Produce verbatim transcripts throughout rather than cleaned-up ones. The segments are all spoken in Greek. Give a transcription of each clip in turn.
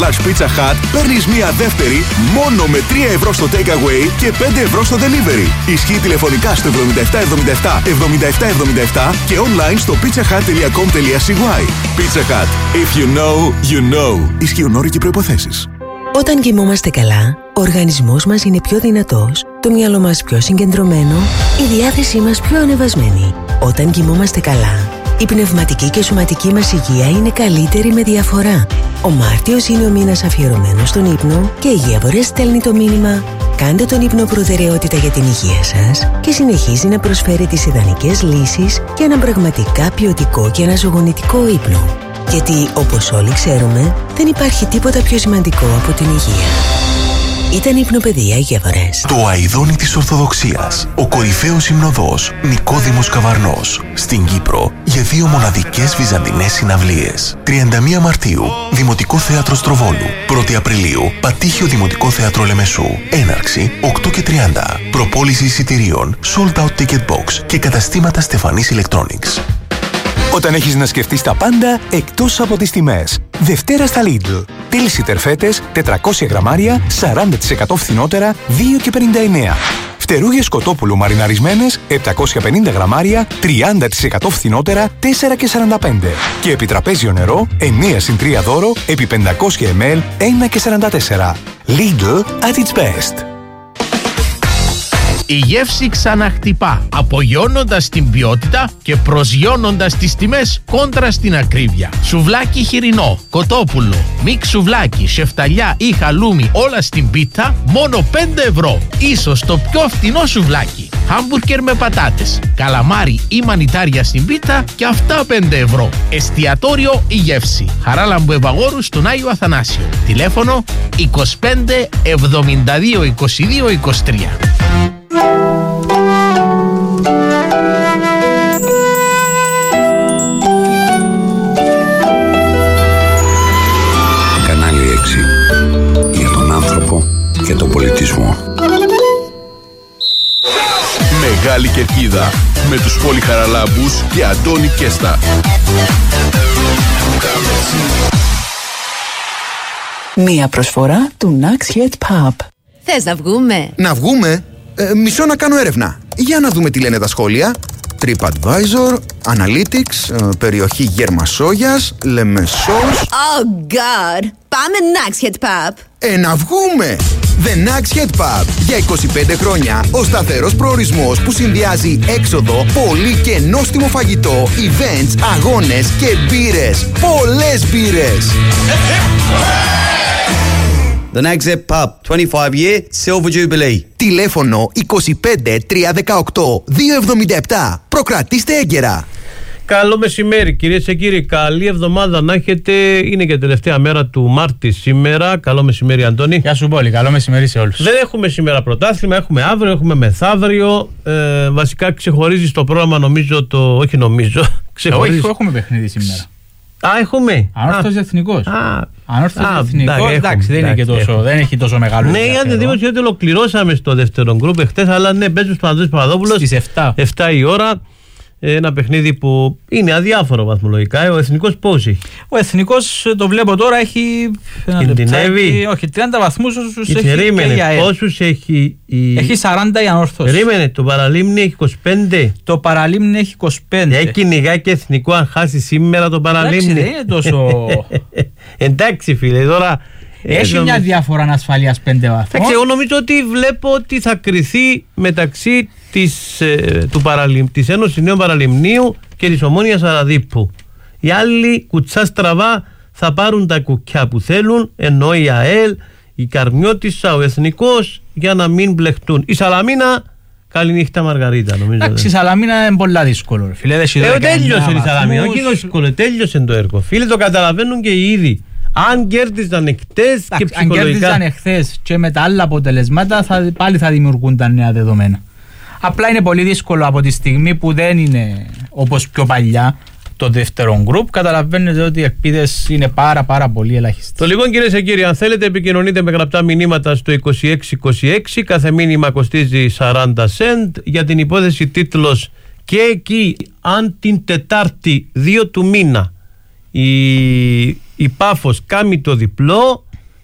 Large Pizza Hut παίρνεις μία δεύτερη μόνο με τρία ευρώ στο takeaway και πέντε ευρώ στο delivery. Ισχύει τηλεφωνικά στο εβδομήντα επτά εβδομήντα επτά εβδομήντα επτά εβδομήντα επτά και online στο pizzahut τελεία com τελεία c y. Pizza Hut. If you know, you know. Ισχύουν όροι και προϋποθέσεις. Όταν κοιμόμαστε καλά, ο οργανισμός μας είναι πιο δυνατός, το μυαλό μας πιο συγκεντρωμένο, η διάθεσή μας πιο ανεβασμένη. Όταν κοιμόμαστε καλά, η πνευματική και σωματική μας υγεία είναι καλύτερη με διαφορά. Ο Μάρτιος είναι ο μήνας αφιερωμένος στον ύπνο και η Γεύορες στέλνει το μήνυμα «Κάντε τον ύπνο προτεραιότητα για την υγεία σας» και συνεχίζει να προσφέρει τις ιδανικές λύσεις για έναν πραγματικά ποιοτικό και αναζωογονητικό ύπνο. Γιατί, όπως όλοι ξέρουμε, δεν υπάρχει τίποτα πιο σημαντικό από την υγεία. Ήταν υπνοπαιδεία Γεύορες. Το αηδόνι της Ορθοδοξίας. Ο κορυφαίος υμνοδός Νικόδημος Καβαρνός. Στην Κύπρο για δύο μοναδικές βυζαντινές συναυλίες. τριάντα μία Μαρτίου, Δημοτικό Θέατρο Στροβόλου. πρώτη Απριλίου, Πατήχιο Δημοτικό Θέατρο Λεμεσού. Έναρξη οκτώ και τριάντα. Προπόληση εισιτηρίων, sold out ticket box και καταστήματα Στεφανής Electronics. Όταν έχεις να σκεφτείς τα πάντα εκτός από τις τιμές. Δευτέρα στα Lidl. Τίλσιτερ φέτες τετρακόσια γραμμάρια, σαράντα τοις εκατό φθηνότερα, δύο και πενήντα εννέα. Φτερούγες κοτόπουλου μαριναρισμένες, επτακόσια πενήντα γραμμάρια, τριάντα τοις εκατό φθηνότερα, τέσσερα και σαράντα πέντε. Και επιτραπέζιο νερό, εννέα συν τρία δώρο, επί πεντακόσια μιλιλίτρα, ένα και σαράντα τέσσερα. Lidl at its best. Η γεύση ξαναχτυπά, απογειώνοντας την ποιότητα και προσγειώνοντας τις τιμές κόντρα στην ακρίβεια. Σουβλάκι χοιρινό, κοτόπουλο, μίξ σουβλάκι, σεφταλιά ή χαλούμι, όλα στην πίτα, μόνο πέντε ευρώ. Ίσως το πιο φθηνό σουβλάκι. Χάμπουργκερ με πατάτες, καλαμάρι ή μανιτάρια στην πίτα και αυτά πέντε ευρώ. Εστιατόριο Η Γεύση. Χαράλαμπου Ευαγόρου στον Άγιο Αθανάσιο. Τηλέφωνο είκοσι πέντε εβδομήντα δύο είκοσι δύο είκοσι τρία. Κανάλι έξι. Για τον άνθρωπο και τον πολιτισμό. Μεγάλη Κερκίδα με τους Πολυχαραλάμπους και Αντώνη Κέστα. Μία προσφορά του Nax Head Pub. Θες να βγούμε? Να βγούμε? Ε, μισό να κάνω έρευνα. Για να δούμε τι λένε τα σχόλια. TripAdvisor, Analytics, ε, περιοχή Γερμασόγιας, Λεμεσός. Oh God! Πάμε Nax Head Pub. Ε, να βγούμε! The Nax Head Pub. Για είκοσι πέντε χρόνια ο σταθερός προορισμός που συνδυάζει έξοδο, πολύ και νόστιμο φαγητό, events, αγώνες και μπύρες. Πολλές μπύρες! The Nax Head Pub, twenty-five year Silver Jubilee. Τηλέφωνο είκοσι πέντε τρία δεκαοκτώ δύο εβδομήντα επτά. Προκρατήστε έγκαιρα. Καλό μεσημέρι κυρίες και κύριοι, καλή εβδομάδα να έχετε. Είναι και τελευταία μέρα του Μάρτη σήμερα. Καλό μεσημέρι Αντώνη. Γεια σου πολύ, καλό μεσημέρι σε όλους. Δεν έχουμε σήμερα πρωτάθλημα, έχουμε αύριο, έχουμε μεθαύριο. ε, Βασικά ξεχωρίζει στο πρόγραμμα, νομίζω το... Όχι νομίζω ξεχωρίζει... Όχι, έχουμε παιχνίδι σήμερα. Α, έχουμε. Ανόρθωση εθνικός. Ανόρθωση εθνικός, εντάξει, εντάξει, δεν, είναι και τόσο, δεν έχει τόσο μεγάλο. Ναι, η αντιδήμωση ότι ολοκληρώσαμε στο δεύτερο γκρουπ εχθές, αλλά ναι, παίζουν στον Ανδρέας Παπαδόπουλος στις εφτά. εφτά η ώρα. Ένα παιχνίδι που είναι αδιάφορο βαθμολογικά. Ο Εθνικός πώς έχει? Ο Εθνικός, το βλέπω τώρα, έχει. Κινδυνεύει. Όχι, τριάντα βαθμούς όσους έχει. Περίμενε, πόσους έχει η... Έχει σαράντα η Ανόρθωση. Περίμενε, το Παραλίμνη έχει είκοσι πέντε. Το Παραλίμνη έχει είκοσι πέντε. Έχει κυνηγά και Εθνικό αν χάσει σήμερα το Παραλίμνη. Εντάξει, δεν είναι τόσο. Εντάξει φίλε, τώρα. Έχει μια διαφορά ανασφαλείας πέντε βαθμούς. Εγώ νομίζω ότι βλέπω ότι θα κριθεί μεταξύ της, ε, του παραλιμ, της Ένωσης Νέων Παραλιμνίου και της Ομόνοιας Αραδίππου. Οι άλλοι κουτσά στραβά θα πάρουν τα κουκιά που θέλουν, ενώ η ΑΕΛ, η Καρμιώτισσα, ο Εθνικός, για να μην μπλεχτούν. Η Σαλαμίνα, καληνύχτα Μαργαρίτα νομίζω. Εντάξει, η Σαλαμίνα είναι πολλά δύσκολο. Φίλε, ε, τέλειωσε η Σαλαμίνα, όχι δύσκολο, τέλειωσε το έργο. Φίλε, το καταλαβαίνουν και οι ίδιοι. Αν κέρδισαν εχθές και ψυχολογικά. Αν κέρδισαν εχθές και με τα άλλα αποτελεσμάτα θα, πάλι θα δημιουργούν τα νέα δεδομένα. Απλά είναι πολύ δύσκολο από τη στιγμή που δεν είναι όπως πιο παλιά το δεύτερο γκρουπ. Καταλαβαίνετε ότι οι ελπίδες είναι πάρα πάρα πολύ ελάχιστες. Το λοιπόν κυρίες και κύριοι, αν θέλετε επικοινωνείτε με γραπτά μηνύματα στο είκοσι έξι είκοσι έξι. Κάθε μήνυμα κοστίζει σαράντα σεντ. Για την υπόθεση τίτλος και εκεί αν την Τετάρτη δύο του μήνα η, η Πάφος κάνει το διπλό,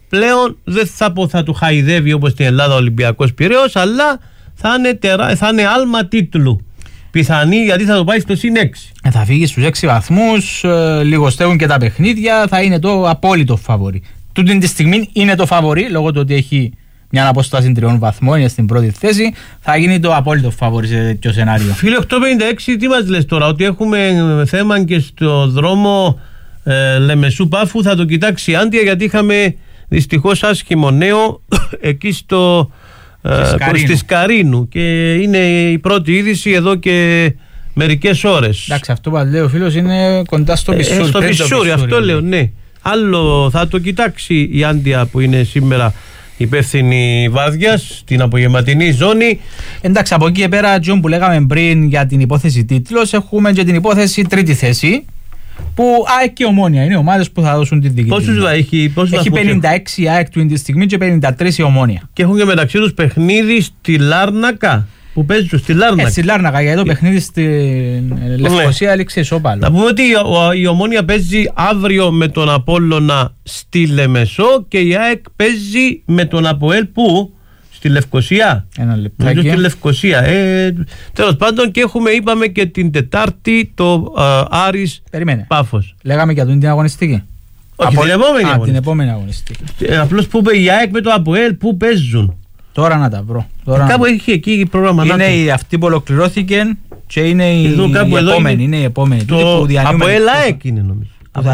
πλέον δεν θα πω θα του χαϊδεύει όπως στην Ελλάδα ο Ολυμπιακός Πειραιώς, αλλά θα είναι, τερά, θα είναι άλμα τίτλου. Πιθανή, γιατί θα το πάει στο συν έξι. Ε, θα φύγει στους έξι βαθμούς, ε, λιγοστεύουν και τα παιχνίδια, θα είναι το απόλυτο φαβορί. Τούτη τη στιγμή είναι το φαβορί, λόγω του ότι έχει μια απόσταση τριών βαθμών, είναι στην πρώτη θέση, θα γίνει το απόλυτο φαβορί σε τέτοιο σενάριο. Φίλε, οκτώ πενήντα έξι, τι μας λες τώρα, ότι έχουμε θέμα και στο δρόμο ε, Λεμεσού Πάφου, θα το κοιτάξει η Άντια, γιατί είχαμε δυστυχώς άσχημο νέο εκεί στο... Στη Σκαρίνου, και είναι η πρώτη είδηση εδώ και μερικές ώρες. Εντάξει, αυτό που λέει ο φίλος είναι κοντά στο Πισούρι. Ε, στο Πισούρι, αυτό λέω, ναι. Άλλο θα το κοιτάξει η Άντια που είναι σήμερα υπεύθυνη βάρδιας στην απογευματινή ζώνη. Εντάξει, από εκεί και πέρα, Τζον, που λέγαμε πριν για την υπόθεση τίτλος, έχουμε και την υπόθεση τρίτη θέση, που ΑΕΚ και Ομόνια είναι οι ομάδες που θα δώσουν την δική. Πόσους έχει, έχει πενήντα έξι η ΑΕΚ του τη στιγμή και πενήντα τρία η Ομόνια. Και έχουν και μεταξύ τους παιχνίδι στη Λάρνακα, που παίζουν στη Λάρνακα. Ε, στη Λάρνακα, γιατί το παιχνίδι στην Λευκοσία έληξε ισόπαλο. Να πούμε ότι η Ομόνια παίζει αύριο με τον Απόλλωνα στη Λεμεσό και η ΑΕΚ παίζει με τον Αποέλ που στη Λευκοσία. Ένα λεπτάκι. Στη Λευκοσία. Ε, τέλος πάντων, και έχουμε, είπαμε, και την Τετάρτη το uh, Άρης Πάφος. Λέγαμε για την αγωνιστική. Όχι, Από... την επόμενη Α, αγωνιστική. την επόμενη αγωνιστική. Ε, απλώς που είπε η ΑΕΚ με το Αποέλ, που παίζουν. Τώρα να τα βρω. Τώρα κάπου να... έχει εκεί πρόγραμμα. Είναι η αυτή που ολοκληρώθηκε και είναι η, η επόμενη. Είναι η επόμενη. Το Αποέλ ΑΕΚ είναι νομίζω.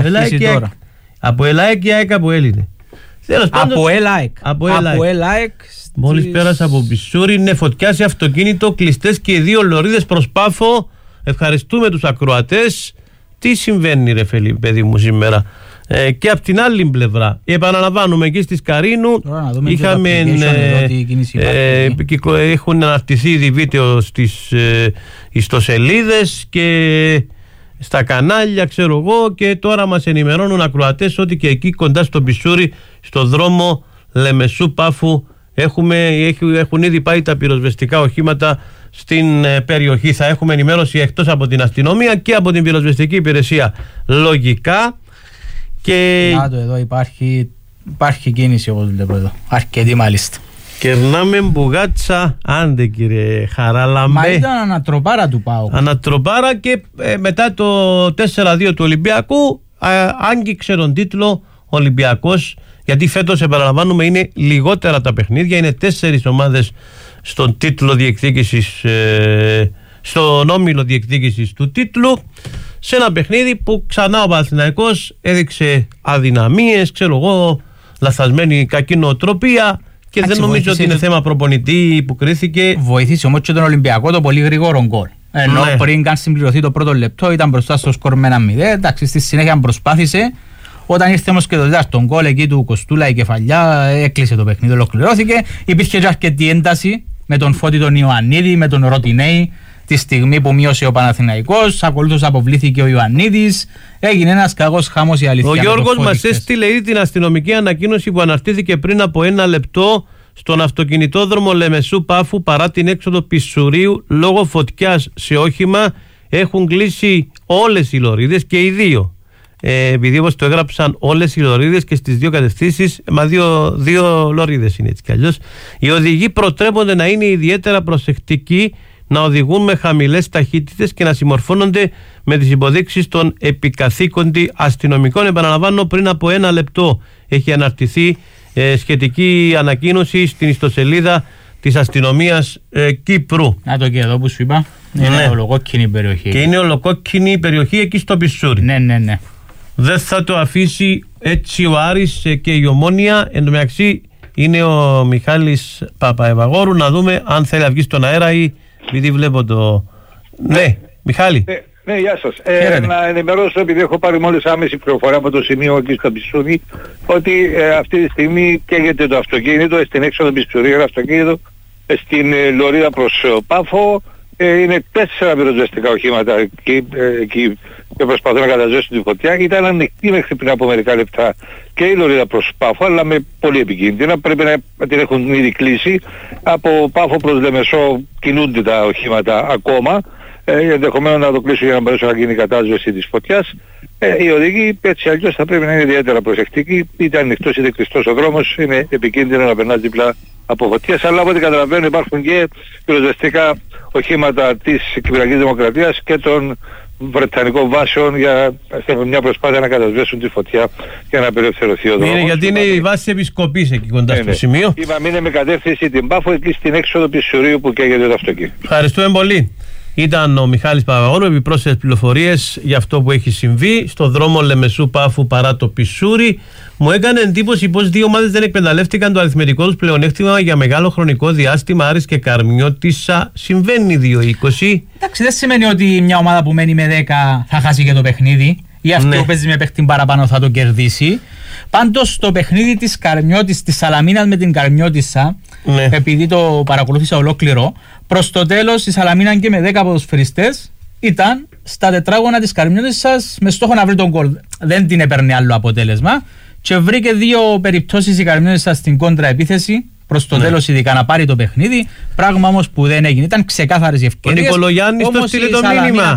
Αποέλ ΑΕΚ και ΑΕΚ Αποέλ είναι. Αποέλ ΑΕΚ. Αποέλ ΑΕΚ. Μόλις πέρασα από Πισούρι, είναι φωτιά σε αυτοκίνητο, κλειστές και οι δύο λωρίδες προς Πάφο. Ευχαριστούμε τους ακροατές. Τι συμβαίνει, ρε φίλοι, παιδί μου, σήμερα. Ε, και από την άλλη πλευρά, επαναλαμβάνουμε, εκεί στη Σκαρίνου είχαμε ε, ε, έχουν αναρτηθεί ήδη βίντεο στις ε, ιστοσελίδες και στα κανάλια, ξέρω εγώ, και τώρα μας ενημερώνουν ακροατές ότι και εκεί κοντά στο Πισούρι, στο δρόμο Λεμεσού Πάφου, έχουμε, έχουν ήδη πάει τα πυροσβεστικά οχήματα στην ε, περιοχή. Θα έχουμε ενημέρωση εκτός από την αστυνομία και από την πυροσβεστική υπηρεσία, λογικά. Και... Να το, εδώ υπάρχει, υπάρχει κίνηση, όπως βλέπω εδώ. Αρκετή μάλιστα. Κερνάμε μπουγάτσα, άντε κύριε Χαράλαμπε. Μα ήταν ανατροπάρα του ΠΑΟΚ. Ανατροπάρα και ε, μετά το τέσσερα δύο του Ολυμπιακού ε, άγγιξε τον τίτλο Ολυμπιακός, γιατί φέτος, επαναλαμβάνουμε, είναι λιγότερα τα παιχνίδια, είναι τέσσερις ομάδες στον τίτλο διεκδίκησης, ε, στον όμιλο διεκδίκησης του τίτλου, σε ένα παιχνίδι που ξανά ο Παναθηναϊκός έδειξε αδυναμίες, ξέρω εγώ, λαθασμένη κακή νοοτροπία, και Άξι, δεν νομίζω ότι είναι θέμα προπονητή που κρίθηκε. Βοηθήσει όμως και τον Ολυμπιακό το πολύ γρήγορο γκολ. Ενώ ναι. πριν καν συμπληρωθεί το πρώτο λεπτό ήταν μπροστά στο σκορ με ένα μηδέν. Εντάξει, στη συνέχεια προσπάθησε. Όταν ήρθε όμως και το τέταρτο γκολ εκεί του Κοστούλα, η κεφαλιά, έκλεισε το παιχνίδι, ολοκληρώθηκε. Υπήρχε και αρκετή ένταση με τον Φώτη τον Ιωαννίδη, με τον Ροτινέη. Τη στιγμή που μείωσε ο Παναθηναϊκός, ακολούθως αποβλήθηκε ο Ιωαννίδης. Έγινε ένας κακός χάμος, η αλήθεια. Ο Γιώργος μας έστειλε ήδη την αστυνομική ανακοίνωση που αναρτήθηκε πριν από ένα λεπτό στον αυτοκινητόδρομο Λεμεσού Πάφου παρά την έξοδο Πισουρίου λόγω φωτιάς σε όχημα. Έχουν κλείσει όλες οι λωρίδες και οι δύο. Ε, επειδή όπως το έγραψαν όλες οι λωρίδες και στις δύο κατευθύνσεις, μα δύο, δύο λωρίδες είναι έτσι κι αλλιώς. Οι οδηγοί προτρέπονται να είναι ιδιαίτερα προσεκτικοί, να οδηγούν με χαμηλές ταχύτητες και να συμμορφώνονται με τις υποδείξεις των επικαθήκοντι αστυνομικών. Επαναλαμβάνω, πριν από ένα λεπτό έχει αναρτηθεί ε, σχετική ανακοίνωση στην ιστοσελίδα της αστυνομίας ε, Κύπρου. Να το και εδώ που σου είπα, είναι ναι. ολοκόκκινη περιοχή. Και είναι ολοκόκκινη περιοχή εκεί στο Πισούρι. Ναι, ναι, ναι. Δεν θα το αφήσει έτσι ο Άρης ε, και η Ομόνια. Εν τω μεταξύ είναι ο Μιχάλης Παπαευαγόρου, να δούμε αν θέλει να βγει στον αέρα ή... Επειδή βλέπω το... Ναι, Μιχάλη. Ναι, ναι, γεια σας. Ε, να ενημερώσω, επειδή έχω πάρει μόλις άμεση πληροφορία από το σημείο εκεί στο Πισούρι, ότι ε, αυτή τη στιγμή καίγεται το αυτοκίνητο, στην έξοδο Πισουρίου το αυτοκίνητο, ε, στην ε, λωρίδα προς ε, Πάφο. Ε, είναι τέσσερα πυροσβεστικά οχήματα εκεί, ε, εκεί και προσπαθούν να καταζώσουν τη φωτιά. Ήταν ανοιχτή μέχρι πριν από μερικά λεπτά και η λωρίδα προς Πάφο, αλλά με πολύ επικίνδυνα. Πρέπει να την έχουν ήδη κλείσει. Από Πάφο προς Λεμεσό κινούνται τα οχήματα ακόμα. ε, ενδεχομένως να το κλείσουν για να μπορέσουν να γίνει η κατάσβεση της φωτιάς. Ε, οι οδηγοί έτσι αλλιώς θα πρέπει να είναι ιδιαίτερα προσεκτικοί, είτε ανοιχτός είτε κλειστός ο δρόμος, είναι επικίνδυνο να περνάς δίπλα από φωτιές, αλλά από ό,τι καταλαβαίνω υπάρχουν και πυροσβεστικά οχήματα της Κυπριακής Δημοκρατίας και των Βρετανικών βάσεων για μια προσπάθεια να κατασβέσουν τη φωτιά και να απελευθερωθεί ο δρόμος. Είναι γιατί είναι η βάση επισκοπής εκεί κοντά στο σημείο. Είπαμε είναι με κατεύθυνση την Πάφο εκεί στην έξοδο Πισουρίου που καίγεται το αυτοκίνητο. Ευχαριστούμε πολύ. Ήταν ο Μιχάλης Παπαγόρου, επιπρόσθετες πληροφορίες για αυτό που έχει συμβεί στο δρόμο Λεμεσού Πάφου παρά το Πισούρι. Μου έκανε εντύπωση πως δύο ομάδες δεν εκμεταλλεύτηκαν το αριθμητικό τους πλεονέκτημα για μεγάλο χρονικό διάστημα. Άρης και Καρμιώτισσα. Συμβαίνει δύο είκοσι. Εντάξει, δεν σημαίνει ότι μια ομάδα που μένει με δέκα θα χάσει και το παιχνίδι ή αυτή ναι. που παίζει με παίχτη παραπάνω θα το κερδίσει. Πάντως το παιχνίδι της Καρμιώτης, της Σαλαμίνας με την Καρμιώτισσα, ναι. επειδή το παρακολούθησα ολόκληρο, προς το τέλος η Σαλαμίνα και με δέκα ποδοσφαιριστές ήταν στα τετράγωνα της Καρμιώτισσας με στόχο να βρει τον γκολ. Δεν την έπαιρνε άλλο αποτέλεσμα και βρήκε δύο περιπτώσεις η Καρμιώτισσα στην κόντρα επίθεση προς το ναι. τέλος ειδικά να πάρει το παιχνίδι, πράγμα όμως που δεν έγινε. Ήταν ξεκάθαρες οι ευκαιρίες. Ο Νικολογιάννης το στείλε το μήνυμα.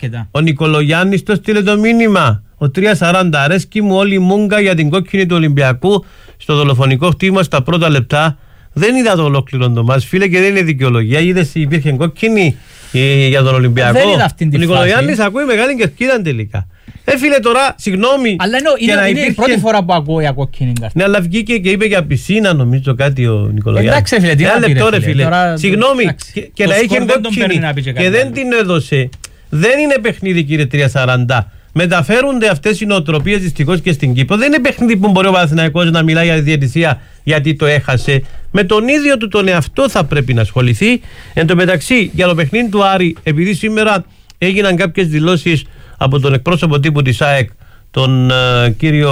Ο Νικολογιάννης το στείλε το μήνυμα. Ο τρία σαράντα αρέσκει μου όλη η μούγκα για την κόκκινη του Ολυμπιακού στο δολοφονικό χτύπημα στα πρώτα λεπτά. Δεν είδα το ολόκληρο το μας, φίλε, και δεν είναι δικαιολογία. Είδες υπήρχε κόκκινη ε, για τον Ολυμπιακό. Δεν είδα αυτήν την φάση. Ο Νικολογιάννης ακούει μεγάλη κερκίδα τελικά. Ε, φίλε, τώρα, συγγνώμη. Αλλά εννοώ, είναι, είναι υπήρχε... η πρώτη φορά που ακούω για κόκκινη κάρτα. Ναι, αλλά βγήκε και είπε για πισίνα, νομίζω κάτι ο Νικολογιάννης. Εντάξει, φίλε, τι να πει, ρε, φίλε. Τώρα... Συγγνώμη, και, και να είχε κόκκινη και, και δεν την έδωσε. Δεν είναι παιχνίδι, κύριε τρία σαράντα. Μεταφέρονται αυτές οι νοοτροπίες δυστυχώς και στην Κύπρο. Δεν είναι παιχνίδι που μπορεί ο Παναθηναϊκός να μιλάει για διαιτησία γιατί το έχασε. Με τον ίδιο του τον εαυτό θα πρέπει να ασχοληθεί. Εν τω μεταξύ, για το παιχνίδι του Άρη, επειδή σήμερα έγιναν κάποιες δηλώσεις από τον εκπρόσωπο τύπου της ΑΕΚ, τον ε, κύριο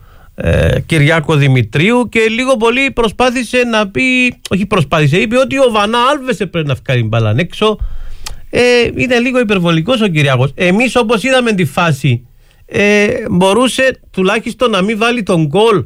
ε, Κυριάκο Δημητρίου, και λίγο πολύ προσπάθησε να πει, όχι προσπάθησε, είπε ότι ο Βανά Άλβες πρέπει να βγάλει μπάλαν έξω. Ε, είναι λίγο υπερβολικός ο Κυριάκος. Εμείς όπως είδαμε τη φάση, ε, μπορούσε τουλάχιστον να μην βάλει τον γκολ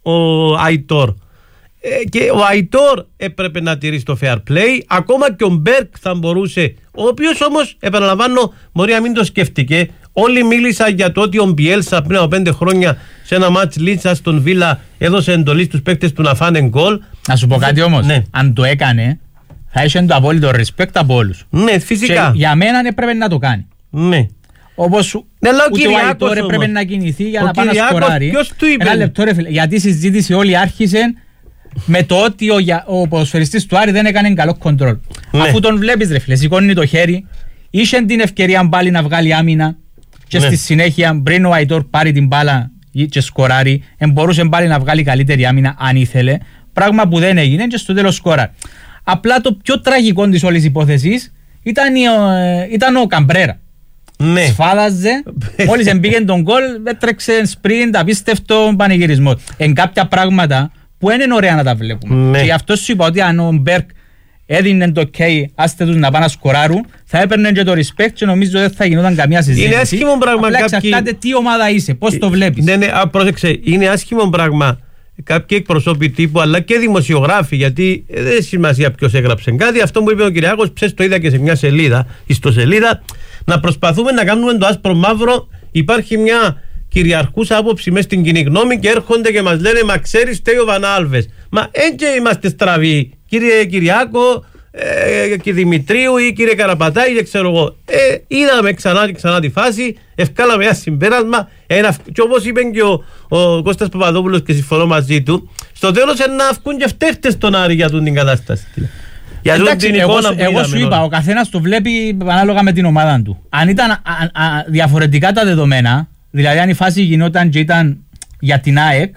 ο Αϊτόρ. Ε, και ο Αϊτόρ έπρεπε να τηρήσει το fair play. Ακόμα και ο Μπέρκ θα μπορούσε, ο οποίος όμως, επαναλαμβάνω, μπορεί να μην το σκέφτηκε. Όλοι μίλησαν για το ότι ο Μπιέλσα πριν από πέντε χρόνια σε ένα μάτς Λίτσα στον Βίλα έδωσε εντολή στους παίκτες του να φάνε γκολ. Να σου πω κάτι όμως, ναι. αν το έκανε θα είχε το απόλυτο respect από όλους. Ναι, φυσικά. Και για μένα έπρεπε να το κάνει. Ναι. Όπως ναι, ούτε ο Αϊτόρ έπρεπε να κινηθεί για ο να πάει να σκοράρει. Ποιος του είπε? Ένα λεπτό ρε φίλε, γιατί η συζήτηση όλη άρχισε με το ότι ο, ο ποδοσφαιριστής του Άρη δεν έκανε καλό κοντρόλ. Ναι. Αφού τον βλέπεις ρε φίλε, σηκώνει το χέρι, είχε την ευκαιρία πάλι να βγάλει άμυνα και ναι. στη συνέχεια πριν ο Αϊτόρ πάρει την μπάλα και σκοράρει, μπορούσε πάλι να βγάλει καλύτερη άμυνα αν ήθελε, πράγμα που δεν έγινε και στο τέλος σκοράρει. Απλά το πιο τραγικό της όλης υπόθεσης ήταν, ήταν ο Καμπρέρα. Ναι. Σφάλαζε, μόλις εμπήγαινε τον γκολ, έτρεξε σπριντ, απίστευτο πανηγυρισμό. Εν κάποια πράγματα που δεν είναι ωραία να τα βλέπουμε. Ναι. Και γι' αυτό σου είπα ότι αν ο Μπέρκ έδινε το ok, άστε τους να πάνε να σκοράρουν, θα έπαιρνε και το respect και νομίζω δεν θα γινόταν καμία συζήτηση. Είναι άσχημο πράγμα. Απλά εξαρτάται κάποιοι... τι ομάδα είσαι, πώς το βλέπεις. Ναι, ναι, α, πρόσεξε, είναι άσχημο πράγμα. Κάποιοι εκπροσώποι τύπου αλλά και δημοσιογράφοι, γιατί δεν έχει σημασία ποιος έγραψε κάτι. Αυτό που είπε ο Κυριάκος, ψες το είδα και σε μια σελίδα, ιστοσελίδα, να προσπαθούμε να κάνουμε το άσπρο μαύρο. Υπάρχει μια κυριαρχούσα άποψη μέσα στην κοινή γνώμη και έρχονται και μας λένε μα ξέρεις φταίει ο Βαν Άλβες. Μα έτσι είμαστε στραβοί, κύριε Κυριάκο, ε, και Δημητρίου ή κύριε Καραπατάκη, δεν ξέρω εγώ. Ε, είδαμε ξανά και ξανά τη φάση, ευκάλαμε ένα συμπέρασμα. Ένα, και όπως είπε και ο, ο Κώστας Παπαδόπουλος και συμφωνώ μαζί του, στο τέλος να βγουν και φταίχτες στον Άρη για την κατάσταση. Για εντάξει, την εγώ, εγώ σου είπα, ο καθένας το βλέπει ανάλογα με την ομάδα του. Αν ήταν α, α, διαφορετικά τα δεδομένα, δηλαδή αν η φάση γινόταν και ήταν για την ΑΕΚ,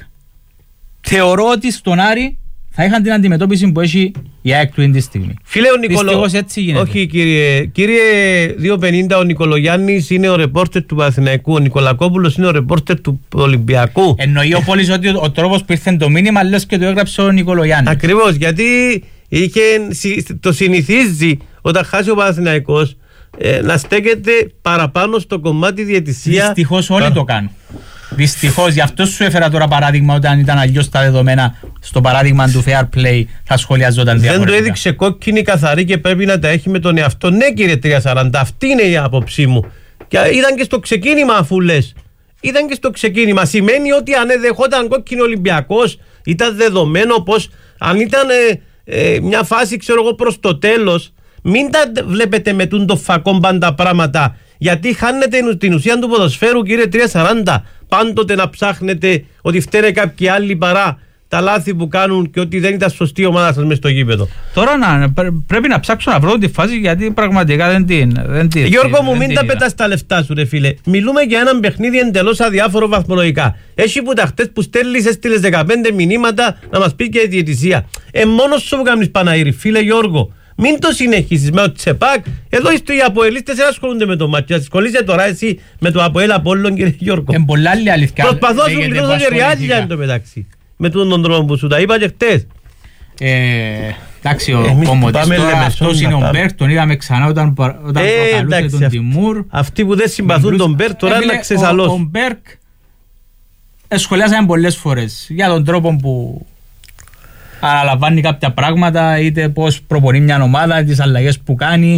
θεωρώ ότι στον Άρη θα είχαν την αντιμετώπιση που έχει η ΑΕΚ του είναι τη στιγμή. Φίλε ο Νικολο... έτσι γίνεται. Όχι κύριε, κύριε διακόσια πενήντα, ο Νικολογιάννης είναι ο ρεπόρτερ του Παναθηναϊκού, ο Νικολακόπουλος είναι ο ρεπόρτερ του Ολυμπιακού. Εννοεί ο Πόλης ότι ο, ο τρόπος που ήρθε το μήνυμα λες και το έγραψε ο Νικολογιάννης. Ακριβώς, γιατί είχε, το συνηθίζει όταν χάσει ο Παναθηναϊκός ε, να στέκεται παραπάνω στο κομμάτι διαιτησία. Δυστυχώς όλοι Α. το κάνουν. Δυστυχώς, γι' αυτό σου έφερα τώρα παράδειγμα όταν ήταν αλλιώς τα δεδομένα. στο παράδειγμα του fair play θα σχολιαζόταν διαφορετικά. Δεν το έδειξε κόκκινη καθαρή και πρέπει να τα έχει με τον εαυτό. Ναι, κύριε τριακόσια σαράντα, αυτή είναι η άποψή μου. Και ήταν και στο ξεκίνημα, αφού λες. Ήταν και στο ξεκίνημα. Σημαίνει ότι αν δεχόταν κόκκινη Ολυμπιακός, ήταν δεδομένο πως αν ήταν ε, ε, μια φάση, ξέρω εγώ, προς το τέλος, μην τα βλέπετε με το φακό πάντα πράγματα. Γιατί χάνετε την ουσία του ποδοσφαίρου, κύριε τριακόσια σαράντα. Πάντοτε να ψάχνετε ότι φταίνε κάποιοι άλλοι παρά τα λάθη που κάνουν και ότι δεν ήταν σωστή η ομάδα σας μες στο γήπεδο. Τώρα να, πρέπει να ψάξω να βρω τη φάση, γιατί πραγματικά δεν την. Δεν την Γιώργο μου, δεν μην την τα είδα. πετάς τα λεφτά σου, ρε φίλε. Μιλούμε για έναν παιχνίδι εντελώς αδιάφορο βαθμολογικά. Έχει που τα χτες που στέλνεις, έστειλες δεκαπέντε μηνύματα να μας πει και η διαιτησία. Ε, μόνος σου που κάνεις Παναήρη, φίλε Γιώργο. Μην το συνεχίσεις με το Τσεπάκ. Εδώ οι αποελίστες δεν ασχολούνται με το μάτι. Ασχολείσαι τώρα εσύ με το Αποέλ Απόλλων, κύριε Γιώργο. Είναι πολλά άλλη αλήθεια. Προσπαθώ να σου γλιτώσω και ριάλια εν τω μεταξύ. Με τον τρόπο που σου τα είπα και χτες. Ε, εντάξει, ο Κομωτής τώρα αυτός είναι ο Μπέρκ, τον είδαμε ξανά όταν, όταν ε, προκαλούσε τον Τιμούρ. Αυτοί που δεν συμπαθούν τον Μπέρκ τώρα είναι να ξεσαλώσουν. Ο, ο Μπέρκ σχολιάσαμε πολλές φορές για τον τρόπο που αναλαμβάνει κάποια πράγματα, είτε πώς προπονεί μια ομάδα, τις αλλαγές που κάνει,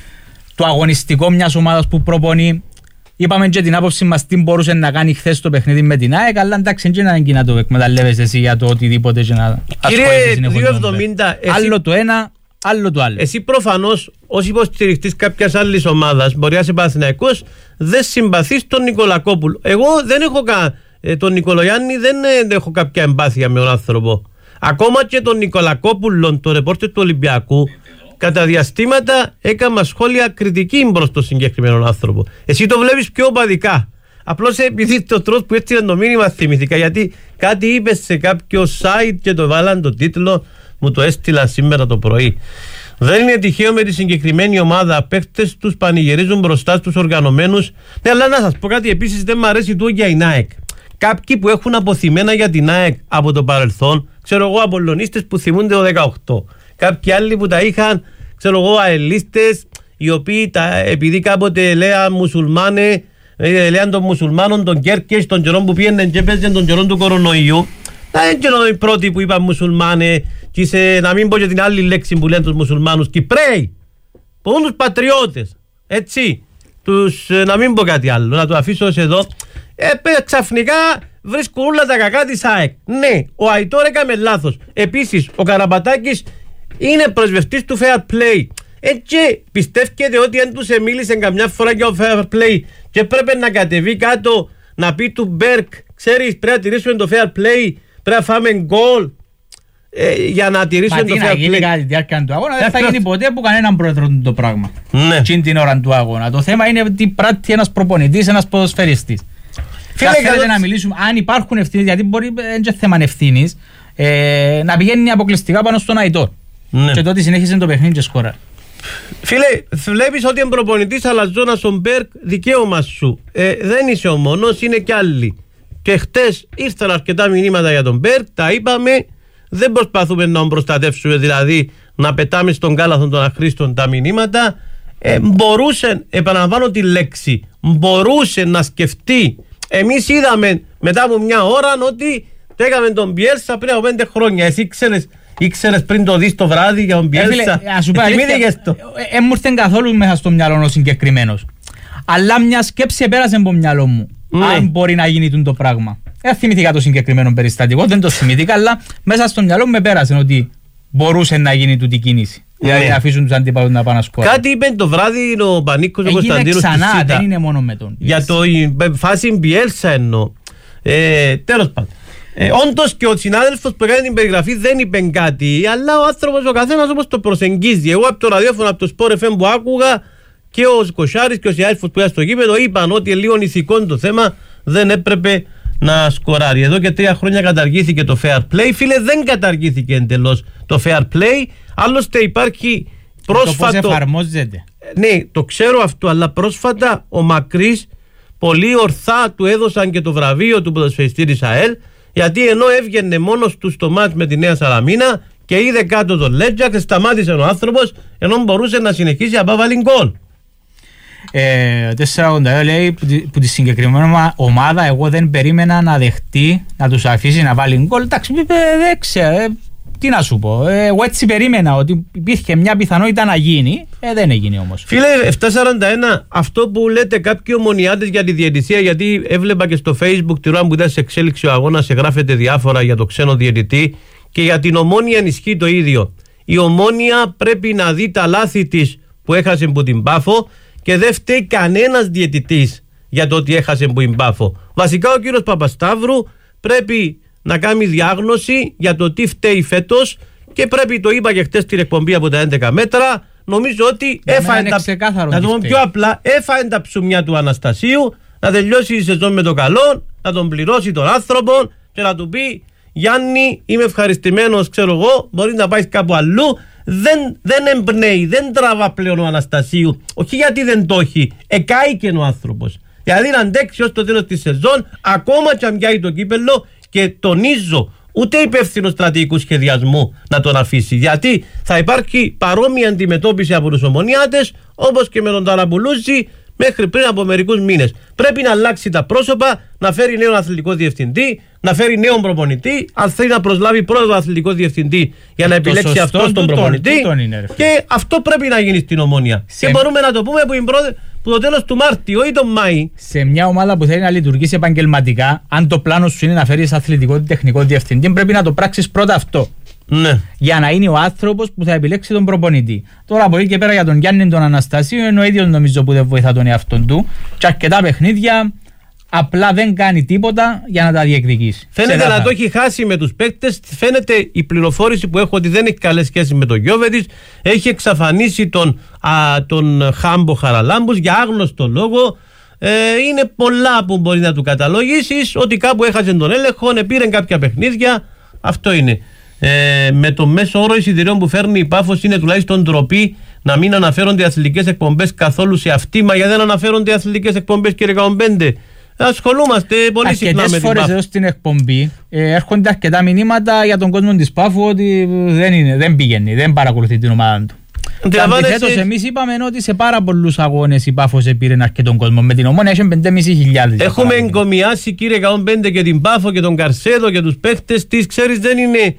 το αγωνιστικό μιας ομάδας που προπονεί. Είπαμε και την άποψη μας τι μπορούσε να κάνει χθες το παιχνίδι με την ΑΕΚ, αλλά εντάξει, δεν είναι να το εκμεταλλεύεσαι εσύ για το οτιδήποτε και να ασχολείσαι συνεχώς. Κύριε διακόσια εβδομήντα, άλλο το ένα, άλλο το άλλο. Εσύ προφανώς ως υποστηριχτής κάποιας άλλης ομάδας, μπορεί να είσαι Παναθηναϊκός, δεν συμπαθείς τον Νικολακόπουλο. Εγώ δεν έχω κα... τον Νικολογιάννη, δεν έχω κάποια εμπάθεια με τον άνθρωπο. Ακόμα και τον Νικολακόπουλο, το ρεπόρτερ του Ολυμπιακού, κατά διαστήματα έκανα σχόλια κριτική προς τον συγκεκριμένο άνθρωπο. Εσύ το βλέπεις πιο οπαδικά. Απλώς επειδή το τρόπο που έτσι το μήνυμα θυμηθήκα, γιατί κάτι είπε σε κάποιο site και το βάλαν το τίτλο, μου το έστειλα σήμερα το πρωί. Δεν είναι τυχαίο με τη συγκεκριμένη ομάδα. Παίκτες τους πανηγυρίζουν μπροστά στους οργανωμένους. Ναι, αλλά να σας πω κάτι επίσης, δεν μου αρέσει το για η ΑΕΚ. Κάποιοι που έχουν αποθυμένα για την ΑΕΚ από το παρελθόν, ξέρω εγώ, απολωνίστες που θυμούνται το δεκαοκτώ. Κάποιοι άλλοι που τα είχαν, ξέρω εγώ, αελίστες, οι οποίοι τα, επειδή κάποτε λέαν μουσουλμάνε, λέαν των μουσουλμάνων, των Κέρκες, των καιρών που πήγαιναν και παίζαν των καιρών του κορονοϊού. Να είναι και οι πρώτοι που είπαν μουσουλμάνε, και σε, να μην πω και την άλλη λέξη που λένε τους μουσουλμάνους, Κυπρέοι, που είναι τους πατριώτες. Έτσι, τους, να μην πω κάτι άλλο, να το αφήσω ως εδώ. Ε, ξαφνικά βρίσκουν όλα τα κακά της ΑΕΚ. Ναι, ο Αϊτόρ έκαμε λάθος. Επίσης, ο Καραπατάκης είναι πρεσβευτής του fair play. Έτσι, πιστεύετε ότι αν τους μίλησε καμιά φορά για το fair play και πρέπει να κατεβεί κάτω να πει του Μπέρκ, ξέρεις, πρέπει να τηρήσουμε το fair play, πρέπει να φάμε γκολ ε, για να τηρήσουμε το fair play. Μα τι να γίνει κάτι διάρκεια του αγώνα, δεν θα γίνει ποτέ από κανέναν πρόεδρο το πράγμα. Ναι. Τι την ώρα του αγώνα. Το θέμα είναι τι πράττει ένας προπονητής, ένας ποδοσφαιριστής. Φίλε, θέλετε να μιλήσουμε, αν υπάρχουν ευθύνες, γιατί μπορεί δεν είναι θέμα ευθύνης, ε, να πηγαίνει αποκλειστικά πάνω στον Αϊτόρ. Ναι. Και τότε συνέχισε το παιχνίδι και σκόρα. Φίλε, βλέπεις ότι είναι προπονητής Αλαζόνας ο Μπέρκ, δικαίωμα σου. Ε, δεν είσαι ο μόνος, είναι κι άλλοι. Και χτες ήρθαν αρκετά μηνύματα για τον Μπέρκ, τα είπαμε, δεν προσπαθούμε να τον προστατεύσουμε, δηλαδή να πετάμε στον κάλαθον των αχρήστων τα μηνύματα. Ε, μπορούσε, επαναλαμβάνω τη λέξη, μπορούσε να σκεφτεί. Εμείς είδαμε μετά από μια ώρα ότι έκαμε τον Μπιέλσα πριν από πέντε χρόνια. Εσύ ήξερες, ήξερες πριν το δεις το βράδυ για τον Μπιέλσα. Θυμήθηκες το. Ε, μου ήρθε καθόλου μέσα στο μυαλό ο συγκεκριμένος. Αλλά μια σκέψη επέρασε από το μυαλό μου. Ναι. Αν μπορεί να γίνει το πράγμα. Δεν θυμήθηκα το συγκεκριμένο περιστατικό, δεν το θυμήθηκα, αλλά μέσα στο μυαλό μου επέρασε ότι μπορούσε να γίνει τούτη κίνηση. Δηλαδή να αφήσουν τους αντίπαλους να πάνε να σκόρουν. Κάτι είπε το βράδυ ο Πανίκος ο Κωνσταντίνος ξανά, στη δεν είναι μόνο με τον. Για το φάση Μπιέλσα εννοώ. Ε, τέλος πάντων. Ε, όντως και ο συνάδελφος που έκανε την περιγραφή δεν είπε κάτι, αλλά ο άνθρωπος ο καθένας όπως το προσεγγίζει. Εγώ από το ραδιόφωνο, από το Sport εφ εμ που άκουγα, και ο Κοσάρης και ο συνάδελφος που ήταν στο γήπεδο είπαν ότι λίγο ηθικό το θέμα, δεν έπρεπε να σκοράρει. Εδώ και τρία χρόνια καταργήθηκε το fair play. Φίλε, δεν καταργήθηκε εντελώς το fair play. Άλλωστε υπάρχει πρόσφατο. Το πώς εφαρμόζεται. Ναι, το ξέρω αυτό, αλλά πρόσφατα ο Μακρύς πολύ ορθά του έδωσαν και το βραβείο του ποδοσφαιριστή της ΑΕΛ, γιατί ενώ έβγαινε μόνος του στο μάτς με τη Νέα Σαλαμίνα και είδε κάτω τον Λέτζακ, σταμάτησε ο άνθρωπος ενώ μπορούσε να συνεχίσει να πάει βάλει γκολ. Ε, τέσσερα ογδόντα ένα λέει που τη, που τη συγκεκριμένη ομάδα εγώ δεν περίμενα να δεχτεί να τους αφήσει να βάλει γκολ. Εντάξει, δεν ξέρω, ε, τι να σου πω. Ε, εγώ έτσι περίμενα ότι υπήρχε μια πιθανότητα να γίνει. Ε, δεν έγινε όμως. Φίλε, επτακόσια σαράντα ένα, αυτό που λέτε κάποιοι ομονιάτες για τη διαιτησία, γιατί έβλεπα και στο Facebook τη ώρα που ήταν σε εξέλιξη ο αγώνας, γράφετε διάφορα για το ξένο διαιτητή και για την Ομόνια ενισχύει το ίδιο. Η Ομόνια πρέπει να δει τα λάθη της που έχασε από την Πάφο και δεν φταίει κανένας διαιτητής για το ότι έχασε από την Πάφο. Βασικά ο κύριος Παπασταύρου πρέπει να κάνει διάγνωση για το τι φταίει φέτος και πρέπει, το είπα και χτες στην εκπομπή από τα έντεκα μέτρα, νομίζω ότι έφαγε τα, να το πω πιο απλά, έφαγε τα ψουμιά του Αναστασίου, να τελειώσει η σεζόν με το καλό, να τον πληρώσει τον άνθρωπο και να του πει Γιάννη, είμαι ευχαριστημένος, ξέρω εγώ, μπορεί να πάει κάπου αλλού. Δεν, δεν εμπνέει, δεν τραβά πλέον ο Αναστασίου. Όχι γιατί δεν το έχει, εκάηκε ο άνθρωπος. Δηλαδή να αντέξει ως το τέλος της σεζόν, ακόμα και αν πιάει το κύπελλο, και τονίζω, ούτε υπεύθυνο στρατηγικού σχεδιασμού να τον αφήσει. Γιατί θα υπάρχει παρόμοια αντιμετώπιση από τους ομονιάτες, όπως και με τον Ταραπουλούζη μέχρι πριν από μερικούς μήνες. Πρέπει να αλλάξει τα πρόσωπα, να φέρει νέο αθλητικό διευθυντή, να φέρει νέο προπονητή. Αν θέλει να προσλάβει πρώτο αθλητικό διευθυντή για να επιλέξει αυτόν τον προπονητή. Τον είναι, και αυτό πρέπει να γίνει στην Ομόνια. Σε... Και μπορούμε να το πούμε που, πρώτη, που το τέλος του Μάρτιο ή τον Μάη. Σε μια ομάδα που θέλει να λειτουργήσει επαγγελματικά, αν το πλάνο σου είναι να φέρει αθλητικό τεχνικό διευθυντή, πρέπει να το πράξεις πρώτα αυτό. Ναι. Για να είναι ο άνθρωπος που θα επιλέξει τον προπονητή. Τώρα από εκεί και πέρα για τον Γιάννη τον Αναστασίου είναι ο ίδιος νομίζω που δεν βοηθά τον εαυτόν του. Και αρκετά παιχνίδια απλά δεν κάνει τίποτα για να τα διεκδικήσει. Φαίνεται να το έχει χάσει με τους παίκτες. Φαίνεται η πληροφόρηση που έχω ότι δεν έχει καλές σχέσεις με τον Γιώβετης. Έχει εξαφανίσει τον, α, τον Χάμπο Χαραλάμπους για άγνωστο λόγο. Ε, είναι πολλά που μπορεί να του καταλογίσεις. Ότι κάπου έχασε τον έλεγχο, πήρε κάποια παιχνίδια. Αυτό είναι. Ε, με το μέσο όρο εισιτηρίων που φέρνει η Πάφος είναι τουλάχιστον ντροπή να μην αναφέρονται αθλητικές εκπομπές καθόλου σε αυτή. Μα γιατί δεν αναφέρονται αθλητικές εκπομπές, κύριε Καομπέντε? Ασχολούμαστε πολύ συχνά με την Πάφο. Αρκετές φορές εδώ στην εκπομπή ε, έρχονται αρκετά μηνύματα για τον κόσμο της Πάφου ότι δεν, είναι, δεν πηγαίνει, δεν παρακολουθεί την ομάδα του. Αντιθέτως, εμείς είπαμε ότι σε πάρα πολλούς αγώνες η Πάφος επήρε αρκετόν κόσμο. Με την Ομόνια έχουν πέντε χιλιάδες πεντακόσιες. Έχουμε εγκομιάσει, κύριε Καομπέντε, και την Πάφο και τον Καρσέδο και τους παίχτες της. Ξέρεις, δεν είναι.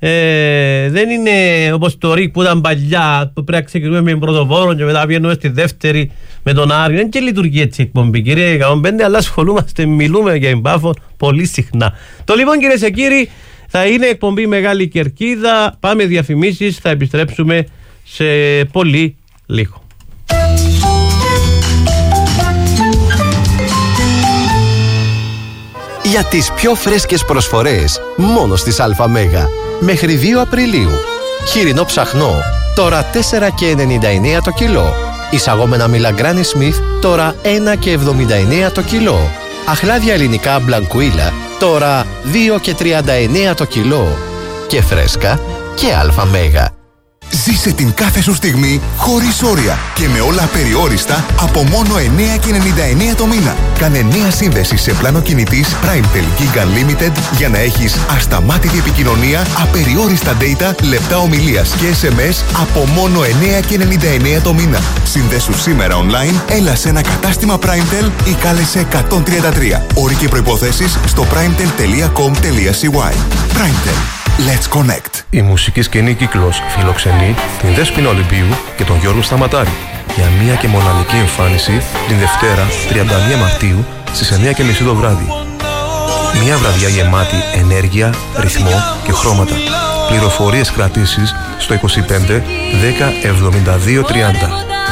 Ε, δεν είναι όπως το ΡΙΚ που ήταν παλιά, που πρέπει να ξεκινούμε με την πρωτοβόρο και μετά βγαίνουμε στη δεύτερη με τον Άρη. Δεν και λειτουργεί έτσι η εκπομπή, κύριε Καομπέντε, αλλά ασχολούμαστε, μιλούμε για την Πάφο πολύ συχνά. Το λοιπόν, κυρίες και κύριοι, θα είναι εκπομπή Μεγάλη Κερκίδα. Πάμε διαφημίσεις, θα επιστρέψουμε σε πολύ λίγο. Για τις πιο φρέσκες προσφορές μόνο στις ΑΜΕΓΑ. Μέχρι δύο Απριλίου. Χοιρινό ψαχνό, τώρα τέσσερα και ενενήντα εννέα το κιλό. Εισαγόμενα Μιλαγκράνι Σμιθ, τώρα ένα και εβδομήντα εννέα το κιλό. Αχλάδια ελληνικά Μπλανκουίλα, τώρα δύο και τριάντα εννέα το κιλό. Και φρέσκα και ΑΜΕΓΑ. Ζήσε την κάθε σου στιγμή χωρίς όρια και με όλα απεριόριστα από μόνο εννέα και ενενήντα εννέα το μήνα. Κάνε νέα σύνδεση σε πλάνο κινητής Primetel Gig Unlimited για να έχεις ασταμάτητη επικοινωνία, απεριόριστα data, λεπτά ομιλίας και ες εμ ες από μόνο εννέα και ενενήντα εννέα το μήνα. Συνδέσου σήμερα online, έλα σε ένα κατάστημα Primetel ή κάλεσε εκατόν τριάντα τρία. Όροι και προϋποθέσεις στο primetel τελεία com τελεία σι γουάι. Primetel. Let's connect. Η μουσική σκηνή Κύκλος φιλοξενεί την Δέσποινα Ολυμπίου και τον Γιώργο Σταματάρη για μία και μοναδική εμφάνιση την Δευτέρα τριάντα μία Μαρτίου στις εννέα και μισή το βράδυ. Μία βραδιά γεμάτη ενέργεια, ρυθμό και χρώματα. Πληροφορίες κρατήσεις στο είκοσι πέντε δέκα εβδομήντα δύο τριάντα.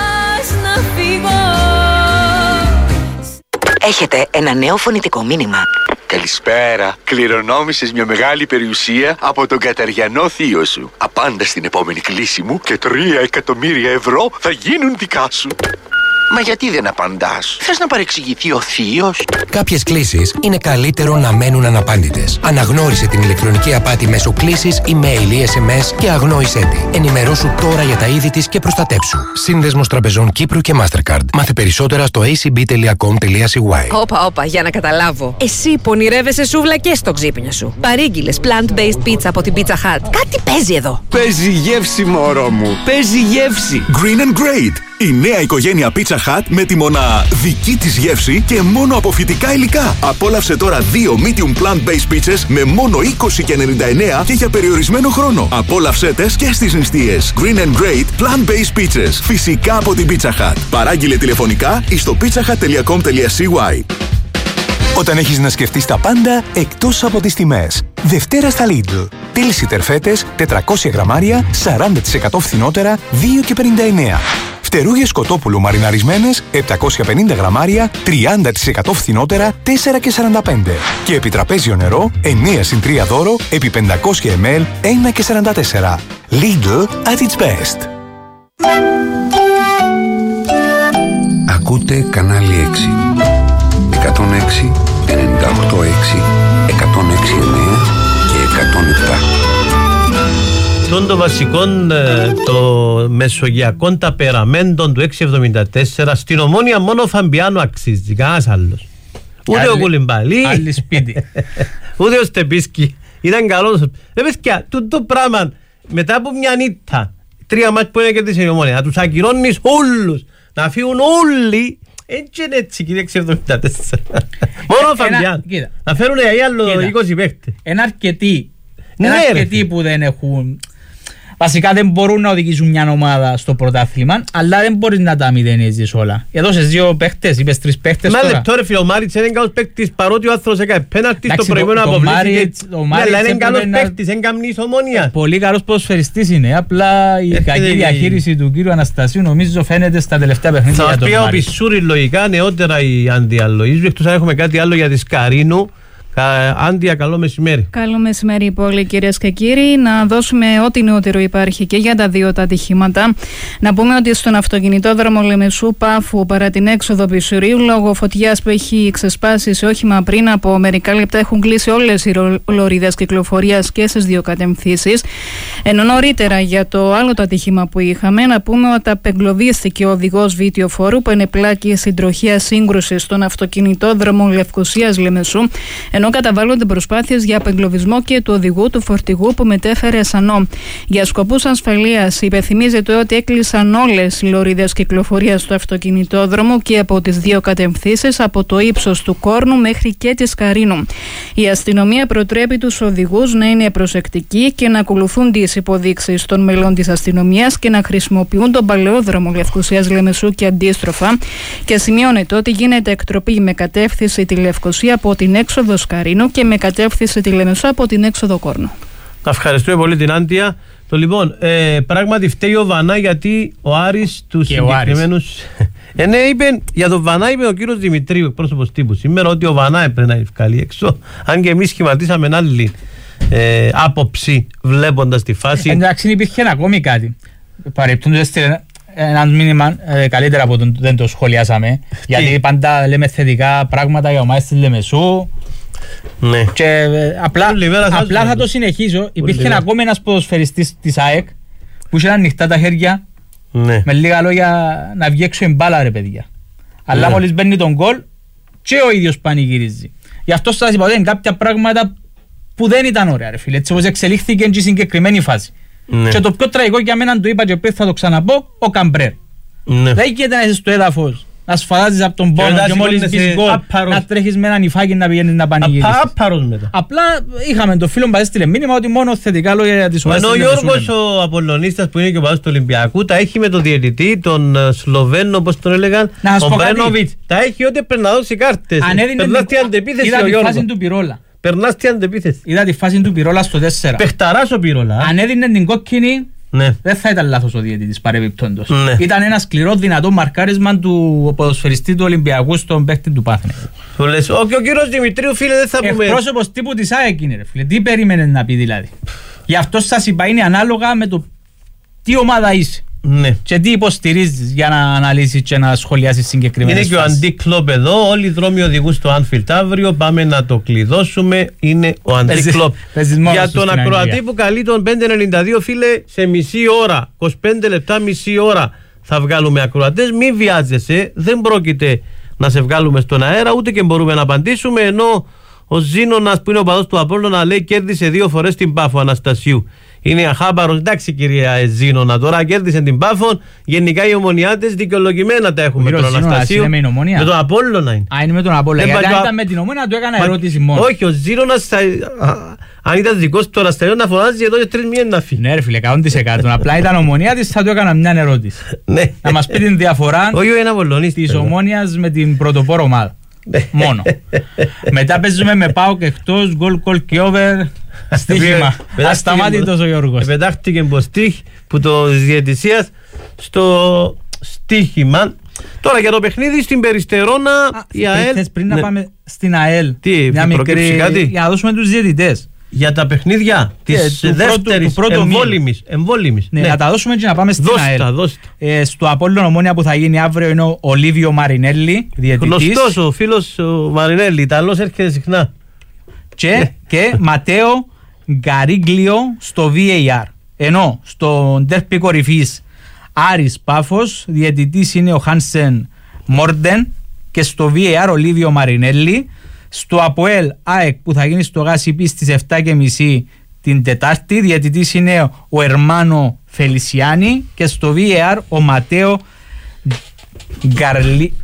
Έχετε ένα νέο φωνητικό μήνυμα. Καλησπέρα. Κληρονόμησες μια μεγάλη περιουσία από τον Καταριανό θείο σου. Απάντα στην επόμενη κλήση μου και τρία εκατομμύρια ευρώ θα γίνουν δικά σου. Μα γιατί δεν απαντάς? Θες να παρεξηγηθεί ο θείος? Κάποιες κλήσεις είναι καλύτερο να μένουν αναπάντητες. Αναγνώρισε την ηλεκτρονική απάτη μέσω κλήσης, email ή ες εμ ες και αγνόησέ τη. Ενημερώσου τώρα για τα είδη της και προστατέψου. Σύνδεσμος Τραπεζών Κύπρου και Mastercard. Μάθε περισσότερα στο έι σι μπι τελεία κομ τελεία σι γουάι. Όπα, όπα, για να καταλάβω. Εσύ πονηρεύεσαι σούβλα και στο ξύπνιο σου. Παρήγγειλες plant-based pizza από την Pizza Hut. Κάτι παίζει εδώ. Παίζει γεύση, μωρό μου. Παίζει γεύση. Green and Great. Η νέα οικογένεια Pizza Hut με τη μοναδική της γεύση και μόνο από φυτικά υλικά. Απόλαυσε τώρα δύο medium plant-based pizzas με μόνο είκοσι και ενενήντα εννέα και για περιορισμένο χρόνο. Απόλαυσέ τες και στις νηστείες. Green and Great plant-based pizzas. Φυσικά από την Pizza Hut. Παράγγειλε τηλεφωνικά ή στο pizzahut τελεία com τελεία c y. Όταν έχεις να σκεφτείς τα πάντα εκτός από τις τιμές. Δευτέρα στα Lidl. Τίλσιτερ φέτες τετρακόσια γραμμάρια σαράντα τοις εκατό φθηνότερα δύο και πενήντα εννέα. Φτερούγες κοτόπουλου μαριναρισμένες επτακόσια πενήντα γραμμάρια τριάντα τοις εκατό φθηνότερα τέσσερα και σαράντα πέντε. Και επιτραπέζιο νερό εννέα συν τρία δώρο επί πεντακόσια μιλιλίτρ ένα και σαράντα τέσσερα. Lidl at its best. Ακούτε κανάλι έξι. εκατόν έξι, ενενήντα οκτώ έξι, εκατόν έξι εννέα και εκατόν επτά. Τον το βασικό, το μεσογειακό ταπεραμέντων του εξακόσια εβδομήντα τέσσερα στην Ομόνια μόνο ο Φαμπιάνο αξίζει, κανένας άλλος. Ούτε ο Κουλιμπαλί, άλλη σπίτι. ούτε ο Στεπίσκι. Ήταν καλός. Ρε παιδιά, το πράγμα μετά από μια νύχτα, τρία μάτς που είναι και της Ομόνια, να τους ακυρώνεις όλους, να φύγουν όλοι. Έτσι είναι έτσι κύριε εξακόσια εβδομήντα τέσσερα. Μόνο ο Φαμπιάν. Να φέρουν άλλο είκοσι παίκτες. Είναι αρκετοί. Είναι αρκετοί που δεν έχουν. Βασικά δεν μπορούν να οδηγήσουν μια ομάδα στο πρωτάθλημα, αλλά δεν μπορείς να τα μηδενίζεις όλα. Εδώ σε δύο παίχτες, είπες τρεις παίχτες τώρα. Μα λεπτό ρε φίλε, ο Μάριτς είναι καλός παίχτης, παρότι ο άνθρωπος έκανε πέναλτι στο προηγούμενο αποβλήθηκε. Αλλά είναι καλός παίχτης, είναι καμνής Ομόνια. Πολύ καλός ποδοσφαιριστής είναι, απλά η κακή διαχείριση του κύριου Αναστασίου νομίζω φαίνεται στα τελευταία παιχνίδια. Θα μας πει ο Πισούρης λογικά νεότερα η αντιαλογίζου, εκτός αν έχουμε κάτι άλλο για τη Σκαρίνου. Άντια, καλό μεσημέρι. Καλό μεσημέρι πολύ κυρίες και κύριοι. Να δώσουμε ό,τι νεότερο υπάρχει και για τα δύο τα ατυχήματα. Να πούμε ότι στον αυτοκινητόδρομο Λεμεσού Πάφου παρά την έξοδο Πισουρίου, λόγω φωτιάς που έχει ξεσπάσει σε όχημα πριν από μερικά λεπτά, έχουν κλείσει όλες οι λωρίδες κυκλοφορίας και στις δύο κατευθύνσεις. Ενώ νωρίτερα για το άλλο το ατύχημα που είχαμε, να πούμε ότι απεγκλωβίστηκε ο οδηγός βιτιοφόρου που ενεπλάκη στην τροχαία σύγκρουση στον αυτοκινητόδρομο Λευκοσίας Λεμεσού, ενώ καταβάλλονται προσπάθειες για απεγκλωβισμό και του οδηγού του φορτηγού που μετέφερε σανό. Για σκοπούς ασφαλείας, υπενθυμίζεται ότι έκλεισαν όλες οι λωρίδες κυκλοφορίας του αυτοκινητόδρομου και από τις δύο κατευθύνσεις, από το ύψος του Κόρνου μέχρι και της Καρίνου. Η αστυνομία προτρέπει τους οδηγούς να είναι προσεκτικοί και να ακολουθούν τις υποδείξεις των μελών της αστυνομίας και να χρησιμοποιούν τον παλαιόδρομο Λευκοσίας Λεμεσού και αντίστροφα. Και σημειώνεται ότι γίνεται εκτροπή με κατεύθυνση τη Λευκοσία από την έξοδο Καρίνου και με κατεύθυνση τη Λεμεσό από την έξοδο Κόρνου. Ευχαριστούμε πολύ την Άντια. Το λοιπόν, ε, πράγματι φταίει ο Βανά γιατί ο Άρης του συγκεκριμένους. ε, ναι, είπε, για τον Βανά είπε ο κύριος Δημητρίου, εκπρόσωπος τύπου σήμερα, ότι ο Βανά έπρεπε να βγάλει έξω. Αν και εμείς σχηματίσαμε άλλη ε, άποψη βλέποντας τη φάση. Εντάξει, υπήρχε ακόμη κάτι. Παρεπτούνται ένα μήνυμα ε, καλύτερα από τον δεν το σχολιάσαμε. Γιατί πάντα λέμε θετικά πράγματα για ομάδες της Λεμεσού. Ναι. Και ε, απλά, απλά θα το συνεχίσω. Υπήρχε ακόμη ένας ποδοσφαιριστής της ΑΕΚ που είχε ανοιχτά τα χέρια, ναι, με λίγα λόγια να βγει έξω η μπάλα, ρε παιδιά. Αλλά ναι, μόλις μπαίνει τον γκολ και ο ίδιος πανηγυρίζει. Γι' αυτό σας είπα ότι είναι κάποια πράγματα που δεν ήταν ωραία, ρε φίλε. Έτσι όπως εξελίχθηκε και η συγκεκριμένη φάση. Ναι. Και το πιο τραγικό για μένα, το είπα και πριν θα το ξαναπώ, ο Καμπρέρ. Ναι. Δεν γίνεται να είσαι στο έδαφος, να σφαδάζεις από τον πόνο και, και μόλις μπεις γκολ να τρέχεις με έναν υφάκι να πηγαίνεις να πανηγυρίσεις. Απλά είχαμε το φίλο που μας έστειλε μήνυμα ότι μόνο θετικά λόγια για τις ομάδες. Ενώ ο Γιώργος ο Απολλωνίστας που είναι και ο παδός του Ολυμπιακού τα έχει με τον διαιτητή, τον Σλοβαίνο, όπως τον έλεγαν, τον Μπρένοβιτς. Τα έχει ότι πρέπει να δώσει κάρτες. Περνάς την αντεπίθεση ο Γιώργος. Περνάς την αντεπίθεση. Είδα τη φάση του Πυρόλα στο τέσσερα. Πεχταράς ο Πυρόλα. Αν έδινε την κόκκινη, ναι, δεν θα ήταν λάθος ο διαιτητής παρεμπιπτόντος. Ναι. Ήταν ένα σκληρό δυνατό μαρκάρισμα του ποδοσφαιριστή του Ολυμπιακού στον παίκτη του Πάθνη. Ο, ο κύριος Δημητρίου, φίλε, δεν θα πούμε. Εκπρόσωπος τύπου της ΑΕΚ είναι, ρε φίλε. Τι περίμενε να πει δηλαδή. Γι' αυτό σας είπα, είναι ανάλογα με το τι ομάδα είσαι. Ναι. Και τι υποστηρίζεις για να αναλύσεις και να σχολιάσεις συγκεκριμένες φάσεις. Είναι και ο Αντί Κλόπ εδώ. Όλοι οι δρόμοι οδηγούν στο Anfield αύριο. Πάμε να το κλειδώσουμε. Είναι ο Αντί Κλόπ. Για τον ακροατή που καλεί τον πέντε ενενήντα δύο, φίλε, σε μισή ώρα, είκοσι πέντε λεπτά, μισή ώρα θα βγάλουμε ακροατές. Μην βιάζεσαι. Δεν πρόκειται να σε βγάλουμε στον αέρα, ούτε και μπορούμε να απαντήσουμε. Ενώ Ο Ζήνωνας που είναι ο παδός του Απόλλωνα λέει κέρδισε δύο φορές την Πάφο Αναστασίου. Είναι αχάμπαρος, εντάξει κυρία Ζήνονα, τώρα κέρδισε την Πάφο. Γενικά οι ομονιάτες δικαιολογημένα τα έχουμε με τον Αναστασίου. Με, με τον Απόλλωνα είναι. Α, είναι με τον Απόλλωνα. Γιατί αν ήταν με την Ομόνια του έκανα ερώτηση μόνο. Όχι, ο Ζήνωνας θα... αν ήταν δικός του Αναστασίου να φωνάζει εδώ και τρεις μήνες να φύγει. Ναι ρε φίλε, εκατό τοις εκατό. Απλά ήταν ομονιάτης, θα του έκανα μια ερώτηση. Να μας πει την διαφορά της Ομόνιας με την πρωτοπόρο ομάδα. Μόνο. Μετά παίζουμε με ΠΑΟΚ εκτός, γκολ, κολ και over. Στοίχημα. Ασταμάτητος ο Γιώργος. Πετάχτηκε μποστίχ που το διαιτησίας στο στοίχημα. Τώρα για το παιχνίδι στην Περιστερώνα η ΑΕΛ. Πριν να πάμε στην ΑΕΛ, μια μικρή κάτι για να δώσουμε τους διαιτητές. Για τα παιχνίδια της δεύτερης εμβόλυμης. Ναι, να τα δώσουμε και να πάμε στην ΑΕΛ. Στο Απόλλων Ομόνια που θα γίνει αύριο είναι ο Ολίβιο Μαρινέλli, διαιτητής. Γνωστός ο φίλος ο Μαρινέλli, Ιταλός, έρχεται συχνά. Και, και Ματέο Γκαρίγκλιο στο βι έι αρ. Ενώ στο ντέρπι κορυφής Άρης Πάφος, διαιτητής είναι ο Χάνσεν Μόρντεν και στο βι έι αρ ο Λίβιο Μαρινέλli. Στο ΑΠΟΕΛ ΑΕΚ που θα γίνει στο Γάσιπι στις επτά και μισή την Τετάρτη, διαιτητής είναι ο Ερμάνο Φελισιάνη και στο βι έι αρ ο Ματέο Γκαρλί...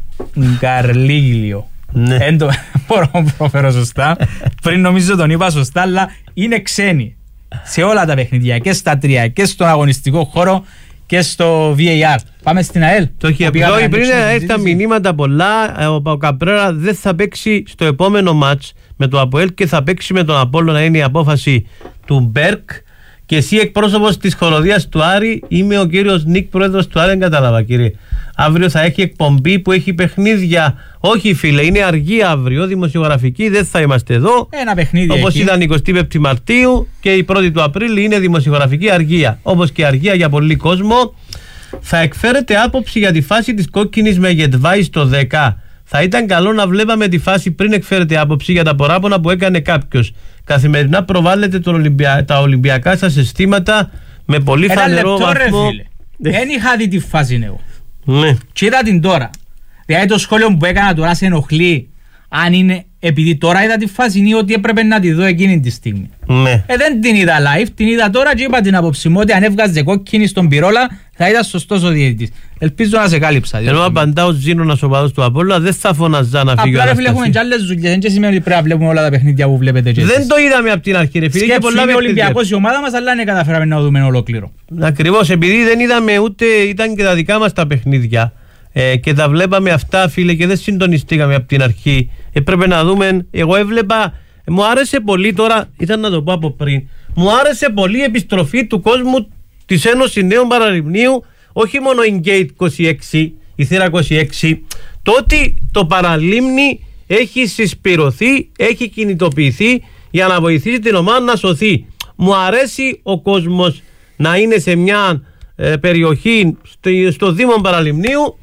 Γκαρλίγλιο. Ναι. Δεν το μπορώ να προφέρω σωστά. Πριν νομίζω τον είπα σωστά, αλλά είναι ξένοι σε όλα τα παιχνίδια και στα τρία και στον αγωνιστικό χώρο και στο βι έι αρ. Πάμε στην ΑΕΛ. Το είχε πει πριν, έρθαν μηνύματα πολλά. Ο Παοκαπρέρα δεν θα παίξει στο επόμενο μάτς με το ΑΠΟΕΛ και θα παίξει με τον Απόλλωνα. Είναι η απόφαση του Μπέρκ. Και εσύ εκπρόσωπος της χοροδίας του Άρη, είμαι ο κύριος Νίκ, πρόεδρος του Άρη. Δεν κατάλαβα κύριε. Αύριο θα έχει εκπομπή που έχει παιχνίδια. Όχι φίλε, είναι αργή αύριο, δημοσιογραφική, δεν θα είμαστε εδώ. Ένα παιχνίδι. Όπως ήταν εικοστή πέμπτη Μαρτίου και η πρώτη του Απρίλη είναι δημοσιογραφική αργία. Όπως και αργία για πολύ κόσμο. Θα εκφέρετε άποψη για τη φάση της κόκκινης με Γετβάη στο δέκα. Θα ήταν καλό να βλέπαμε τη φάση πριν εκφέρετε άποψη για τα παράπονα που έκανε κάποιος. Καθημερινά προβάλλετε τον Ολυμπια... τα Ολυμπιακά σας αισθήματα με πολύ Ένα φανερό λεπτό, βαθμό. Δεν είχα δει τη φάση εγώ. Ναι. Και είδα την τώρα. Δηλαδή το σχόλιο που έκανα τώρα σε ενοχλεί αν είναι επειδή τώρα είδα τη φάση ή ότι έπρεπε να τη δω εκείνη τη στιγμή. Ναι. Ε, δεν την είδα live, την είδα τώρα και είπα την απόψη μου ότι αν έβγαζε κόκκινη στον πυρόλα θα ήταν σωστός ο διαιτητής. Ελπίζω να σε κάλυψα. Ενώ απαντά ο Ζήνωνας ο παδός του Απόλλωνα, δεν θα φωναζά να φύγει ο Αναστασίου. Απλά ρε φίλε έχουμε και άλλες δουλειές, δεν σημαίνει ότι πρέπει να βλέπουμε όλα τα παιχνίδια που βλέπετε και εσείς. Δεν το είδαμε από την αρχή ρε φίλε. Σκέψου είναι Ολυμπιακός η ομάδα μας, αλλά δεν καταφέραμε να δούμε ολόκληρο. Ακριβώς, επειδή δεν είδαμε ούτε ήταν και τα δικά μας τα παιχνίδια ε, και τα βλέπαμε αυτά φίλε και δεν συντονιστήκαμε από την αρχή. Έπρεπε να δούμε, εγώ έβλεπα, μου άρεσε πολύ τώρα, ήταν να το πω από πριν, μου άρεσε πολύ η επιστροφή του κόσμου της Ένωσης Νέων Παραλιμνίου, όχι μόνο η Gate είκοσι έξι, η θύρα είκοσι έξι, το ότι το Παραλίμνη έχει συσπηρωθεί, έχει κινητοποιηθεί για να βοηθήσει την ομάδα να σωθεί. Μου αρέσει ο κόσμος να είναι σε μια ε, περιοχή στο, στο Δήμο Παραλιμνίου,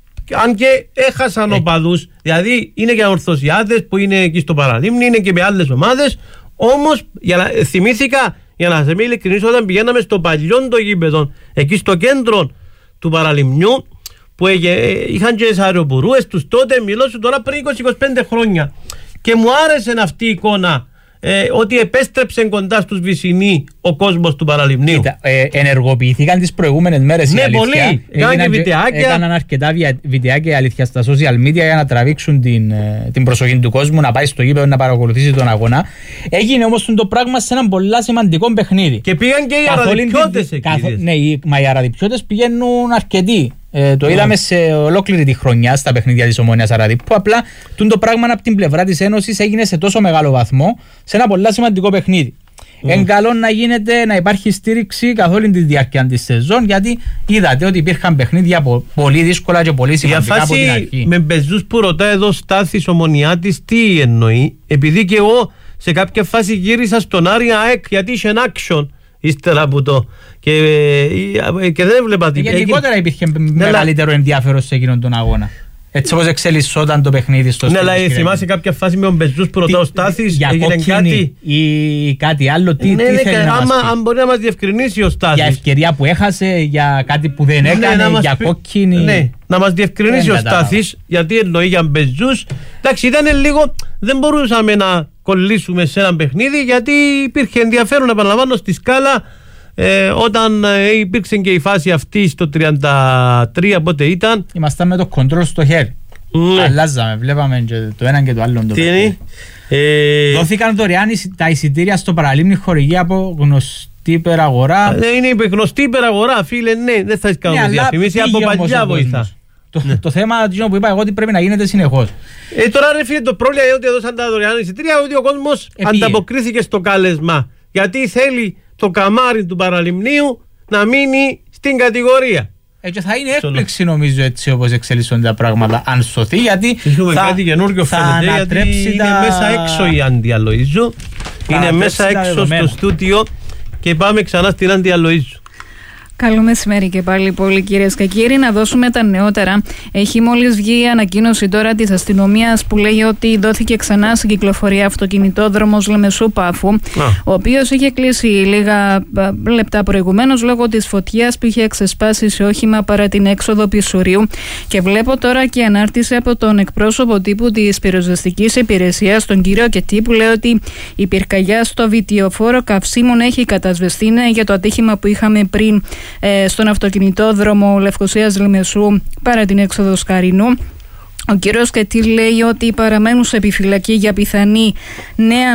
αν και έχασαν οπαδούς, δηλαδή είναι και ορθωσιάδες που είναι εκεί στο Παραλίμνη, είναι και με άλλες ομάδες. Όμως για να, θυμήθηκα, για να σε είμαι ειλικρινής, όταν πηγαίναμε στο παλιό το γήπεδο, εκεί στο κέντρο του Παραλιμνιού, που έγε, είχαν και τις αεροπορούες τους τότε, μιλώ σου τώρα πριν είκοσι με είκοσι πέντε χρόνια, και μου άρεσε αυτή η εικόνα. Ε, ότι επέστρεψε κοντά στους Βυσσινοί ο κόσμος του Παραλιμνίου. Κοίτα, ε, ενεργοποιηθήκαν τις προηγούμενες μέρες. Ναι, πολύ. Έκαναν βιντεάκια. Έκαναν αρκετά βιντεάκια αλήθεια στα social media για να τραβήξουν την, την προσοχή του κόσμου, να πάει στο γήπεδο να παρακολουθήσει τον αγώνα. Έγινε όμως το πράγμα σε ένα πολύ σημαντικό παιχνίδι. Και πήγαν και οι αραδιπιώτες εκεί. Καθ, ναι, μα οι αραδιπιώτες πηγαίνουν αρκετοί. Ε, το είδαμε σε ολόκληρη τη χρονιά στα παιχνίδια της Ομόνοιας Αραδίππου. Απλά το πράγμα από την πλευρά της Ένωσης έγινε σε τόσο μεγάλο βαθμό σε ένα πολύ σημαντικό παιχνίδι. Mm. Εν καλό να γίνεται να υπάρχει στήριξη καθ' όλη τη διάρκεια της σεζόν, γιατί είδατε ότι υπήρχαν παιχνίδια πολύ δύσκολα και πολύ σημαντικά από την αρχή. Με μπεζούς που ρωτά εδώ Στάθης Ομονιάτης, τι εννοεί, επειδή και εγώ σε κάποια φάση γύρισα στον Άρη ΑΕΚ γιατί είχε ένα action. Ύστερα από το. Και, και δεν έβλεπα την. Γενικότερα υπήρχε μεγαλύτερο ενδιαφέρον σε εκείνον τον αγώνα. Έτσι όπως εξελισσόταν το παιχνίδι στο ναι, στήλος. Ναι, αλλά θυμάσαι κάποια φάση με τον Μπεζούς που ρωτά ο Στάθης, έγινε κάτι ή κάτι άλλο, τι, ναι, τι ναι, θέλει να άμα, μας πει. αν μπορεί να μας διευκρινίσει ο Στάθης. Για ευκαιρία που έχασε, για κάτι που δεν έκανε, ναι, για πει, κόκκινη. Ναι, να μας διευκρινίσει ο Στάθης, γιατί εννοεί για Μπεζούς. Εντάξει, ήταν λίγο, δεν μπορούσαμε να κολλήσουμε σε ένα παιχνίδι, γιατί υπήρχε ενδιαφέρον, επαναλαμβάνω, στη σκάλα. Ε, όταν ε, υπήρξε και η φάση αυτή στο τριάντα τρία, πότε ήταν. Ήμασταν με το κοντρόλ στο χέρι. Ναι. Αλλάζαμε, βλέπαμε και το ένα και το άλλο. Τι είναι? Ε... Δόθηκαν δωρεάν τα εισιτήρια στο Παραλίμνη χορηγή από γνωστή υπεραγορά. Ναι, είναι γνωστή υπεραγορά, φίλε, ναι, δεν θα κάνω ναι, διαφημίσει, από παλιά βοηθά. Το, ναι. το θέμα που είπα εγώ ότι πρέπει να γίνεται συνεχώς. Ε, τώρα ρε φίλε, το πρόβλημα είναι ότι έδωσαν τα δωρεάν εισιτήρια, ότι ο κόσμος ανταποκρίθηκε στο κάλεσμα. Γιατί θέλει το καμάρι του Παραλιμνίου να μείνει στην κατηγορία. Ε, και θα είναι έκπληξη νομίζω έτσι όπως εξελίσσονται τα πράγματα αν σωθεί, γιατί έχουμε θα, κάτι καινούργιο θα φαίνεται, ανατρέψει γιατί τα... είναι μέσα έξω η Άντι Αλοΐζου, είναι μέσα έξω στο στούτιο και πάμε ξανά στην Άντι Αλοΐζου. Καλό μεσημέρι και πάλι πολύ κυρίες και κύριοι. Να δώσουμε τα νεότερα. Έχει μόλις βγει η ανακοίνωση τώρα της αστυνομίας που λέει ότι δόθηκε ξανά στην κυκλοφορία αυτοκινητόδρομος Λεμεσού Πάφου, ο οποίος είχε κλείσει λίγα λεπτά προηγουμένως λόγω της φωτιάς που είχε εξεσπάσει σε όχημα παρά την έξοδο Πισουρίου. Και βλέπω τώρα και ανάρτηση από τον εκπρόσωπο τύπου της πυροσβεστικής υπηρεσίας, τον κύριο Κετή, που λέει ότι η πυρκαγιά στο βιτιοφόρο καυσίμων έχει κατασβεστεί για το ατύχημα που είχαμε πριν στον αυτοκινητόδρομο Λευκωσίας Λεμεσού παρά την έξοδο Σκαρινού. Ο κύριος Κετή λέει ότι παραμένουν σε επιφυλακή για πιθανή νέα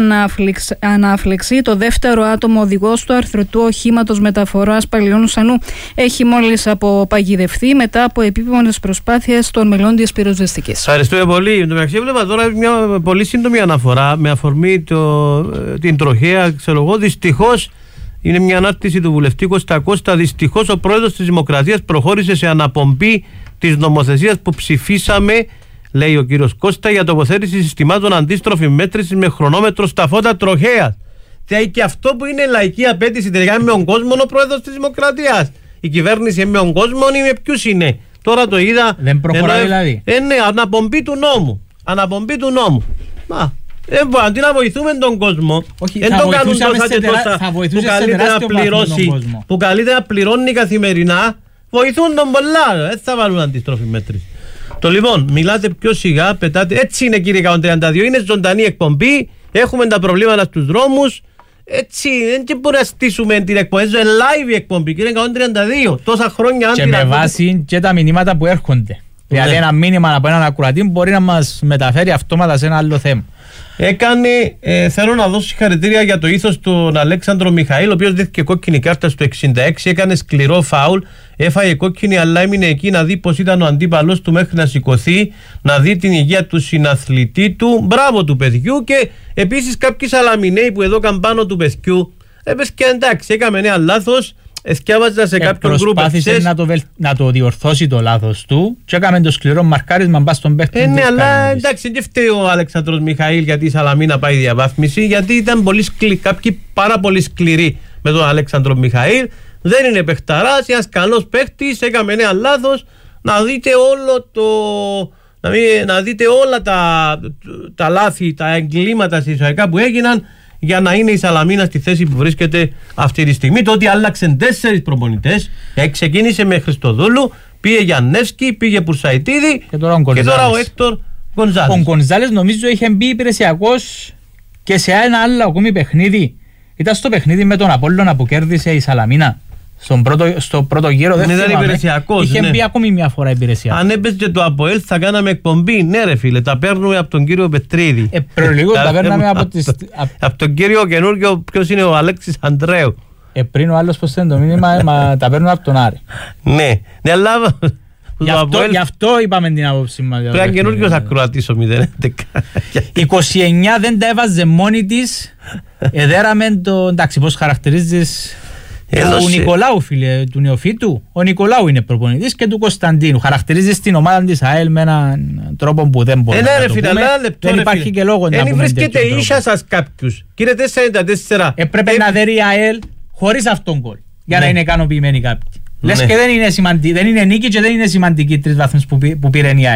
ανάφλεξη. Το δεύτερο άτομο οδηγός του αρθρωτού οχήματος μεταφοράς Παλαιών Ουσανού έχει μόλις αποπαγιδευτεί μετά από επίπονες προσπάθειες των μελών της πυροσβεστικής. Ευχαριστούμε πολύ. Το μεταξύ βλέπα τώρα μια πολύ σύντομη αναφορά με αφορμή το, την τροχαία. Ξέρω εγώ, δυστυχώς. Είναι μια ανάρτηση του βουλευτή Κώστα Κώστα. Δυστυχώς ο πρόεδρος της Δημοκρατίας προχώρησε σε αναπομπή της νομοθεσίας που ψηφίσαμε, λέει ο κύριος Κώστα, για τοποθέτηση συστημάτων αντίστροφη μέτρησης με χρονόμετρο στα φώτα τροχέας. Και αυτό που είναι λαϊκή απέτηση τελικά με τον κόσμο ο πρόεδρος της Δημοκρατίας. Η κυβέρνηση με τον κόσμο ή με ποιους είναι? Τώρα το είδα. Δεν προχωρά ενώ, δηλαδή. Ε, ναι, αναπομπή του νόμου. Αναπομπή του νόμου. Μα. Ε, αντί να βοηθούμε τον κόσμο, δεν το κάνουν τόσα και τόσα που καλύτερα να πληρώσει, που καλύτερα πληρώνει καθημερινά, βοηθούν τον πολλά, έτσι θα βάλουν αντιστροφή μέτρηση. Το λοιπόν, μιλάτε πιο σιγά, πετάτε, έτσι είναι κύριε εκατόν τριάντα δύο, είναι ζωντανή εκπομπή, έχουμε τα προβλήματα στους δρόμους, έτσι δεν μπορούμε να στήσουμε την εκπομπή, είναι live η εκπομπή κύριε εκατόν τριάντα δύο, τόσα χρόνια. Και με βάση και τα μηνύματα που έρχονται. Δηλαδή ναι. Ένα μήνυμα από έναν ακροατή μπορεί να μας μεταφέρει αυτόματα σε ένα άλλο θέμα. Έκανε, ε, θέλω να δώσω συγχαρητήρια για το ήθος του Αλέξανδρο Μιχαήλ, ο οποίος δέχτηκε κόκκινη κάρτα στο εξήντα έξι, έκανε σκληρό φάουλ, έφαγε κόκκινη, αλλά έμεινε εκεί να δει πως ήταν ο αντίπαλος του μέχρι να σηκωθεί, να δει την υγεία του συναθλητή του. Μπράβο του παιδιού. Και επίσης κάποιοι σαλαμινέοι που εδώ καν πάνω του παιδιού, έπες και εντάξει, έκαμε ένα λάθος. Εσκιάβαζα σε κάποιον γκρουπ. Προσπάθησε να το, βελ... να το διορθώσει το λάθος του και έκαμε το σκληρό μαρκάρισμα μπας στον παίχτη. Ε, ναι, αλλά εντάξει, δεν φταίει ο Αλεξάνδρος Μιχαήλ γιατί η Σαλαμίνα πάει διαβάθμιση, γιατί ήταν πολύ σκληροί, κάποιοι πάρα πολύ σκληροί με τον Αλέξανδρο Μιχαήλ. Δεν είναι παιχταράς, ένας καλός παίχτης, έκαμε ένα λάθος. Να δείτε όλο το... Να, μην... να δείτε όλα τα... τα λάθη, τα εγκλήματα συσσαγωγικά που έγιναν, για να είναι η Σαλαμίνα στη θέση που βρίσκεται αυτή τη στιγμή. Το ότι άλλαξαν τέσσερις προπονητές, ξεκίνησε με Χριστοδούλου, πήγε Γιαννεύσκη, πήγε Πουρσαϊτίδη και τώρα ο, και τώρα ο Έκτορ Γκονζάλες. Ο Γκονζάλες νομίζω είχε μπει υπηρεσιακός και σε ένα άλλο ακόμη παιχνίδι. Ήταν στο παιχνίδι με τον Απόλλωνα που κέρδισε η Σαλαμίνα. Στον πρώτο, στο πρώτο γύρο δεν ήταν υπηρεσιακός. Είχε ναι. μπει ακόμη μια φορά υπηρεσιακός. Αν έπαιζε και το ΑΠΟΕΛ θα κάναμε εκπομπή. Ναι ρε φίλε, τα παίρνουμε από τον κύριο Πετρίδη. Ε, προλίγο τα παίρναμε από, τις... από τον κύριο καινούργιο, ποιος είναι ο Αλέξης Αντρέου. Ε, πριν ο άλλος πως ήταν το μήνυμα, μα, τα παίρνουμε από τον Άρη. Ναι, ναι, αλλά... Γι' αυτό, γι' αυτό είπαμε την άποψη μας. Πρέπει καινούργιος ακροατής ο μηδέν έντεκα. είκοσι εννιά δεν τα έβαζε μόνη της. Εδέραμε το... Εντάξει, πώς χαρακτηρίζεις... Του Νικολάου, φίλε, του νεοφύτου. Ο Νικολάου είναι προπονητής και του Κωνσταντίνου. Χαρακτηρίζει την ομάδα της ΑΕΛ με έναν τρόπο που δεν μπορεί ε, να ρε, το φίλε, πούμε. Λεπτό, δεν υπάρχει φίλε. Και λόγο να πούμε. Δεν βρίσκεται ίσα σας κάποιους. Κύριε τέσσερα ενενήντα τέσσερα. Έπρεπε ε, να δέρει η ΑΕΛ χωρίς αυτόν γκολ. Για ναι. να είναι ικανοποιημένοι κάποιοι. Ναι. Λες και δεν είναι, σημαντική, δεν είναι νίκη και δεν είναι σημαντική οι τρεις βαθμούς που, που πήρε η ΑΕΛ.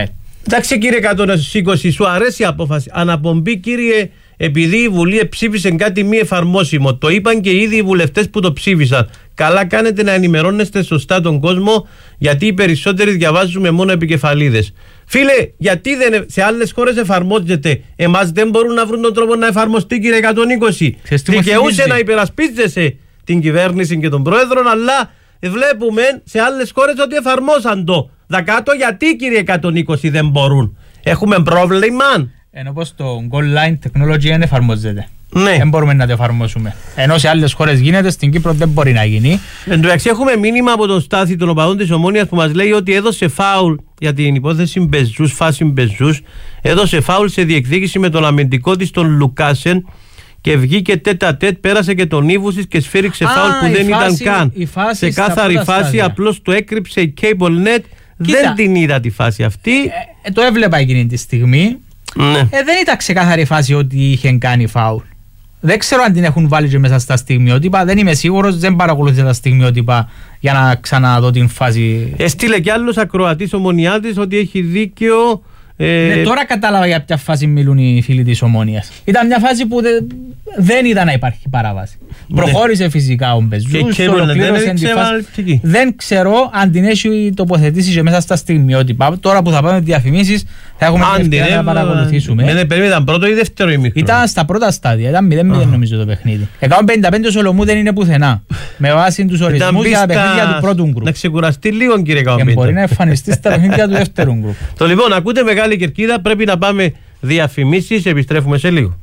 Εντάξει κύριε εκατόν είκοσι, σου αρέσει η απόφαση. Αναπομπή κύριε, επειδή η Βουλή ψήφισε κάτι μη εφαρμόσιμο. Το είπαν και ήδη οι βουλευτές που το ψήφισαν. Καλά κάνετε να ενημερώνεστε σωστά τον κόσμο, γιατί οι περισσότεροι διαβάζουμε μόνο επικεφαλίδες. Φίλε, γιατί δεν, σε άλλες χώρες εφαρμόζεται, εμάς δεν μπορούν να βρουν τον τρόπο να εφαρμοστεί κύριε εκατόν είκοσι. Δικαιούσε να υπερασπίζεσαι την κυβέρνηση και τον πρόεδρο, αλλά βλέπουμε σε άλλες χώρες ότι εφαρμόσαν το. Δακάτω, γιατί κύριε εκατόν είκοσι δεν μπορούν? Έχουμε πρόβλημα. Ενώ πως το goal line technology δεν εφαρμόζεται. Ναι. Δεν μπορούμε να το εφαρμόσουμε. Ενώ σε άλλες χώρες γίνεται, στην Κύπρο δεν μπορεί να γίνει. Εν τω μεταξύ, έχουμε μήνυμα από τον Στάθη των οπαδών της Ομόνοιας που μας λέει ότι έδωσε φάουλ για την υπόθεση Μπεζούς, φάση Μπεζούς. Έδωσε φάουλ σε διεκδίκηση με τον αμυντικό της τον Λουκάσεν και βγήκε τέτα τέτ, πέρασε και τον Ήβουσης και σφύριξε Α, φάουλ που δεν φάση, ήταν καν. Σε κάθαρη φάση, απλώς το έκρυψε η Cable Net. Κοίτα, δεν την είδα τη φάση αυτή. Ε, ε, το έβλεπα εκείνη τη στιγμή. Ναι. Ε, δεν ήταν ξεκάθαρη φάση ότι είχε κάνει φάουλ. Δεν ξέρω αν την έχουν βάλει και μέσα στα στιγμιότυπα. Δεν είμαι σίγουρος, δεν παρακολουθήσα τα στιγμιότυπα για να ξαναδώ την φάση. Έστειλε κι άλλος ακροατής Ομονιάτης ότι έχει δίκιο. Ε... Ναι, τώρα κατάλαβα για ποια φάση μιλούν οι φίλοι της Ομόνοιας. Ήταν μια φάση που δε, δεν είδα να υπάρχει παράβαση. Ναι. Προχώρησε φυσικά ο Μπεζούς, ολοκλήρωσε τη φάση. Δεν ξέρω αν την έχει τοποθετήσει και μέσα στα στιγμιότυπα. Τώρα που θα πάμε διαφημίσεις θα έχουμε την ευκαιρία να παρακολουθήσουμε. Με περίμενε, ήταν πρώτο ή δεύτερο ημίχρονο? Ήταν στα πρώτα στάδια, ήταν μηδέν μηδέν νομίζω το παιχνίδι. εκατόν πενήντα πέντε ο Σολομού δεν είναι πουθενά. Με βάση τους ορισμούς για τα παιχνίδια του πρώτου γκρουπ. Να ξεκουραστεί λίγο κύριε Καμπίντα. Και μπορεί να εμφανιστεί στα παιχνίδια του δεύτερου γκρουπ. Το λοιπόν, ακούτε Μεγάλη Κερκίδα, πρέπει να πάμε διαφημίσεις, επιστρέφουμε σε λίγο.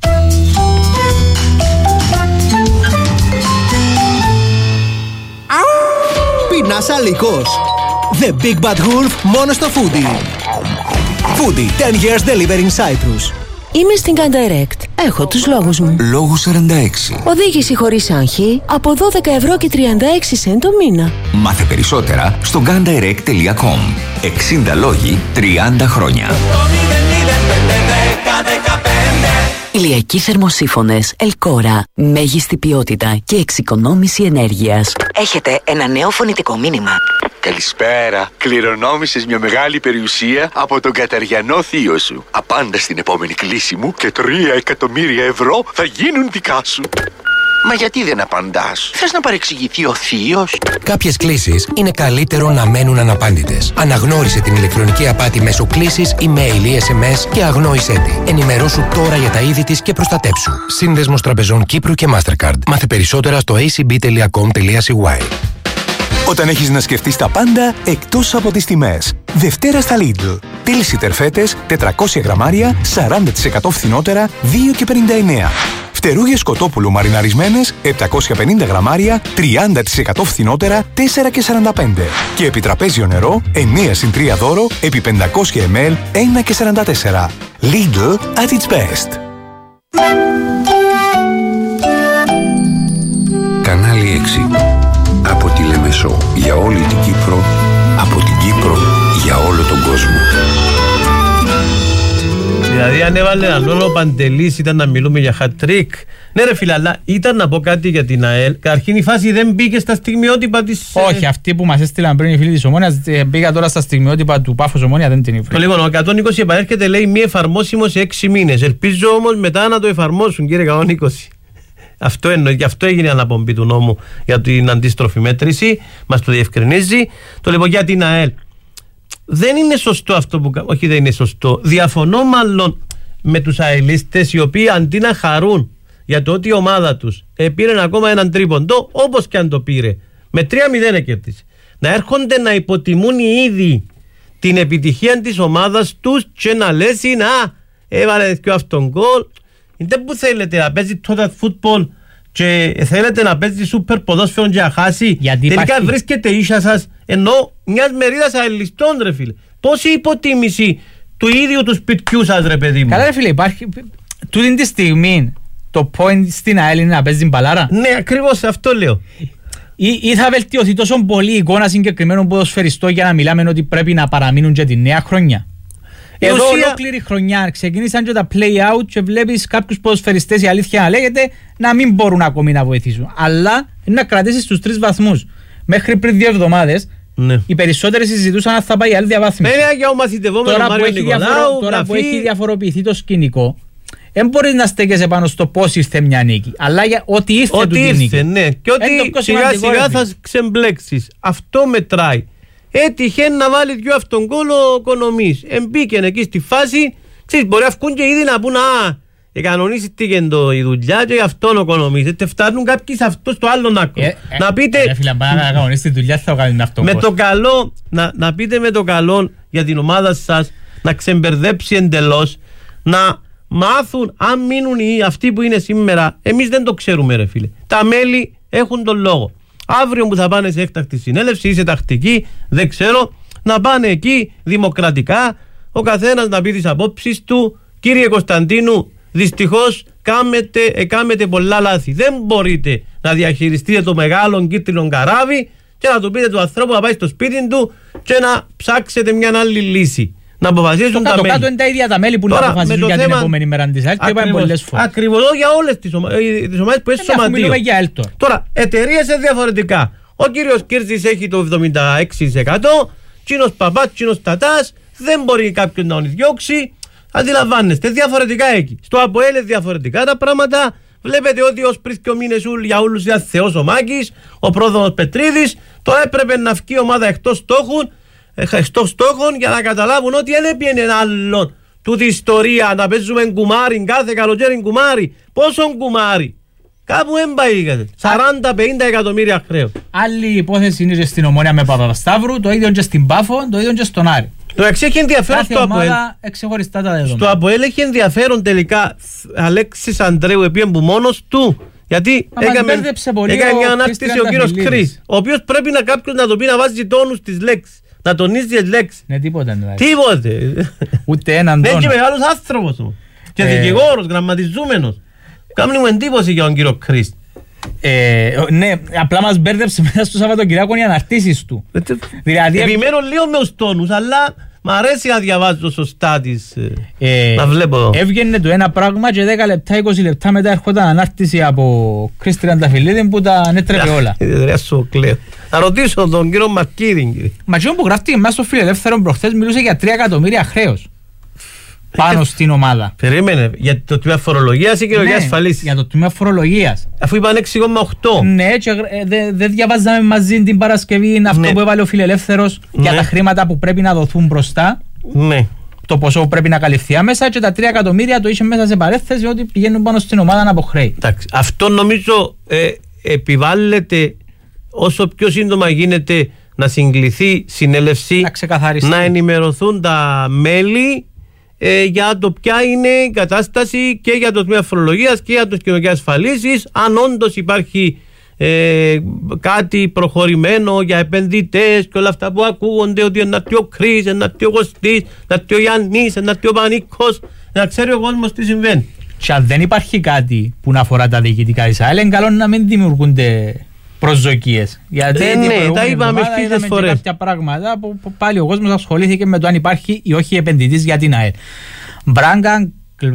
Πεινάς αλικός. The Big Bad Wolf μόνο στο Foodie. Foodie, ten years delivery in Cyprus. Είμαι στην Candirect. Έχω τους λόγους μου. Λόγου σαράντα έξι. Οδήγηση χωρίς άγχη από δώδεκα ευρώ και τριάντα έξι σεντ το μήνα. Μάθε περισσότερα στο gandirect τελεία κομ. εξήντα λόγοι, τριάντα χρόνια. Ηλιακοί θερμοσύφωνες Ελκόρα. Μέγιστη ποιότητα και εξοικονόμηση ενέργειας. Έχετε ένα νέο φωνητικό μήνυμα. Καλησπέρα. Κληρονόμησες μια μεγάλη περιουσία από τον Καταριανό θείο σου. Απάντα στην επόμενη κλήση μου και τρία εκατομμύρια ευρώ θα γίνουν δικά σου. Μα γιατί δεν απαντάς? Θες να παρεξηγηθεί ο θείος? Κάποιες κλήσεις είναι καλύτερο να μένουν αναπάντητες. Αναγνώρισε την ηλεκτρονική απάτη μέσω κλήσης, email ή ες εμ ες και αγνόησέ τη. Ενημερώσου τώρα για τα είδη της και προστατέψου. Σύνδεσμος Τραπεζών Κύπρου και Mastercard. Μάθε περισσότερα στο έι σι μπι τελεία κομ τελεία σι γουάι. Όταν έχεις να σκεφτείς τα πάντα εκτός από τις τιμές. Δευτέρα στα Lidl. Τίλσιτερ φέτες, τετρακόσια γραμμάρια, σαράντα τοις εκατό φθηνότερα, δύο και πενήντα εννέα. Φτερούγες κοτόπουλου μαριναρισμένες, επτακόσια πενήντα γραμμάρια, τριάντα τοις εκατό φθηνότερα, τέσσερα και σαράντα πέντε. Και επιτραπέζιο νερό, εννέα συν τρία δώρο, επί πεντακόσια μιλιλίτρα, ένα και σαράντα τέσσερα. Lidl at its best. Κανάλι έξι. Από τη Λεμεσό για όλη την Κύπρο, από την Κύπρο για όλο τον κόσμο. Δηλαδή αν έβαλε έναν όλο Παντελής ήταν να μιλούμε για hat-trick. Ναι ρε φίλε, αλλά ήταν να πω κάτι για την ΑΕΛ. Καταρχήν η φάση δεν μπήκε στα στιγμιότυπα της... Όχι, αυτοί που μας έστειλαν πριν οι φίλοι της Ομόνοιας μπήκα τώρα στα στιγμιότυπα του Πάφος Ομόνια, δεν την ήβρε. Λοιπόν, ο εκατόν είκοσι επανέρχεται, λέει μη εφαρμόσιμο σε έξι μήνες. Ελπίζω όμως μετά να το εφαρμόσουν κύριε εκατόν είκοσι. Αυτό εννοεί, γι' αυτό έγινε η αναπομπή του νόμου για την αντίστροφη μέτρηση. Μας το διευκρινίζει. Το λοιπόν για την ΑΕΛ. Δεν είναι σωστό αυτό που κάνουν. Όχι, δεν είναι σωστό. Διαφωνώ μάλλον με τους αελίστες οι οποίοι αντί να χαρούν για το ότι η ομάδα τους πήρε ακόμα έναν τρίποντο, όπως και αν το πήρε, με τρία μηδέν εκέρδισε, να έρχονται να υποτιμούν οι ίδιοι την επιτυχία της ομάδας τους και να λες είναι α, έβαλε και αυτόν γκολ. Είναι που θέλετε να παίζει total football και θέλετε να παίζει σούπερ ποδόσφαιρο και να χάσει. Γιατί τελικά υπάρχει... βρίσκεται ίσα σας ενώ μιας μερίδας αελιστών ρε φίλε. Πόση υποτίμηση του ίδιου του σπιτιού σας ρε παιδί μου. Καλά ρε φίλε, υπάρχει τούτη τη στιγμή το point στην ΑΕΛ είναι να παίζει την μπαλάρα. Ναι ακριβώς αυτό λέω. Ή, ή θα βελτιωθεί τόσο πολύ η εικόνα συγκεκριμένων ποδοσφαιριστών για να μιλάμε ότι πρέπει να παραμείνουν και τη νέα χρονιά. Εδώ ουσία... ολόκληρη χρονιά ξεκίνησαν και τα play out και βλέπεις κάποιους ποδοσφαιριστές, η αλήθεια να λέγεται, να μην μπορούν ακόμη να βοηθήσουν. Αλλά είναι να κρατήσεις τους τρεις βαθμούς. Μέχρι πριν δύο εβδομάδες Ναι. Οι περισσότεροι συζητούσαν αν θα πάει άλλη διαβάθμιση. Βέβαια για ο μαθητευόμενο Μάριο Νικολάου. Τώρα που έχει διαφοροποιηθεί το σκηνικό, δεν μπορεί να στέκεσαι πάνω στο πώς ήρθε μια νίκη. Αλλά για ότι ήρθε ότι του ήρθε, νίκη. Ναι. Και ότι σιγά σιγά θα ξεμπλέξεις. Αυτό μετράει. Έτυχε να βάλει δυο αυτόν κόλλο ο Οικονομής. Εμπήκαινε εκεί στη φάση. Ξέρεις, μπορεί να βγουν και ήδη να πούν α, εκανονίσει τι γεντό η δουλειά και αυτόν ο Οικονομής. Δεν φτάνουν κάποιοι σε αυτό στο άλλο άκρο. Ε, να πείτε. Ε, φίλε, να κανονίσει τη δουλειά θα κάνει αυτόν. Με το καλό, να, να πείτε με το καλό για την ομάδα σας να ξεμπερδέψει εντελώς. Να μάθουν αν μείνουν οι αυτοί που είναι σήμερα. Εμείς δεν το ξέρουμε, ρε φίλε. Τα μέλη έχουν τον λόγο. Αύριο που θα πάνε σε έκτακτη συνέλευση ή σε τακτική, δεν ξέρω, να πάνε εκεί δημοκρατικά, ο καθένας να πει τις απόψεις του. Κύριε Κωνσταντίνου, δυστυχώς κάμετε, εκάμετε πολλά λάθη. Δεν μπορείτε να διαχειριστείτε το μεγάλο κίτρινο καράβι και να του πείτε του ανθρώπου να πάει στο σπίτι του και να ψάξετε μια άλλη λύση. Να αποφασίσουν το τα κάτω, μέλη. Κάτω είναι τα ίδια τα μέλη που να αποφασίσουν για θέμα... την επόμενη μέρα της ΑΕΛ. Ακριβώς για όλες τις, ομα... τις ομάδες που έχει σωματείο. Τώρα, εταιρείες είναι διαφορετικά. Ο κύριος Κύρτζης έχει το εβδομήντα έξι τοις εκατό, τσίνος παπάς, τσίνος τατάς, δεν μπορεί κάποιος να τον διώξει. Αντιλαμβάνεστε, διαφορετικά εκεί. Στο ΑΠΟΕΛ διαφορετικά τα πράγματα. Βλέπετε ότι ως πριν και ο μήνες για όλους ήταν Θεός ο Μάκης, ο πρόδομος Πετρίδης. Τώρα έπρεπε να βγει η ομάδα εκτός στόχων. Εκτός στόχων για να καταλάβουν ότι δεν έπιανε ένα άλλον τούτη ιστορία να παίζουμε κουμάρι κάθε καλοκαίρι κουμάρι. Πόσο κουμάρι? Κάπου έμπαει σαράντα πενήντα εκατομμύρια χρέος. Άλλη υπόθεση είναι και στην Ομόνια με Παπασταύρου, το ίδιο και στην Πάφο, το ίδιο και στον Άρη. Το εξή έχει ενδιαφέρον στο ΑΠΟΕΛ. Στο ΑΠΟΕΛ έχει ενδιαφέρον τελικά Αλέξης Ανδρέου επί που μόνος του. Γιατί έκανε, έκανε μια ανάρτηση ο κύριος Κρίς, ο οποίος πρέπει να κάποιος να το πει να βάζει τόνους στις λέξεις. Να τονίζει τις λέξεις. Ναι, τίποτα. Τίποτε. Ούτε έναν τόνο. Δεν είναι και μεγάλος άνθρωπος. Και ε... δικηγόρος, γραμματιζούμενος. Κάνει μου εντύπωση για τον κύριο Κρίς. Ε, ναι, απλά μας μπέρδεψε μέσα στο Σαββατοκυριακό οι αναρτήσεις του. Δηλαδή, επιμένω λίγο με τους τόνους, αλλά μ' αρέσει να διαβάζω σωστά τις. Ε, να βλέπω. Έβγαινε το ένα πράγμα και δέκα λεπτά, είκοσι λεπτά μετά έρχονταν ανάρτηση από Κρίς Τριανταφυλλίδη που τα ανέτρεπε όλα. Θα ρωτήσω τον κύριο Μαρκίδη. Μα και που γράφτηκε μέσα στο Φιλελεύθερο προχθές μιλούσε για τρία εκατομμύρια χρέος πάνω στην ομάδα. Περίμενε, για το τμήμα φορολογίας ή κοινωνικής ασφαλίσης? Για το τμήμα φορολογίας. Αφού είπαν έξι κόμμα οκτώ. Ναι, και δεν δε διαβάζαμε μαζί την Παρασκευή αυτό ναι. που έβαλε ο Φιλελεύθερος ναι. για τα χρήματα που πρέπει να δοθούν μπροστά. Ναι. Το ποσό που πρέπει να καλυφθεί άμεσα και τα τρία εκατομμύρια το είχε μέσα σε παρέθεση ότι πηγαίνουν πάνω στην ομάδα να αποχρέει. Εντάξει. Αυτό νομίζω ε, επιβάλλεται όσο πιο σύντομα γίνεται να συγκληθεί συνέλευση, να, να ενημερωθούν τα μέλη ε, για το ποια είναι η κατάσταση και για το τμήμα φορολογίας και για το κοινωνικές ασφαλίσεις, αν όντως υπάρχει ε, κάτι προχωρημένο για επενδυτές και όλα αυτά που ακούγονται ότι είναι ο Κρίς, είναι ο Κωστής, είναι ο Γιάννης, είναι ο Πανίκος, να ξέρει ο κόσμος τι συμβαίνει. Και αν δεν υπάρχει κάτι που να αφορά τα διοικητικά της ΑΕΛ, είναι καλό να μην δημιουργούνται προσδοκίες. Γιατί ε, ναι, τα είπαμε χίλιες φορές. Κάποια πράγματα που, που πάλι ο κόσμος ασχολήθηκε με το αν υπάρχει ή όχι επενδυτής για την ΑΕΛ. Μπράγκα,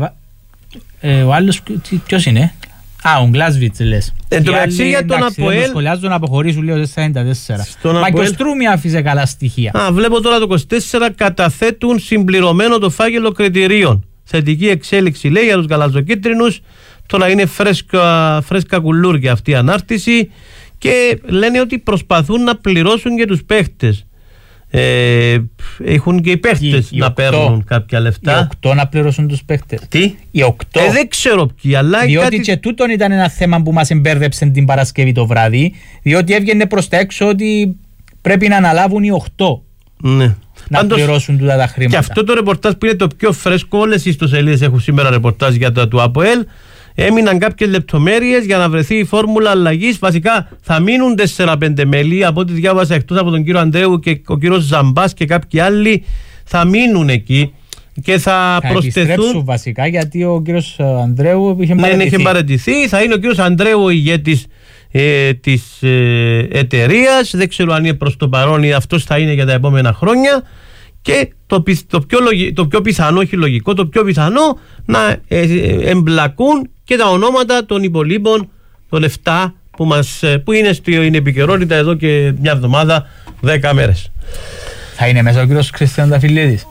ε, ο άλλος ποιος είναι? Α, ο Γκλάσβιτς λες. Εν τω μεταξύ για τον ΑΠΟΕΛ. Σχολιάζουν να αποχωρήσουν λίγο τέσσερα ενενήντα τέσσερα. Μα και ο Στρούμι άφησε καλά στοιχεία. Α, βλέπω τώρα το είκοσι τέσσερα καταθέτουν συμπληρωμένο το φάκελο κριτηρίων. Θετική εξέλιξη λέει για τους γαλαζοκίτρινους. Τώρα είναι φρέσκα, φρέσκα κουλούρια αυτή η ανάρτηση και λένε ότι προσπαθούν να πληρώσουν και τους παίχτες. Ε, έχουν και οι παίχτες να παίρνουν κάποια λεφτά. Οι οκτώ να πληρώσουν τους παίχτες. Τι? Οι οκτώ. Ε, δεν ξέρω ποιοι, αλλά διότι κάτι... και τούτον ήταν ένα θέμα που μας εμπέρδεψε την Παρασκευή το βράδυ, διότι έβγαινε προς τα έξω ότι πρέπει να αναλάβουν οι οκτώ. Ναι. Να Πάντως, πληρώσουν τούτα τα χρήματα. Και αυτό το ρεπορτάζ που είναι το πιο φρέσκο, όλες οι ιστοσελίδες έχουν σήμερα ρεπορτάζ για το του ΑΠΟΕΛ. Έμειναν κάποιες λεπτομέρειες για να βρεθεί η φόρμουλα αλλαγής. Βασικά θα μείνουν τέσσερα πέντε μέλη, από ό,τι διάβασα, εκτός από τον κύριο Ανδρέου και ο κύριος Ζαμπάς και κάποιοι άλλοι θα μείνουν εκεί και θα, θα προσθεθούν. Θα επιστρέψουν βασικά, γιατί ο κύριος Ανδρέου είχε παραιτηθεί. Ναι, είχε παραιτηθεί. Θα είναι ο κύριος Ανδρέου ο ηγέτης ε, της ε, εταιρείας. Δεν ξέρω αν είναι προς το παρόν ή αυτός θα είναι για τα επόμενα χρόνια. Και το, το, πιο λογι, το πιο πιθανό, όχι λογικό, το πιο πιθανό να ε, εμπλακούν και τα ονόματα των υπολείπων των εφτά που, μας, που είναι στην επικαιρότητα εδώ και μια εβδομάδα δέκα μέρες. Θα είναι μέσα ο κύριος Χριστιαν Ταφυλίδης?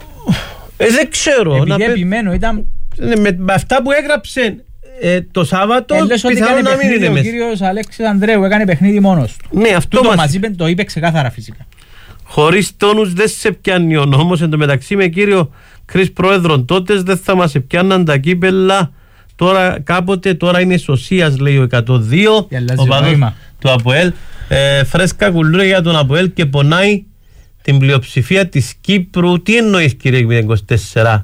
Ε, δεν ξέρω. Επειδή να επιμένω, ήταν... Ναι, με, με αυτά που έγραψε ε, το Σάββατο, ε, πιθανόν να μην είναι μέσα. Ο κύριος Αλέξης Ανδρέου έκανε παιχνίδι μόνος του. Ναι, αυτό μας... μας είπε, το είπε ξεκάθαρα φυσικά. Χωρίς τόνους δεν σε πιάνει ο νόμος. Εν τω μεταξύ με κύριο Κρίς Πρόεδρον τότε δεν θα μας πιάνναν τα κύπελα. Τώρα κάποτε, τώρα είναι σωσίας λέει ο εκατόν δύο, ο παδός του ΑΠΟΕΛ. Ε, φρέσκα κουλούρια για τον ΑΠΟΕΛ και πονάει την πλειοψηφία της Κύπρου. Τι εννοείς κύριε είκοσι τέσσερα?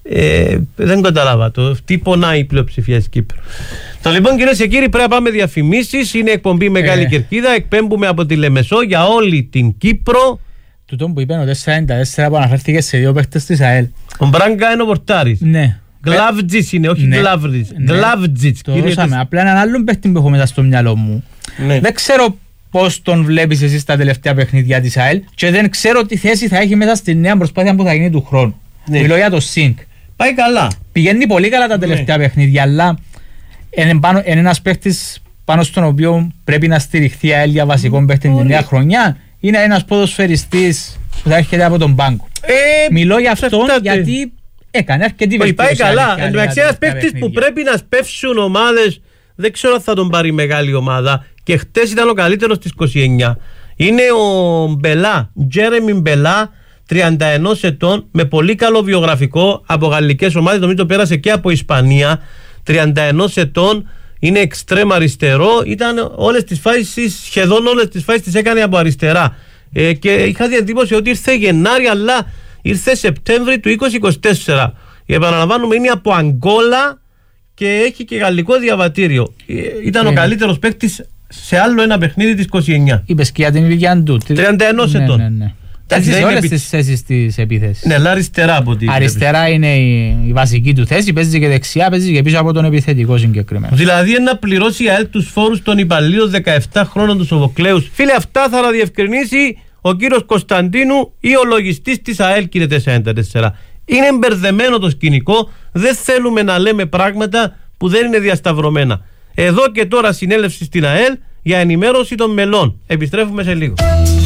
Ε, δεν καταλάβα το. Τι πονάει η πλειοψηφία της Κύπρου? Το λοιπόν κυρίες και κύριοι, πρέπει να πάμε διαφημίσεις. Είναι εκπομπή Μεγάλη ε. Κερκίδα. Εκπέμπουμε από τη Λεμεσό για όλη την Κύπρο. Τούτον που είπε ο τετρακόσια ενενήντα τέσσερα που αναφέρθηκε σε δύο παίχτες της ΑΕΛ. Ο Μπράγκα είναι ο πορτάρης. Ναι. Γκλάβτζιτς είναι, όχι Γκλάβτζιτς. Γκλάβτζιτς. Το δώσαμε. Απλά έναν άλλον παίχτη που έχω μέσα στο μυαλό μου. Ναι. Δεν ξέρω πώς τον βλέπεις εσύ στα τελευταία παιχνίδια της ΑΕΛ και δεν ξέρω τι θέση θα έχει μέσα στη νέα προσπάθεια που θα γίνει του χρόνου. Ναι. Μιλώ για το ΣΥΝΚ. Πάει καλά. Πηγαίνει πολύ καλά τα τελευταία ναι. παιχνίδια, αλλά είναι, πάνω, είναι ένας παίχτης πάνω στον οποίο πρέπει να στηριχθεί η ΑΕΛ για βασικό mm. παίχτη την νέα χρονιά. Είναι ένας ποδοσφαιριστής που θα έρχεται από τον πάγκο. Ε, Μιλώ για αυτό γιατί έκανε αρκετή βελτίωση. Πάει καλά. Εν τω μεταξύ ένας παίχτης που πρέπει να σπεύσουν ομάδες, δεν ξέρω αν θα τον πάρει μεγάλη ομάδα. Και χτες ήταν ο καλύτερος της είκοσι εννιά. Είναι ο Μπελά, Τζέρεμι Μπελά, τριάντα ένα ετών, με πολύ καλό βιογραφικό από γαλλικές ομάδες. Νομίζω το πέρασε και από Ισπανία. τριάντα ένα ετών, είναι εξτρέμ αριστερό. Ήταν όλες τις φάσεις, σχεδόν όλες τις φάσεις τις έκανε από αριστερά. Ε, και είχα διατύπωση ότι ήρθε Γενάρη, αλλά ήρθε Σεπτέμβρη του είκοσι είκοσι τέσσερα. Επαναλαμβάνουμε, είναι από Αγγόλα και έχει και γαλλικό διαβατήριο. Ε, ήταν ε. ο καλύτερος παίκτης σε άλλο ένα παιχνίδι της είκοσι εννιά. Είπες και για την ηλικία του. τριάντα ένα ετών. Ναι, ναι, ναι. Έτσι σε όλες τις θέσεις της επίθεσης. Ναι, αλλά αριστερά από την. Αριστερά είναι η, η βασική του θέση, παίζει και δεξιά, παίζει και πίσω από τον επιθετικό συγκεκριμένο. Δηλαδή να πληρώσει η ΑΕΛ τους φόρους των υπαλλήλων δεκαεπτά χρόνων του Σοβοκλέους. Φίλε, αυτά θα τα διευκρινίσει ο κύριος Κωνσταντίνου ή ο λογιστής της ΑΕΛ, κύριε τετρακόσια ενενήντα τέσσερα. Είναι μπερδεμένο το σκηνικό, δεν θέλουμε να λέμε πράγματα που δεν είναι διασταυρωμένα. Εδώ και τώρα συνέλευση στην ΑΕΛ για ενημέρωση των μελών. Επιστρέφουμε σε λίγο.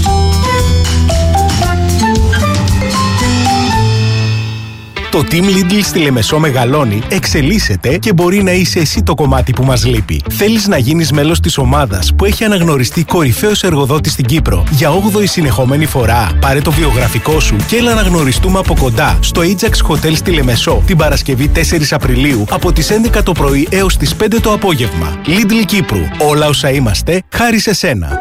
Το Team Lidl στη Λεμεσό μεγαλώνει, εξελίσσεται και μπορεί να είσαι εσύ το κομμάτι που μας λείπει. Θέλεις να γίνεις μέλος της ομάδας που έχει αναγνωριστεί κορυφαίος εργοδότης στην Κύπρο για όγδοη συνεχόμενη φορά? Πάρε το βιογραφικό σου και έλα να γνωριστούμε από κοντά στο Ajax Hotel στη Λεμεσό την Παρασκευή τέσσερις Απριλίου από τις έντεκα το πρωί έως τις πέντε το απόγευμα. Lidl Κύπρου. Όλα όσα είμαστε, χάρη σε σένα.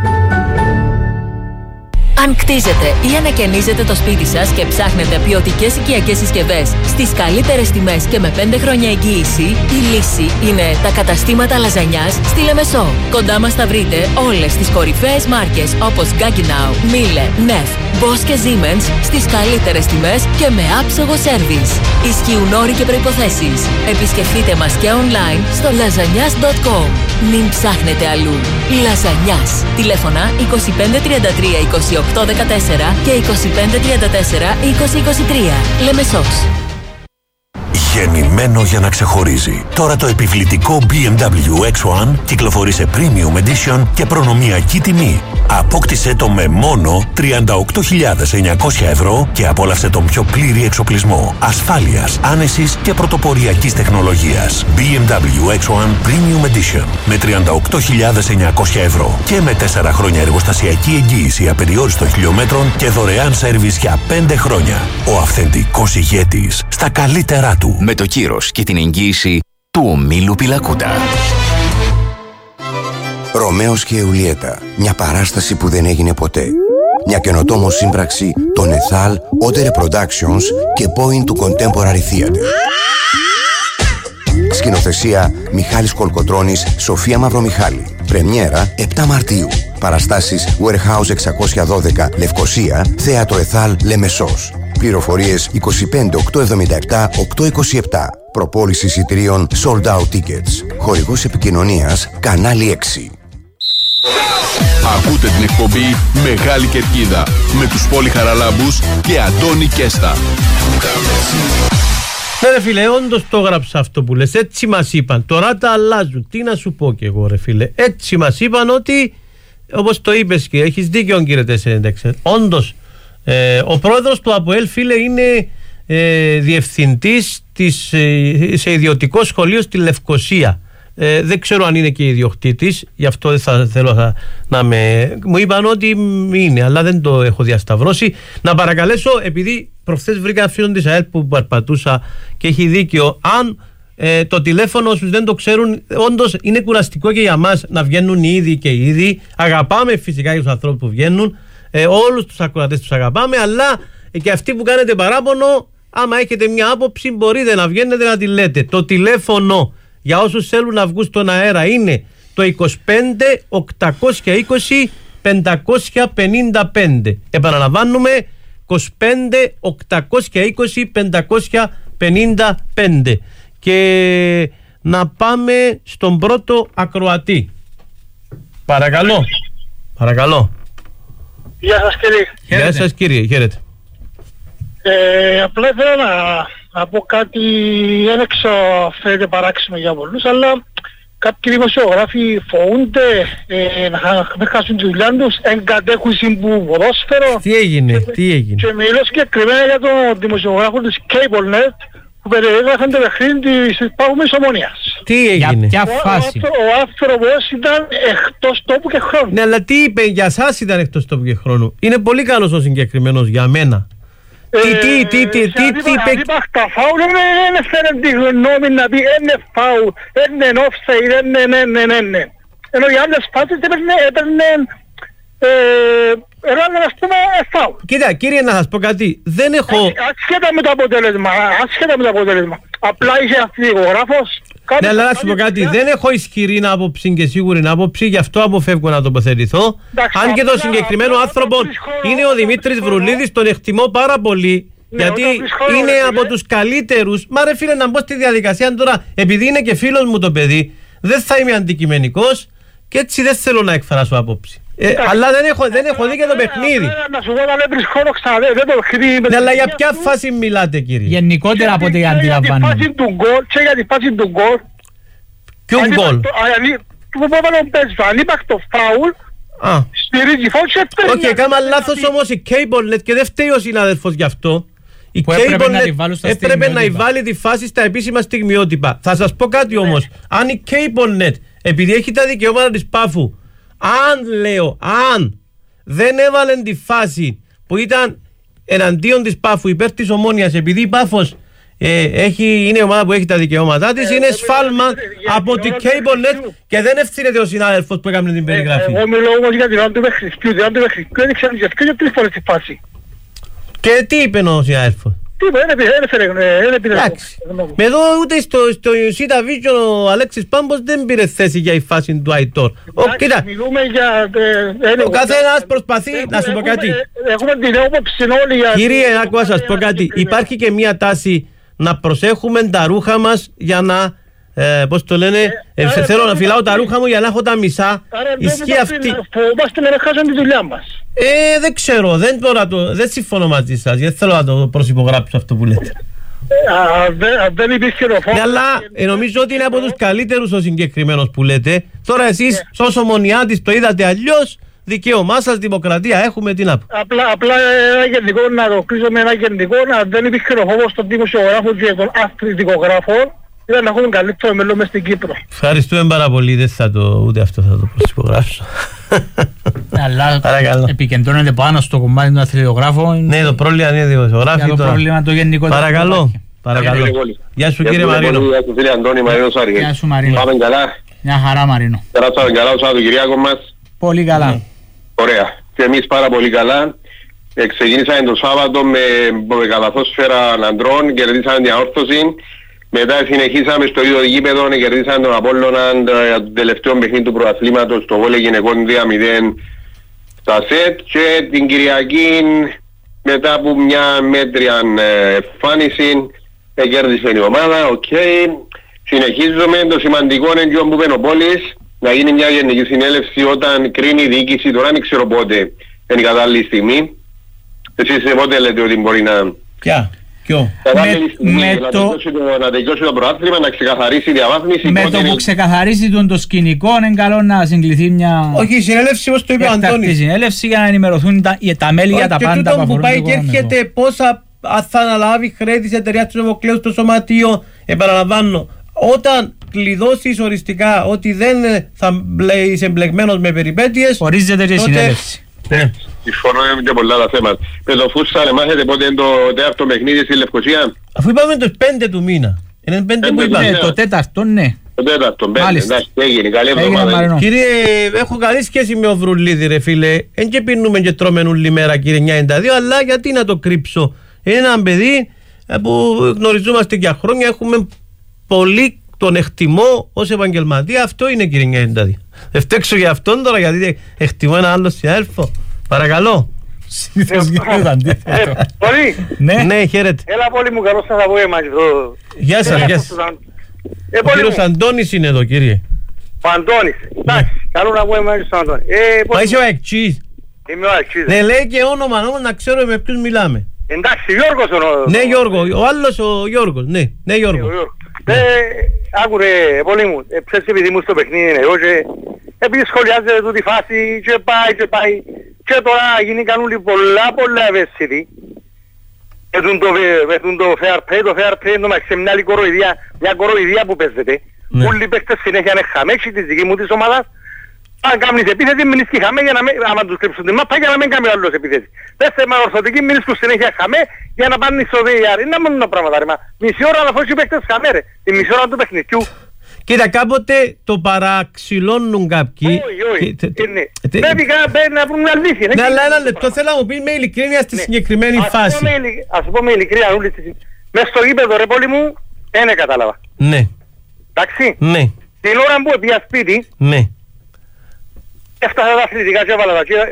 Αν κτίζετε ή ανακαινίζετε το σπίτι σας και ψάχνετε ποιοτικές οικιακές συσκευές στις καλύτερες τιμές και με πέντε χρόνια εγγύηση, η λύση είναι τα καταστήματα λαζανιάς στη Λεμεσό. Κοντά μας θα βρείτε όλες τις κορυφαίες μάρκες όπως Gaggenau, Miele, Neff, Bosch και Siemens στις καλύτερες τιμές και με άψογο σέρβις. Ισχύουν όροι και προϋποθέσεις. Επισκεφτείτε μας και online στο λαζανιάς τελεία κομ. Μην ψάχνετε αλλού. Λαζανιάς. Τηλέφωνα είκοσι πέντε τριάντα τρία είκοσι οκτώ δεκατέσσερα και είκοσι πέντε τριάντα τέσσερα είκοσι είκοσι τρία. Λεμεσός. Γεννημένο για να ξεχωρίζει. Τώρα το επιβλητικό μπι εμ ντάμπλιου εξ ουάν κυκλοφορεί σε Premium Edition και προνομιακή τιμή. Απόκτησε το με μόνο τριάντα οκτώ χιλιάδες εννιακόσια ευρώ και απόλαυσε τον πιο πλήρη εξοπλισμό ασφάλειας, άνεσης και πρωτοποριακής τεχνολογίας. μπι εμ ντάμπλιου εξ ουάν Premium Edition με τριάντα οκτώ χιλιάδες εννιακόσια ευρώ και με τέσσερα χρόνια εργοστασιακή εγγύηση απεριόριστων χιλιόμετρων και δωρεάν σέρβις για πέντε χρόνια. Ο αυθεντικός ηγέτης στα καλύτερά του. Με το κύρος και την εγγύηση του ομίλου Πιλακούτα. Ρωμαίος και Ιουλιέτα. Μια παράσταση που δεν έγινε ποτέ. Μια καινοτόμο σύμπραξη των Εθάλ, Ότερε Productions και Point του Contemporary Theatre. Σκηνοθεσία Μιχάλης Κολκοτρώνης, Σοφία Μαυρομιχάλη. Πρεμιέρα επτά Μαρτίου. Παραστάσεις Warehouse εξακόσια δώδεκα Λευκοσία, Θέατρο Εθάλ Λεμεσός. Πληροφορίες είκοσι πέντε οκτακόσια εβδομήντα επτά οκτακόσια είκοσι επτά. Προπόληση εισιτηρίων Sold Out Tickets. Χορηγός επικοινωνίας Κανάλι έξι. Ακούτε την εκπομπή Μεγάλη Κερκίδα με τους Πόλη Χαραλάμπους και Αντώνη Κέστα. Ναι ρε φίλε, όντως το έγραψα αυτό που λες. Έτσι μας είπαν. Τώρα τα αλλάζουν. Τι να σου πω κι εγώ ρε φίλε. Έτσι μας είπαν ότι όπως το είπες και έχεις δίκιο κύριε τέσσερα ενενήντα έξι, όντως ε, ο πρόεδρος του ΑΠΟΕΛ, φίλε, είναι ε, διευθυντής της, ε, σε ιδιωτικό σχολείο στη Λευκοσία. Ε, δεν ξέρω αν είναι και ιδιοκτήτης, γι' αυτό δεν θα θέλω θα, να με... Μου είπαν ότι είναι, αλλά δεν το έχω διασταυρώσει. Να παρακαλέσω, επειδή προχθές βρήκα ένα φίλο της ΑΕΛ που παρπατούσα και έχει δίκιο, αν ε, το τηλέφωνο όσους δεν το ξέρουν, όντως είναι κουραστικό και για μας να βγαίνουν οι ίδιοι και οι ίδιοι. Αγαπάμε φυσικά τους ανθρώπους που βγαίνουν, ε, όλους τους ακροατές τους αγαπάμε, αλλά ε, και αυτοί που κάνετε παράπονο, άμα έχετε μια άποψη μπορείτε να βγαίνετε να τη λέτε. Το τηλέφωνο για όσους θέλουν να βγουν στον αέρα είναι το είκοσι πέντε οκτακόσια είκοσι πεντακόσια πενήντα πέντε. Επαναλαμβάνουμε, είκοσι πέντε οκτακόσια είκοσι πεντακόσια πενήντα πέντε. Και να πάμε στον πρώτο ακροατή. Παρακαλώ. Παρακαλώ. Γεια σας κύριε. Γεια σας κύριε, χαίρετε. Ε, απλά ήθελα να, να πω κάτι, δεν έξω φαίνεται παράξενο για πολλούς, αλλά κάποιοι δημοσιογράφοι φοβούνται ε, να μην χάσουν τη δουλειά τους, εγκατέχουσιν που ποδόσφαιρο. Τι έγινε, και, τι έγινε. Και μιλώ συγκεκριμένα για τον δημοσιογράφο της CableNet που περιέγραφαν το παιχνίδι της Πάγου Ομόνιας. Τι έγινε. Για ποια φάση. Ο, ο, ο άνθρωπος ήταν εκτός τόπου και χρόνου. Ναι, αλλά τι είπε, για σας ήταν εκτός τόπου και χρόνου. Είναι πολύ καλός ο συγκεκριμένος για μένα. Τι, τι, τι, τι, τι, τι είπε... Αντίπαχτα φάουλ, δεν έφερε τη γνώμη να πει είναι φάουλ, είναι offside, είναι, ναι, ναι, ναι, ναι. Ενώ οι άλλες φάσεις έπαιρνε, έρανε ας πούμε φάουλ. Κοίτα, κύριε, να σας πω κάτι, δεν έχω... Ασχέτα με το αποτέλεσμα, ασχέτα με το αποτέλεσμα. Απλά είχε αυτηγογράφος. Ναι, αλλά να σου πω κάτι, δεν έχω ισχυρή άποψη και σίγουρη άποψη, γι' αυτό αποφεύγω να τοποθετηθώ. Αν και το συγκεκριμένο άνθρωπο είναι ο Δημήτρης Βρουλίδης, τον εκτιμώ πάρα πολύ, γιατί είναι από τους καλύτερους. Μα ρε φίλε, να μπω στη διαδικασία τώρα, επειδή είναι και φίλος μου το παιδί, δεν θα είμαι αντικειμενικός και έτσι δεν θέλω να εκφράσω άποψη. Ε, αλλά δεν έχω, δεν έχω δει και το παιχνίδι. Να σου πω να βρεις χώρο ξανά, δεν το παιχνίδι. Ναι, αλλά για ποια φάση μιλάτε κύριε? Γενικότερα από ό,τι αντιλαμβάνομαι. Για τη φάση του γκολ και για τη φάση του γκολ. Ποιον γκολ? Του πόπαλο πέσβα, αν είπα το φάουλ, στηρίζει φάουλ και πέσβα. Όχι, έκανα λάθος όμως η CableNet και δεν φταίει ο συνάδελφος γι' αυτό. Η CableNet έπρεπε να βάλει τη φάση στα επίσημα στιγμιότυπα. Θα σας πω κάτι όμως, αν η CableNet, επειδή έχει τα δικαιώματα της Πάφου, αν λέω, αν δεν έβαλε τη φάση που ήταν εναντίον της Πάφου υπέρ της Ομόνιας, επειδή η Πάφος ε, έχει, είναι η ομάδα που έχει τα δικαιώματά της, είναι σφάλμα από την CableNet και δεν ευθύνεται ο συνάδελφος που έκανε την περιγραφή. Εγώ μιλώ όμως για την άλλη του Βεχρισκιού, την άλλη του Βεχρισκιού έδειξε για τρεις φορές τη φάση. Και τι είπε ο συνάδελφος? Εντάξει. Με εδώ ούτε στο, στο ΣΥΤΑ Vision ο Αλέξης Πάμπος δεν πήρε θέση για η φάση του Αϊτόρ. Κοίτα, ο καθένας προσπαθεί να σου πω κάτι. Έχουμε την όποψη όλοι για... Κύριε, άκου να σας πω κάτι. Υπάρχει και μια τάση να προσέχουμε τα ρούχα μας για να... Ε, πώς το λένε, ε, ε, θέλω να φυλάω τα ρούχα μου για να έχω τα μισά. Ισχύει αυτή. Φοβάστε να χάσουν τη δουλειά μας. Ε, δεν ξέρω, δεν, τώρα το, δεν συμφωνώ μαζί σας. Δεν θέλω να το προσυπογράψω αυτό που λέτε. Αν δεν υπήρχε ο φόβος... Ναι, αλλά ε, νομίζω ότι είναι από τους καλύτερους ο συγκεκριμένος που λέτε. Τώρα εσείς, ως Ομονιάτης, το είδατε αλλιώς. Δικαίωμά σας, δημοκρατία, έχουμε την άπο. Απλά, απλά ένα γενικό, να το κλείσω με ένα γενικό, να δεν υπήρχε ο φόβος στον δημοσιογράφο και των αθλητικογράφων. Ήταν να έχουμε καλύτερο μέλλον μες στην Κύπρο. Ευχαριστούμε πάρα πολύ, δεν θα το, ούτε αυτό θα το προσυπογράψω. Αλλά επικεντρώνεται πάνω στο κομμάτι των αθλητογράφων. Ναι, το πρόβλημα είναι δημοσιογράφοι. Το πρόβλημα το γενικό. Παρακαλώ. Παρακαλώ. Γεια σου κύριε Μαρίνο. Γεια σου κύριε Αντώνη, Μαρίνο Σάριε. Γεια σου Μαρίνο. Πάμε καλά. Μια χαρά Μαρίνο. Περάσαμε καλά το Σαββατοκυριακό μας. Πολύ καλά. Ωραία. Και εμείς πάρα πολύ καλά. Ξεκινήσαμε το Σάββατο με καλαθόσφαιρα αντρών, κερδίσαμε την αόρθωση. Μετά συνεχίσαμε στο ίδιο γήπεδο, κερδίσαμε τον Απόλλωνα το τελευταίο παιχνίδι του πρωταθλήματος, το βόλεϊ γυναικών δύο μηδέν στα σετ, και την Κυριακή μετά από μια μέτρια εμφάνιση κέρδισε η ομάδα. Οκ, okay. Συνεχίζουμε. Το σημαντικό είναι και ο Μπουπενοπόλης να γίνει μια γενική συνέλευση όταν κρίνει η διοίκηση. Τώρα δεν ξέρω πότε είναι η κατάλληλη στιγμή. Εσείς πότε λέτε ότι μπορεί να... Ποια? Ποιο? Να τελειώσει το προάθλημα, να ξεκαθαρίσει η διαβάθμιση. Με το που ξεκαθαρίσει τον το σκηνικό, είναι καλό να συγκληθεί μια. Όχι, η συνέλευση, όπως το είπε ο Αντώνης. Η συνέλευση για να ενημερωθούν τα, τα μέλη για τα πάντα που αφορούν. Και πάει και έρχεται πόσα θα αναλάβει χρέη της εταιρείας του Νεμοκλέου στο σωματείο. Επαναλαμβάνω, όταν κλειδώσεις οριστικά ότι δεν θα είσαι εμπλεγμένος με περιπέτειες, ορίζεται και η συνέλευση. Συμφωνώ με πολλά τα θέματα. Με το φούτσαλ μάθετε πότε είναι το τέταρτο παιχνίδι στη Λευκοσία. Αφού είπαμε το πέντε του μήνα. Είναι πέντε που είπαμε. Ναι, το τέταρτο, ναι. Το τέταρτο, πέντε. Εντάξει, έγινε. Καλή εβδομάδα. Κύριε, έχω καλή σχέση με ο Βρουλίδη, ρε φίλε. Εν και πίνουμε και τρώμε όλη μέρα, κύριε ενενήντα δύο, αλλά γιατί να το κρύψω. Είναι ένα παιδί που γνωριζόμαστε για χρόνια, έχουμε πολύ τον εκτιμώ ως επαγγελματία. Αυτό είναι, κύριε ενενήντα δύο. Δεν φταίξω για αυτόν τώρα, γιατί εκτιμώ ένα άλλο συνάδελφο. Παρακαλώ. Συνήθως γίνεται αντίθετο. Πολύ. Ναι, χαίρετε. Έλα πολύ μου, καλώς σας απόγευμα. Γεια σας, γεια σας. Ο κύριος Αντώνης είναι εδώ, κύριε. Ο Αντώνης. Εντάξει, καλό να πούμε στον Αντώνη. Μα είσαι ο Εκτσής. Είμαι ο Εκτσής. Ναι, λέει και όνομα, όμως να ξέρω με ποιους μιλάμε. Εντάξει, Γιώργος ο... Ναι, Γιώργο, ο άλλος ο Γιώργος, ναι, ναι Γιώργο. Άκου ρε, πολύ μου, ξέρεις επειδή μου στο παιχνίδι είναι εγώ και επειδή σχολιάζεται τούτη φάση και πάει και πάει και τώρα γίνηκαν όλοι πολλά πολλά ευαίσθητοι. Έχουν το fair play, το fair play είναι σε μια άλλη κοροϊδία, μια κοροϊδία που παίζεται. Όλοι οι παίκτες συνέχεια είναι χαμέξοι της δική μου της ομάδας. Αν κάνεις επίθεση, μείνεις και χαμέ για να μην, άμα τους κρύψουν την μάπα για να μην κάνει ο άλλος επίθεση. Δεν θέμα ορθωτική, μείνεις τους συνέχεια χαμέ για να πάνε στο βι αρ. Είναι μόνο τα πράγματα ρε, μα μισή ώρα να φώσει οι παίκτες χαμέ ρε, τη μισή ώρα του παιχνιδιού. Κοίτα, κάποτε το παραξηλώνουν κάποιοι. Όχι, όχι, πρέπει να βρουν μια λύση. Ναι, αλλά ένα λεπτό θέλω να μου πει με ειλικρίνεια στη συγκεκριμένη φάση. Ας πω με ειλικρίνεια, μες στο γήπεδο ρε πόλη μου, δεν κατάλαβα. Ναι. Εντάξει. Ναι. Την ώρα που πήγα σπίτι, ναι. Έφτασα τα αθλητικά και έβαλα τα και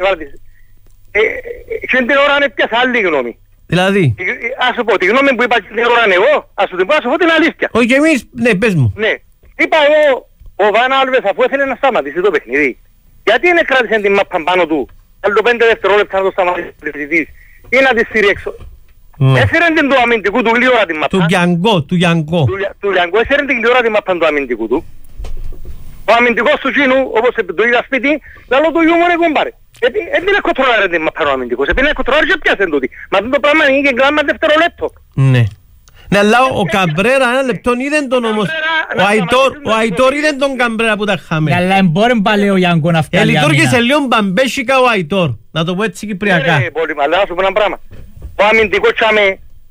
την ώρα έπιασα άλλη γνώμη. Δηλαδή. Ας σου πω, τη γνώμη που είπα την ώρα εγώ, ας σου την πω, ας σου πω την αλήθεια. Όχι και εμείς, ναι, πες μου. Ναι. Είπα εγώ, ο Βαν Άλβες αφού ήθελε να σταματήσει το παιχνίδι, γιατί δεν κράτησε την μάπα πάνω του, άλλο πέντε δευτερόλεπτα να το σταματήσει ο διευθυντής ή να τη στείλει έξω. Έφερε την του αμυντικού του γλύωρα την μάπα. Του Γιανγκό, του Γιανγκό. Του Γιανγκό, έφερε την γλύωρα την μάπα του αμυντικού του. Ο αμυντικός του Κίνου, όπως το είδα σπίτι, λαλό του γιού μου είναι κουμπάρε. Δεν είναι κοτρόλαρε την μαπά ο αμυντικός, είναι κοτρόλαρε και πιάσαν τούτη. Μα το πράγμα είναι και γράμμα δευτερολέπτο. Ναι. Ναι, αλλά ο Καμπρέρα ένα λεπτό είδεν τον όμως. Ο Αϊτόρ είδεν τον Καμπρέρα που τα χάμε. Αλλά εμπόρεν πάλι ο Γιάνγκο να φτιάξει. Ελειτουργήσε λίγο μπαμπέσικα ο Αϊτόρ. Να το πω έτσι κυπριακά. Ναι, πολύ μαλά, να σου πω ένα πράγμα. Ο αμυντικός τσάμε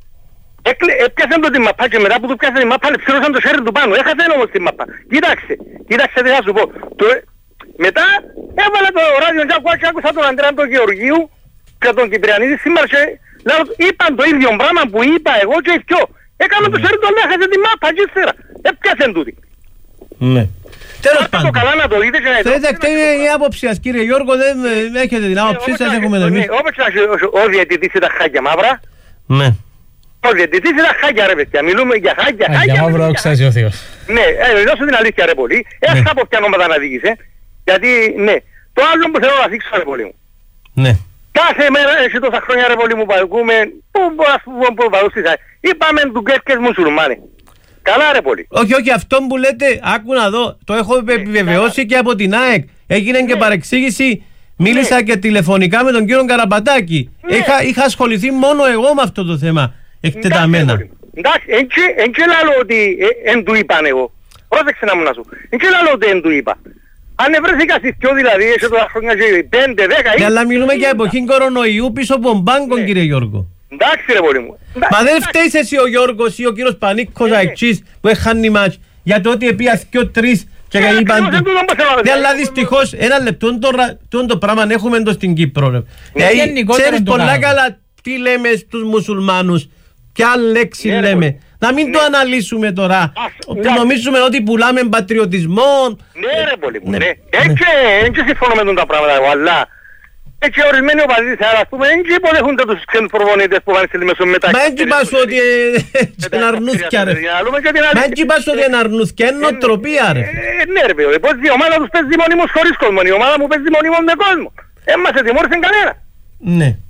έπιασαν το τη μαπά και μετά που του πιάσαν τη μαπά ψήρωσαν το χέρι του πάνω. Έχασαν όμως τη μαπά. Κοίταξε, κοίταξε τι θα σου πω. Μετά έβαλα το ράδιο και άκουσα τον Αντρέα τον Γεωργίου και τον Κυπριανίδη σήμερα και είπαν το ίδιο πράγμα που είπα εγώ και οι δυο. Έκαμε το χέρι του αλλά έχασε τη μαπά και ύστερα. Έπιασαν τούτη. Ναι. Τέλος πάντων. Καλά να το δείτε και να το δείτε. Είναι η άποψη σας κύριε Γιώργο, δεν έχετε την άποψη σας, έχουμε εμείς. Όπως ο διαιτητής ήταν χάκια μαύρα. Ναι. Ο διαιτητής ήταν χάκια ρε παιδιά, μιλούμε για χάκια, χάκια. Χάκια μαύρο όξαζε ο Θεός. Ναι, δώσω την αλήθεια ρε πολύ. Έχα από ποια νόματα να δείξε. Γιατί, ναι, το άλλο που θέλω να δείξω ρε πολύ μου. Ναι. Κάθε μέρα, εσύ τόσα χρόνια ρε πολύ μου παρακούμε, που παρούστησα, είπαμε του Κέρκες μουσουλμάνε. Καλά ρε πολύ. Όχι, όχι, αυτό που λέτε, άκου να δω, το έχω επιβεβαιώσει και από την ΑΕΚ. Έγινε και παρεξήγηση. Μίλησα ναι. και τηλεφωνικά με τον κύριο Καραπατάκη. Ναι. Είχα, είχα ασχοληθεί μόνο εγώ με αυτό το θέμα. Εκτεταμένα. Εντάξει, εν και λαλώ ότι εν του είπαν εγώ. Πρόσεξε να μου να σου. Εν και λαλώ ότι εν του είπα. Αν ευρέθηκα στις πιο δηλαδή, είσαι τώρα χρόνια και πέντε, δέκα ή... Αλλά μιλούμε για εποχή κορονοϊού πίσω από μπάνκον, κύριε Γιώργο. Εντάξει ρε πολύ μου. Μα δεν φταίεις εσύ ο Γιώργος ή ο κύριος Πανίκος Αεξής που έχανε μάτς για το ότι επία δυο τρεις και είπαν του. Ναι, αλλά δυστυχώς ένα λεπτό το πράγμα έχουμε εδώ στην Κύπρο. Ξέρεις πολλά καλά τι λέμε στους μουσουλμάνους, ποια λέξη λέμε. Να μην το αναλύσουμε τώρα. Νομίζουμε ότι πουλάμε πατριωτισμό. Ναι ρε πολύ μου, ναι. Έτσι συμφωνώ με τα πράγματα, αλλά έτσι ορισμένοι οπαδοί θα πούμε, έτσι υποδέχονται τους ξένους προπονητές που πάνε στη μεσομετάξη. Μα έτσι πας ότι είναι αρνούθκια ρε. Μα έτσι πας ότι είναι αρνούθκια, είναι νοοτροπία ρε. Ναι ρε παιδί, πως η ομάδα τους παίζει μονίμως χωρίς κόσμο, η ομάδα μου παίζει μονίμως με κόσμο. Έμασε τιμώρησαν κανένα. Ναι.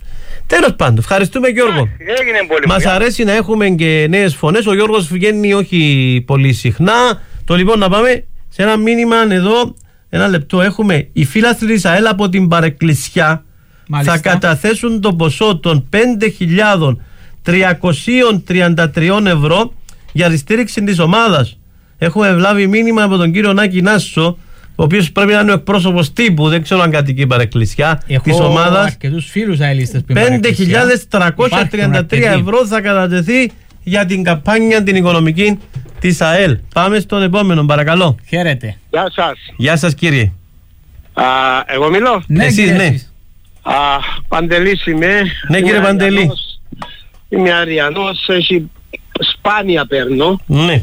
Τέλος πάντων, ευχαριστούμε Γιώργο. Μας αρέσει να έχουμε και νέες φωνές. Ο Γιώργος βγαίνει όχι πολύ συχνά. Το λοιπόν να πάμε σε ένα μήνυμα εδώ. Ένα λεπτό. Έχουμε οι φίλαθλοι της ΑΕΛ από την Παρεκκλησιά. Μάλιστα. Θα καταθέσουν το ποσό των πέντε χιλιάδες τριακόσια τριάντα τρία ευρώ για τη στήριξη της ομάδας. Έχουμε βλάβει μήνυμα από τον κύριο Νάκη Νάσο, ο οποίος πρέπει να είναι ο εκπρόσωπος τύπου, δεν ξέρω αν κατοικεί η Παρεκκλησιά της ομάδας. Έχω αρκετούς φίλους αελίστες που πέντε χιλιάδες τριακόσια τριάντα τρία ευρώ θα κατατεθεί για την καμπάνια την οικονομική της ΑΕΛ. Πάμε στον επόμενο, παρακαλώ. Χαίρετε. Γεια σας. Γεια σας κύριε. Α, εγώ μιλώ. Ναι, εσείς, κύριε, ναι. Εσείς. Α, Παντελής είμαι. Ναι κύριε Παντελή. Είμαι Αριανός, έχει σπάνια παίρνω. Ναι.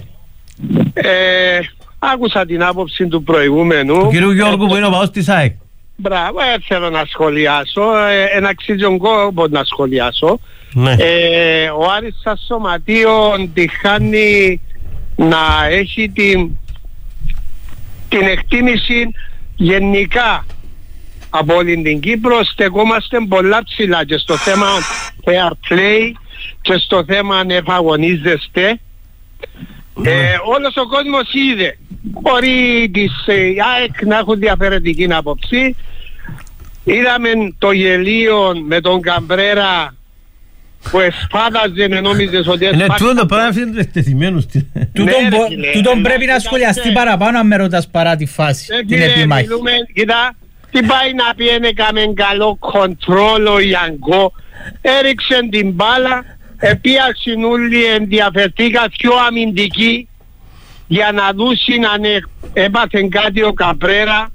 Ε, άκουσα την άποψη του προηγούμενου. Του κυρίου Γιώργου ε, που είναι ο παός της ΑΕΚ. Μπράβο, ε, θέλω να σχολιάσω. Ε, ένα αξίζον κόπο να σχολιάσω. Ναι. Ε, ο Άρης σαν σωματείο τη χάνει να έχει την, την εκτίμηση γενικά από όλη την Κύπρο. Στεκόμαστε πολλά ψηλά και στο θέμα fair play και στο θέμα αν εφαγωνίζεστε. Ε, όλος ο κόσμος είδε. Μπορεί της ΑΕΚ να έχουν διαφορετική άποψη. Είδαμε το γελίο με τον Καμπρέρα που εσφάδαζε με νόμιζες ότι εσφάδαζε. Ναι, τούτο πράγμα είναι εκτεθειμένος. Τούτον πρέπει να σχολιαστεί παραπάνω αν με ρωτάς παρά τη φάση, την επιμάχη. Κοίτα, τι πάει να πει έκαμε καλό κοντρόλ ο Ιανγκό, έριξε την μπάλα, επίαξαν όλοι ενδιαφερθήκα πιο αμυντικοί για να δούσει να έπαθεν κάτι ο Καπρέρα.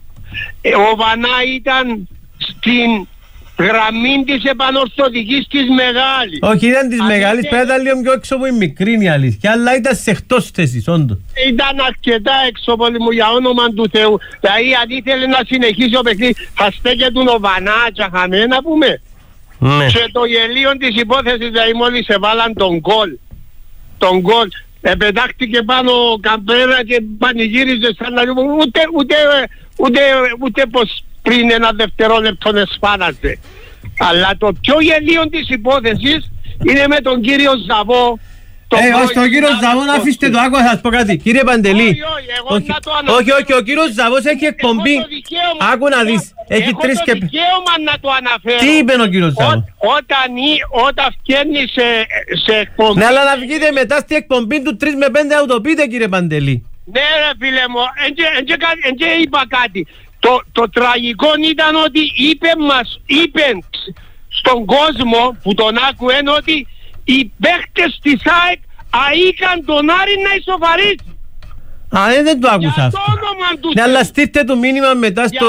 Ο Βανά ήταν στην γραμμή της επανορθωτικής της μεγάλης. Όχι, ήταν της μεγάλης, πρέπει να ήταν λίγο πιο έξω που είναι μικρή η αλήθεια, αλλά ήταν σε εκτός θέσης, όντως. Ήταν αρκετά έξω πολύ μου για όνομα του Θεού. Δηλαδή αν ήθελε να συνεχίσει ο παιχνίδι θα στέκεται ο Βανά και χαμένα πούμε. Ναι. Και το γελίο της υπόθεσης δηλαδή μόλις εβάλαν τον γκολ. Τον γκολ. Επετάχτηκε πάνω ο Καμπέρα και πανηγύριζε σαν να λίγο ούτε, ούτε, ούτε, ούτε πως πριν ένα δευτερόλεπτο εσφάναζε. Αλλά το πιο γελίο της υπόθεσης είναι με τον κύριο Ζαβό. Ε, ως τον κύριο Ζαβό να αφήστε το άκου, θα σας πω κάτι. Κύριε Παντελή, όχι, όχι, ο κύριος Ζαβός έχει εκπομπή. Άκου να δεις, έχει τρεις και... Έχω το δικαίωμα να το αναφέρω. Τι είπε ο κύριος Ζαβός? Όταν βγαίνει σε εκπομπή... Ναι, αλλά να βγείτε μετά στην εκπομπή του τρεις με πέντε αουτοπείτε κύριε Παντελή. Ναι ρε φίλε μου, εν και είπα κάτι. Το, το τραγικό ήταν ότι είπε μας, είπε στον κόσμο που τον άκουεν ότι οι παίχτες της ΑΕΚ αήκαν τον Άρη να ισοφαρίσει. Α, ε, δεν το άκουσα αυτό. Ναι, αλλά στείλτε το μήνυμα μετά στο...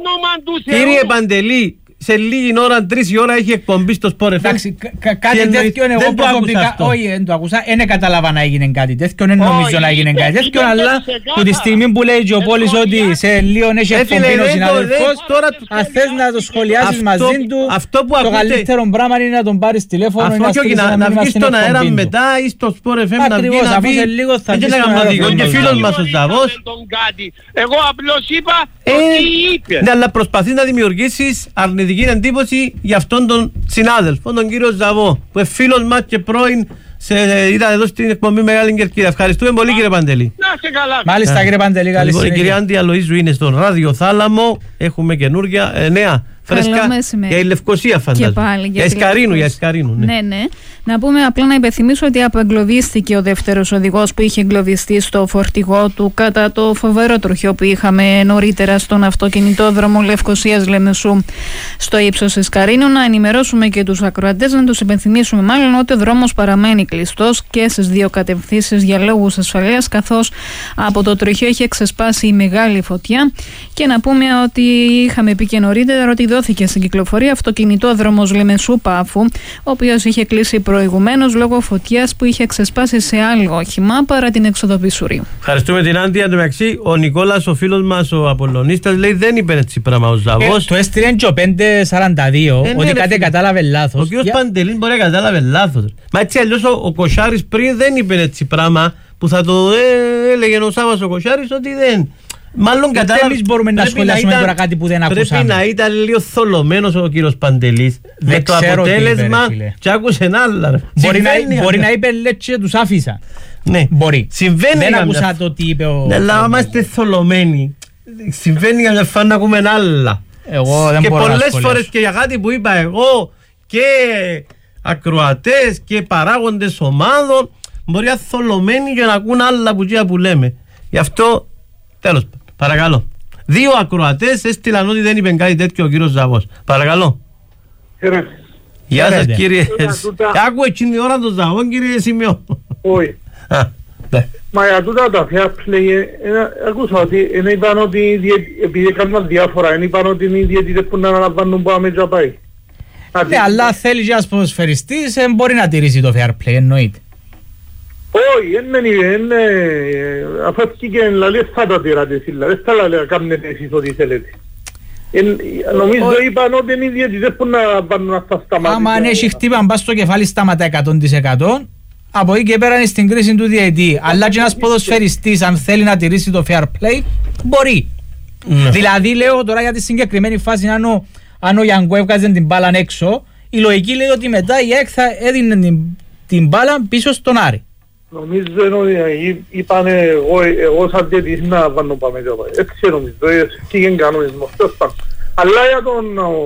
Κύριε Παντελή, σε λίγη ώρα, τρεις η ώρα έχει εκπομπή στο Sport εφ εμ. Εντάξει, κάτι τέτοιο εγώ προσωπικά, όχι δεν το άκουσα, δεν κατάλαβα να έγινε κάτι τέτοιο, δεν νομίζω να έγινε κάτι τέτοιο, αλλά που τη στιγμή που λέει και ο Πόλης ότι σε λίγο έχει εκπομπή ο συναδελφός, αν θες να το σχολιάσεις μαζί του, το καλύτερο πράγμα είναι να τον πάρεις τηλέφωνο ή να στείλεις ένα μήνυμα στην εκπομπή του. Να βγεις στον αέρα μετά ή στο Sport εφ εμ να βγει να πει, έτσι λέγαμε να δει και φίλος μας ο Ζαβός. Εγώ απλώς είπα ότι είπε. Ναι, αλλά προσπαθείς να δημιουργήσεις αρνητική εντύπωση για αυτόν τον συνάδελφο, τον κύριο Ζαβό, που είναι φίλος μας και πρώην ήταν εδώ στην εκπομπή Μεγάλη Κερκίδα. Ευχαριστούμε πολύ κύριε Παντελή. Να σε καλά. Μάλιστα κύριε Παντελή, καλή συνέχεια. Η κυρία Άντια Λοΐζου είναι στον ραδιοθάλαμο. Έχουμε καινούργια ε, νέα φρέσκα για η Λευκοσία φαντάζομαι. Για Εσκαρίνου, για Εσκαρίνου. Ναι. ναι, ναι. Να πούμε απλά να υπενθυμίσω ότι αποεγκλωβίστηκε ο δεύτερος οδηγός που είχε εγκλωβιστεί στο φορτηγό του κατά το φοβερό τροχιό που είχαμε νωρίτερα στον αυτοκινητόδρομο Λευκοσίας Λεμεσού στο ύψος Εσκαρίνου. Να ενημερώσουμε και τους ακροατές, να τους υπενθυμίσουμε μάλλον ότι ο δρόμος παραμένει κλειστός και στις δύο κατευθύνσεις για λόγους ασφαλείας, καθώς από το τροχιό είχε ξεσπάσει η μεγάλη φωτιά. Και να πούμε ότι είχαμε πει και νωρίτερα ότι δόθηκε στην κυκλοφορία αυτοκινητόδρομος Λεμεσού Πάφου, ο οποίος είχε κλείσει προηγουμένως λόγω φωτιάς που είχε ξεσπάσει σε άλλο όχημα παρά την έξοδο Πισουρίου. Ευχαριστούμε την Άντια. Εν τω μεταξύ, ο Νικόλας, ο φίλος μας, ο Απολλωνίστας, λέει δεν είπε έτσι πράγμα ο Ζαβός. Ε, το έστειλε και ο πέντε σαράντα δύο, ε, ότι ναι, κάτι κατάλαβε λάθος. Ο κ. Για... Παντελής μπορεί να κατάλαβε λάθος. Μα έτσι αλλιώς ο, ο Κοσάρης πριν δεν είπε έτσι πράγμα που θα το ε, έλεγε ο Σάββας ο Κοσάρης ότι δεν. Μάλλον κατάλαβα. Εμείς μπορούμε να σχολιάσουμε τώρα κάτι που δεν ακούσαμε. Πρέπει να ήταν λίγο θολωμένος ο κύριος Παντελής με το αποτέλεσμα και άκουσε άλλα. Μπορεί να, μπορεί να είπε λέτσι και τους άφησα. Ναι. Μπορεί. Συμβαίνει. Δεν άκουσα το τι είπε ο... Ναι, αλλά είμαστε θολωμένοι. Συμβαίνει για μια φορά να ακούμε άλλα. Εγώ δεν και μπορώ να πολλές φορές και για κάτι που είπα εγώ και ακροατές και παράγοντες ομάδων μπορεί να θολωμένοι και να ακούν άλλα που, που λέμε. Γι' αυτό τέλος παρακαλώ. Δύο ακροατές έστειλαν ότι δεν είπε κάτι τέτοιο ο κύριος Ζαβός. Παρακαλώ. Χαίρετε. Γεια σας κύριε. Άκου εκείνη την ώρα τον Ζαβό κύριε Σημειό. Όχι. Μα για τούτα τα fair play ακούσα ότι είπαν ότι επειδή έκαναν διάφορα είπαν ότι είναι οι διαιτητές που να αναλαμβάνουν που άμεσα πάει. Ναι, αλλά θέλει και ένας ποδοσφαιριστής μπορεί να τηρήσει το fair play, εννοείται. Όχι, είναι, αφού έτσι και λαλή θα τα τηράτε εσείς, δεν θα λαλή να κάνετε εσείς ό,τι θέλετε. Νομίζω είπαν ότι είναι οι διαιτητές που να πάνε να στα σταματήσουν. Άμα αν έχει χτύπαν πας στο κεφάλι σταματά εκατό τοις εκατό, από εκεί και πέρα είναι στην κρίση του διαιτητή. Αλλά και ένας ποδοσφαιριστής αν θέλει να τηρήσει το fair play, μπορεί. Δηλαδή λέω τώρα για τη συγκεκριμένη φάση αν ο Γιάνγκο έβγαζε την μπάλα έξω, η λογική λέει ότι μετά η ΕΚ θα έδινε την, την μπάλα πίσω στον Άρη. Νομίζω ότι είπαν εγώ, εγώ σαν διαιτητής να πάνω πάμε και πάει. Έτσι νομίζω, έτσι είναι κανονισμός. Αλλά για τον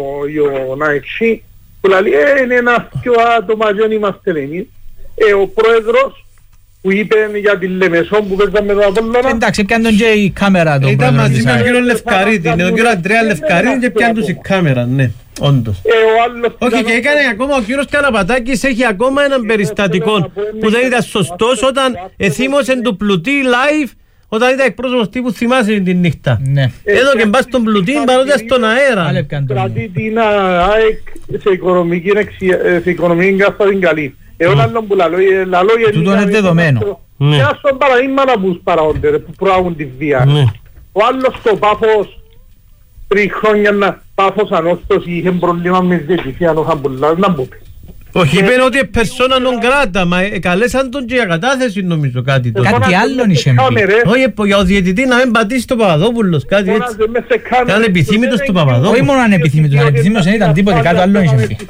Ιωναϊκή που λέει είναι ένα πιο άτομα και δεν είμαστε εμείς. Ο πρόεδρος που είπε για τη Λεμεσόν που παίζαμε τον Απόλλωνα. Εντάξει, πιάνε τον και η κάμερα τον πρόεδρο. Ήταν μαζί με τον κύριο Λευκαρίτη, τον κύριο Αντρέα Λευκαρίτη και πιάνε τους η κάμερα, ναι, όντως. Όχι, και έκανε ακόμα ο κύριος Καραπατάκης, έχει ακόμα έναν περιστατικό που δεν ήταν σωστός όταν εθίμωσε του Πλουτή live όταν ήταν εκπρόσωπος τύπου, θυμάσαι την νύχτα. Εδώ και μπας στον Πλουτή παρότι στον αέρα. Κρατεί την ΑΕΚ σε οικονομική κάσταση καλή. Εγώ άλλον που λαλώ για τούτο είναι δεδομένο. Και ας τον παραδείγματα που σπαραγόνται που προάγουν τη βία. Ο άλλος το Πάφος πριν χρόνια Πάφος ανώστος είχε πρόβλημα με διαιτησία ο Χαμπουλάς να μπούμε. Όχι, είπε ότι persona non grata, μα καλέσαν τον και για κατάθεση νομίζω κάτι τότε. Κάτι άλλον είχε πει. Όχι, για ο διαιτητή να μην πατήσει το Παπαδόπουλος, κάτι έτσι. Ήταν επιθύμητος του Παπαδόπουλου. Όχι μόνο ανεπιθύμητος, ανεπιθύμητος δεν ήταν τίποτε, κάτι άλλο είχε πει.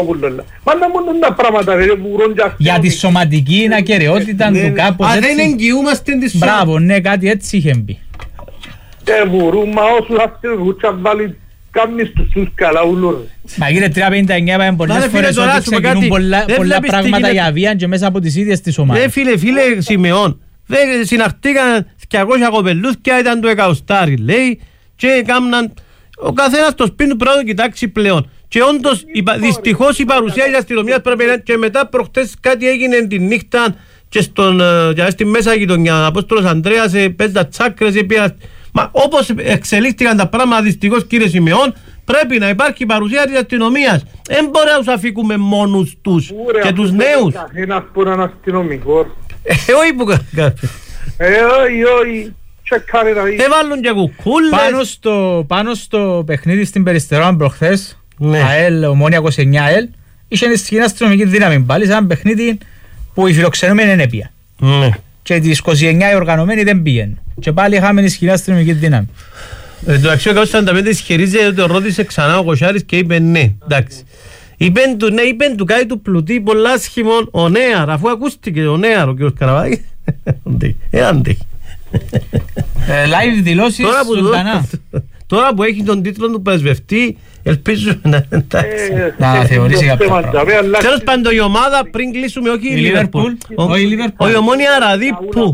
Για τη σωματική ακεραιότητα του κάπως έτσι. Α, δεν εγγυούμαστε τη σώμα. Μπράβο, ναι, κάτι έτσι είχε πει. Ε, βουρούμα όσους αυτοί βάλει κάνεις τους καλά ούλους. Μα κύριε τρία πενήντα εννιά είπαμε πολλές φορές ότι ξεκινούν πολλά πράγματα για βία και μέσα από τις ίδιες τις ομάδες. Ρε φίλε, φίλε Σιμεών, συναρτήκαν διακόσια κοπελούθκια, ήταν το εκαοστάρι λέει και έκαναν ο καθένας το σπίτι του πρέπει να κοιτάξει πλέον. Και όντως δυστυχώς η παρουσία της αστυνομίας πρέπει να... και μετά προχτές κάτι έγινε τη νύχτα και στον, στη μέσα γειτονιά. Ο Απόστολος Ανδρέας παίζα τσάκρες. Μα όπως εξελίχθηκαν τα πράγματα δυστυχώς κύριε Σιμεών, πρέπει να υπάρχει παρουσία της αστυνομίας. Δεν μπορεί να τους αφήκουμε μόνους τους και τους νέους. Ένας που είναι αστυνομικός. Ε, όχι που κάνει. Ε, όχι, όχι. Δεν βάλουν και κουκούλες. Πάνω στο, πάνω στο παιχνίδι στην Περιστερώνα προχθές, ναι. ΑΕΛ, Ομόνια είκοσι εννιά ΑΕΛ, είχε ισχυρή αστυνομική δύναμη πάλι, σαν παιχνίδι που οι φιλοξενούμενοι δεν έπιαν. Ναι. Και τις είκοσι εννιά οι οργανωμένοι δεν πήγαιναν. Και πάλι είχαμε ισχυρή αστυνομική δύναμη. Ε, το αξίο εκατόν σαράντα πέντε ισχυρίζεται ότι το ρώτησε ξανά ο Κοσιάρης και είπε ναι. Εντάξει. Είπεν του, ναι, είπεν του κάτι του Πλουτή πολλά σχημών ο Νέαρ, αφού ακούστηκε ο Νέαρ ο κ. Καραβάκης. Ε, αντέχει. Live δηλώσεις ζωντανά. Τώρα που έχει τον τίτλο του πρεσβευτή, ελπίζω να εντάξει. Να θεωρήσει κάποια. Τέλος πάντων η ομάδα πριν κλείσουμε, όχι η Λίβερπουλ, η Ομόνια Ραδίππου.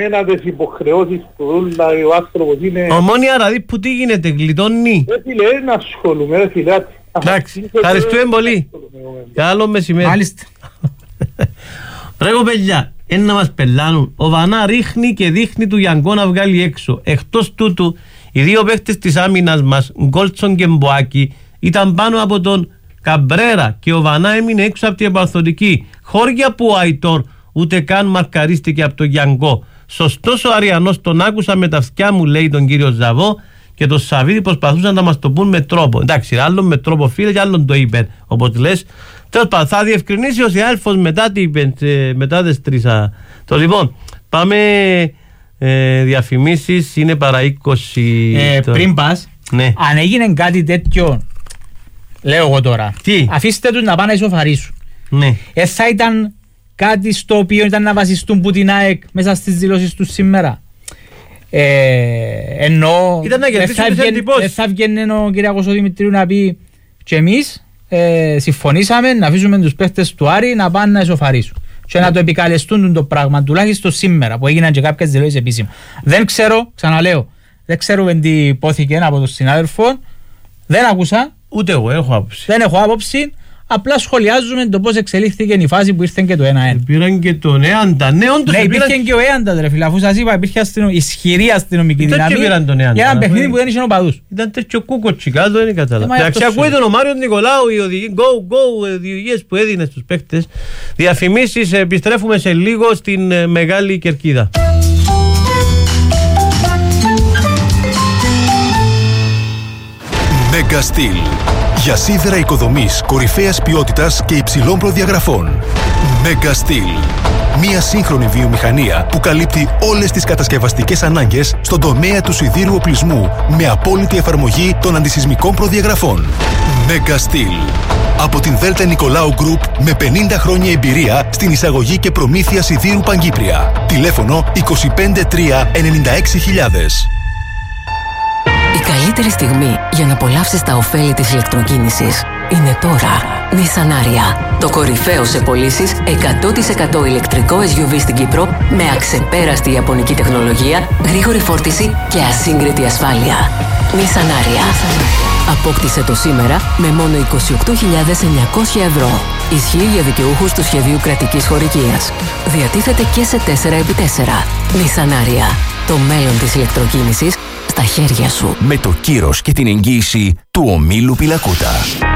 Ο Ομόνια Ραδίππου τι γίνεται, γλιτώνει? Δεν ασχολούμαι, φίλε. Εντάξει, ευχαριστούμε πολύ. Καλό μεσημέρι. Μάλιστα. Ρε κοπέλια, είναι να μας πελάνουν. Ο Βανά ρίχνει και δείχνει του Γιανγκό να βγάλει έξω. Εκτός τούτου, οι δύο παίχτες της άμυνας μας, Γκόλτσον και Μποάκη, ήταν πάνω από τον Καμπρέρα και ο Βανά έμεινε έξω από την επαρθωτική. Χώρια που ο Αϊτόρ ούτε καν μαρκαρίστηκε από τον Γιανγκό. Σωστός ο Αριανός, τον άκουσα με τα αυτιά μου, λέει τον κύριο Ζαβό, και το Σαββίδι προσπαθούσαν να μας το πούν με τρόπο. Εντάξει, άλλον με τρόπο φίλε και άλλον το είπε. Όπως λες, τέλος πάντων, θα διευκρινίσει ο συνάδελφος μετά, μετά τις τρεις. Το λοιπόν, πάμε Ε, διαφημίσεις είναι παρά είκοσι. Ε, πριν πας, ναι. Αν έγινε κάτι τέτοιο, λέω εγώ τώρα, τι? Αφήστε τους να πάνε να ισοφαρίσουν. Ναι. Ε, θα ήταν κάτι στο οποίο ήταν να βασιστούν που την ΑΕΚ μέσα στις δηλώσεις τους σήμερα. Ε, ενώ δεν θα βγαίνει ο Κυριάκος ο Δημητρίου να πει και εμείς ε, συμφωνήσαμε να αφήσουμε τους παίχτες του Άρη να πάνε να ισοφαρίσουν και να το επικαλεστούν το πράγμα τουλάχιστον σήμερα που έγιναν και κάποιες δηλώσεις επίσημα. Δεν ξέρω, ξαναλέω, δεν ξέρουμε τι υπόθηκε από τον συνάδελφο, δεν άκουσα. Ούτε εγώ έχω άποψη. Δεν έχω άποψη. Απλά σχολιάζουμε το πώς εξελίχθηκε η φάση που ήρθε και το ένα ένα. Πήραν και τον Έαντα. Ναι, όντως. Ναι, υπήρχε και ο Έαντα, ρε φίλε. Αφού σας είπα, υπήρχε αστυνο... ισχυρή αστυνομική δύναμη. Για ένα παιχνίδι που δεν είχε οπαδούς. Ήταν τέτοιο κούκοτσικά, δεν κατάλαβα. Εντάξει, ακούει τον ο Μάριος Νικολάου, οι οδηγοί, go, go, οδηγίες που έδινε στους παίκτες. Διαφημίσεις, επιστρέφουμε σε λίγο στην Μεγάλη Κερκίδα. Megastil. Για σίδερα οικοδομής κορυφαίας ποιότητας και υψηλών προδιαγραφών. Megastil. Μια σύγχρονη βιομηχανία που καλύπτει όλες τις κατασκευαστικές ανάγκες στον τομέα του σιδήρου οπλισμού με απόλυτη εφαρμογή των αντισυσμικών προδιαγραφών. Megastil. Από την Δέλτα Νικολάου Group με πενήντα χρόνια εμπειρία στην εισαγωγή και προμήθεια σιδήρου Παγκύπρια. Τηλέφωνο είκοσι πέντε τρία ενενήντα έξι χιλιάδες. Η καλύτερη στιγμή για να απολαύσεις τα ωφέλη της ηλεκτροκίνησης είναι τώρα. Nissan Ariya, το κορυφαίο σε πωλήσεις εκατό τοις εκατό ηλεκτρικό ες γιου βι στην Κύπρο με αξεπέραστη ιαπωνική τεχνολογία, γρήγορη φόρτιση και ασύγκριτη ασφάλεια. Nissan Ariya. Απόκτησε το σήμερα με μόνο είκοσι οκτώ χιλιάδες εννιακόσια ευρώ. Ισχύει για δικαιούχους του σχεδίου κρατικής χορηγίας. Διατίθεται και σε τέσσερα επί τέσσερα. Nissan Ariya, το μέλλον της ηλεκτροκίνησης στα χέρια σου. Με το κύρος και την εγγύηση του ομίλου Πιλακούτα.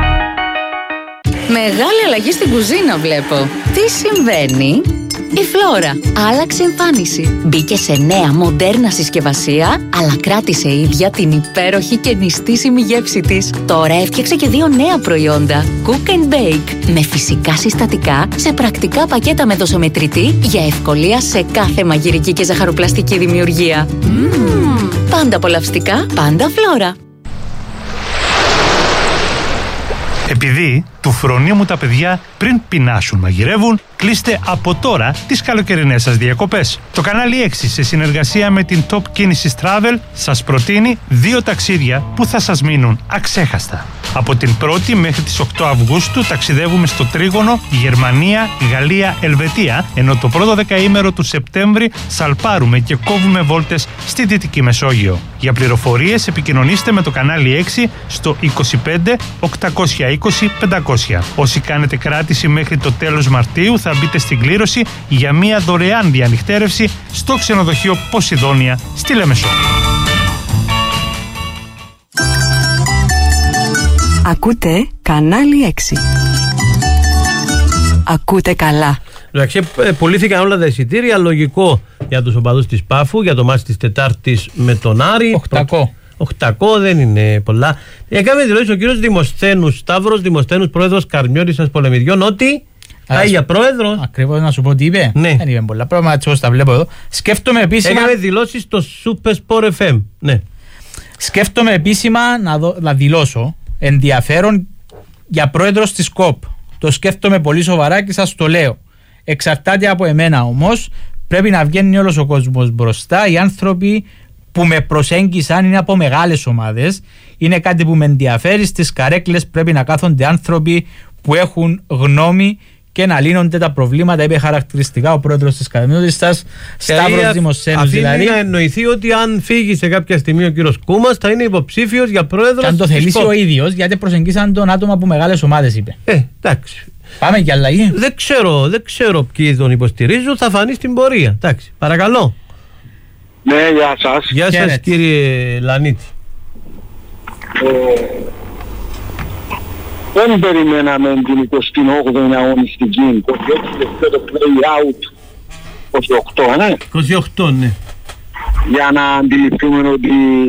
Μεγάλη αλλαγή στην κουζίνα βλέπω. Τι συμβαίνει? Η Φλόρα άλλαξε εμφάνιση. Μπήκε σε νέα μοντέρνα συσκευασία, αλλά κράτησε ίδια την υπέροχη και νηστίσιμη γεύση της. Τώρα έφτιαξε και δύο νέα προϊόντα. Cook and Bake, με φυσικά συστατικά, σε πρακτικά πακέτα με δοσομετρητή, για ευκολία σε κάθε μαγειρική και ζαχαροπλαστική δημιουργία. Mm, πάντα απολαυστικά, πάντα Φλόρα. Επειδή του φρονίου μου τα παιδιά πριν πεινάσουν μαγειρεύουν, κλείστε από τώρα τις καλοκαιρινές σας διακοπές. Το κανάλι έξι σε συνεργασία με την Top Κίνησης Travel σας προτείνει δύο ταξίδια που θα σας μείνουν αξέχαστα. Από την πρώτη μέχρι τις οκτώ Αυγούστου ταξιδεύουμε στο τρίγωνο Γερμανία, Γαλλία, Ελβετία, ενώ το πρώτο δεκαήμερο του Σεπτέμβρη σαλπάρουμε και κόβουμε βόλτες στη Δυτική Μεσόγειο. Για πληροφορίες επικοινωνήστε με το κανάλι έξι στο είκοσι πέντε οκτακόσια είκοσι πεντακόσια. Όσοι κάνετε κράτηση μέχρι το τέλος Μαρτίου θα μπείτε στην κλήρωση για μια δωρεάν διανυκτέρευση στο ξενοδοχείο Ποσειδόνια στη Λεμεσό. Ακούτε κανάλι έξι. Ακούτε καλά. Εντάξει, πουλήθηκαν όλα τα εισιτήρια, λογικό για τους οπαδούς της Πάφου, για το μάτς της Τετάρτης με τον Άρη. οκτακόσια. οκτακόσια δεν είναι πολλά. Έκαμε δηλώσει ο κύριος Δημοσθένους, Σταύρος Δημοσθένους, πρόεδρος Καρμιώτισσας Πολεμιδιών, ότι πάει για πρόεδρο. Ακριβώς να σου πω τι είπε. Ναι. Δεν είπε πολλά πράγματα, έτσι όπως τα βλέπω εδώ. Σκέφτομαι επίσημα. Έκαμε δηλώσεις στο Super Sport εφ εμ. Ναι. Σκέφτομαι επίσημα να, δω, να δηλώσω ενδιαφέρον για πρόεδρος της ΚΟΠ. Το σκέφτομαι πολύ σοβαρά και σας το λέω. Εξαρτάται από εμένα όμως. Πρέπει να βγαίνει όλος ο κόσμος μπροστά. Οι άνθρωποι που με προσέγγισαν είναι από μεγάλες ομάδες. Είναι κάτι που με ενδιαφέρει. Στις καρέκλες πρέπει να κάθονται άνθρωποι που έχουν γνώμη και να λύνονται τα προβλήματα. Είπε χαρακτηριστικά ο πρόεδρος της Καρμιώτισσας, Σταύρος Δημοσθένους. Δηλαδή να εννοηθεί ότι αν φύγει σε κάποια στιγμή ο κύριος Κούμας θα είναι υποψήφιος για πρόεδρος. Και αν το θελήσει ο ίδιος, γιατί προσεγγίσαν τον άτομο από μεγάλες ομάδες, είπε. Ε, εντάξει. Πάμε για αλλαγή. Δεν ξέρω, δεν ξέρω ποιοι τον υποστηρίζουν, θα φανεί στην πορεία. Εντάξει, παρακαλώ. Ναι, γεια σας. Γεια σας, Χαίρετε. Κύριε Λανίτη. Ε, δεν περιμέναμε την εικοστή όγδοη αγωνιστική, είκοσι έξι το play out, είκοσι οκτώ, ναι. είκοσι οκτώ, ναι. Για να αντιληφθούμε ότι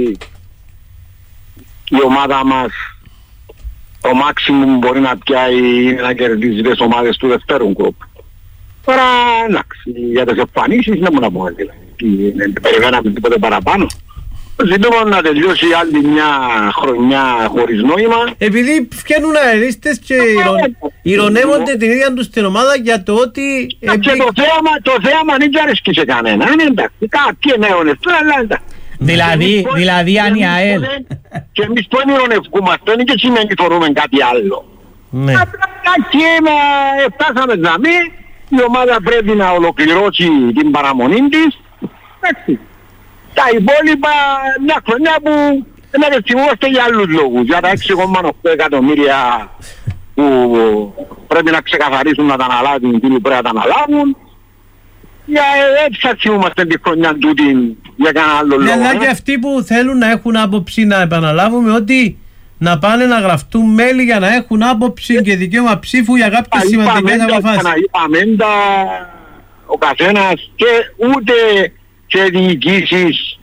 η ομάδα μας το maximum μπορεί να πιάει είναι να κερδίζει τις ομάδες του δευτέρου γκρουπ. Τώρα, εντάξει, για τις εμφανίσεις δεν μπορώ να πω δηλαδή. δεν περιμέναμε τίποτε παραπάνω. Ζητούμε να τελειώσει άλλη μια χρονιά χωρίς νόημα. Επειδή φτιάχνουν αερίστες και ηρωνεύονται την ίδια τους την ομάδα για το ότι... Και το θέαμα, το θέαμα δεν αρέσκει σε κανένα. Είναι εντάξει, κάποιοι ενέωνες τώρα, αλλά εντάξει. Δηλαδή, δηλαδή αν η ΑΕΛ... Και εμείς το ηρωνευκούμαστε, είναι και σημαίνει θεωρούμε κάτι άλλο. Απλά και φτάσαμε να μην, η ομάδα πρέπει να ολοκληρώσει την παραμονή της. Εντάξει. Τα υπόλοιπα μια χρονιά που δεν αρεστιμόμαστε για άλλους λόγους. Για τα έξι κόμμα οκτώ εκατομμύρια που πρέπει να ξεκαθαρίσουν να τα αναλάβουν, τι πρέπει να τα αναλάβουν. Για έτσι θα θυμόμαστε τη χρονιά τούτη για κανένα άλλο λόγο. Αλλά και αυτοί που θέλουν να έχουν άποψη, να επαναλάβουμε ότι να πάνε να γραφτούν μέλη για να έχουν άποψη και δικαίωμα ψήφου για κάποιες σημαντικές αποφάσεις. Είπαμε τα ο καθένας και ούτε και διοικήσεις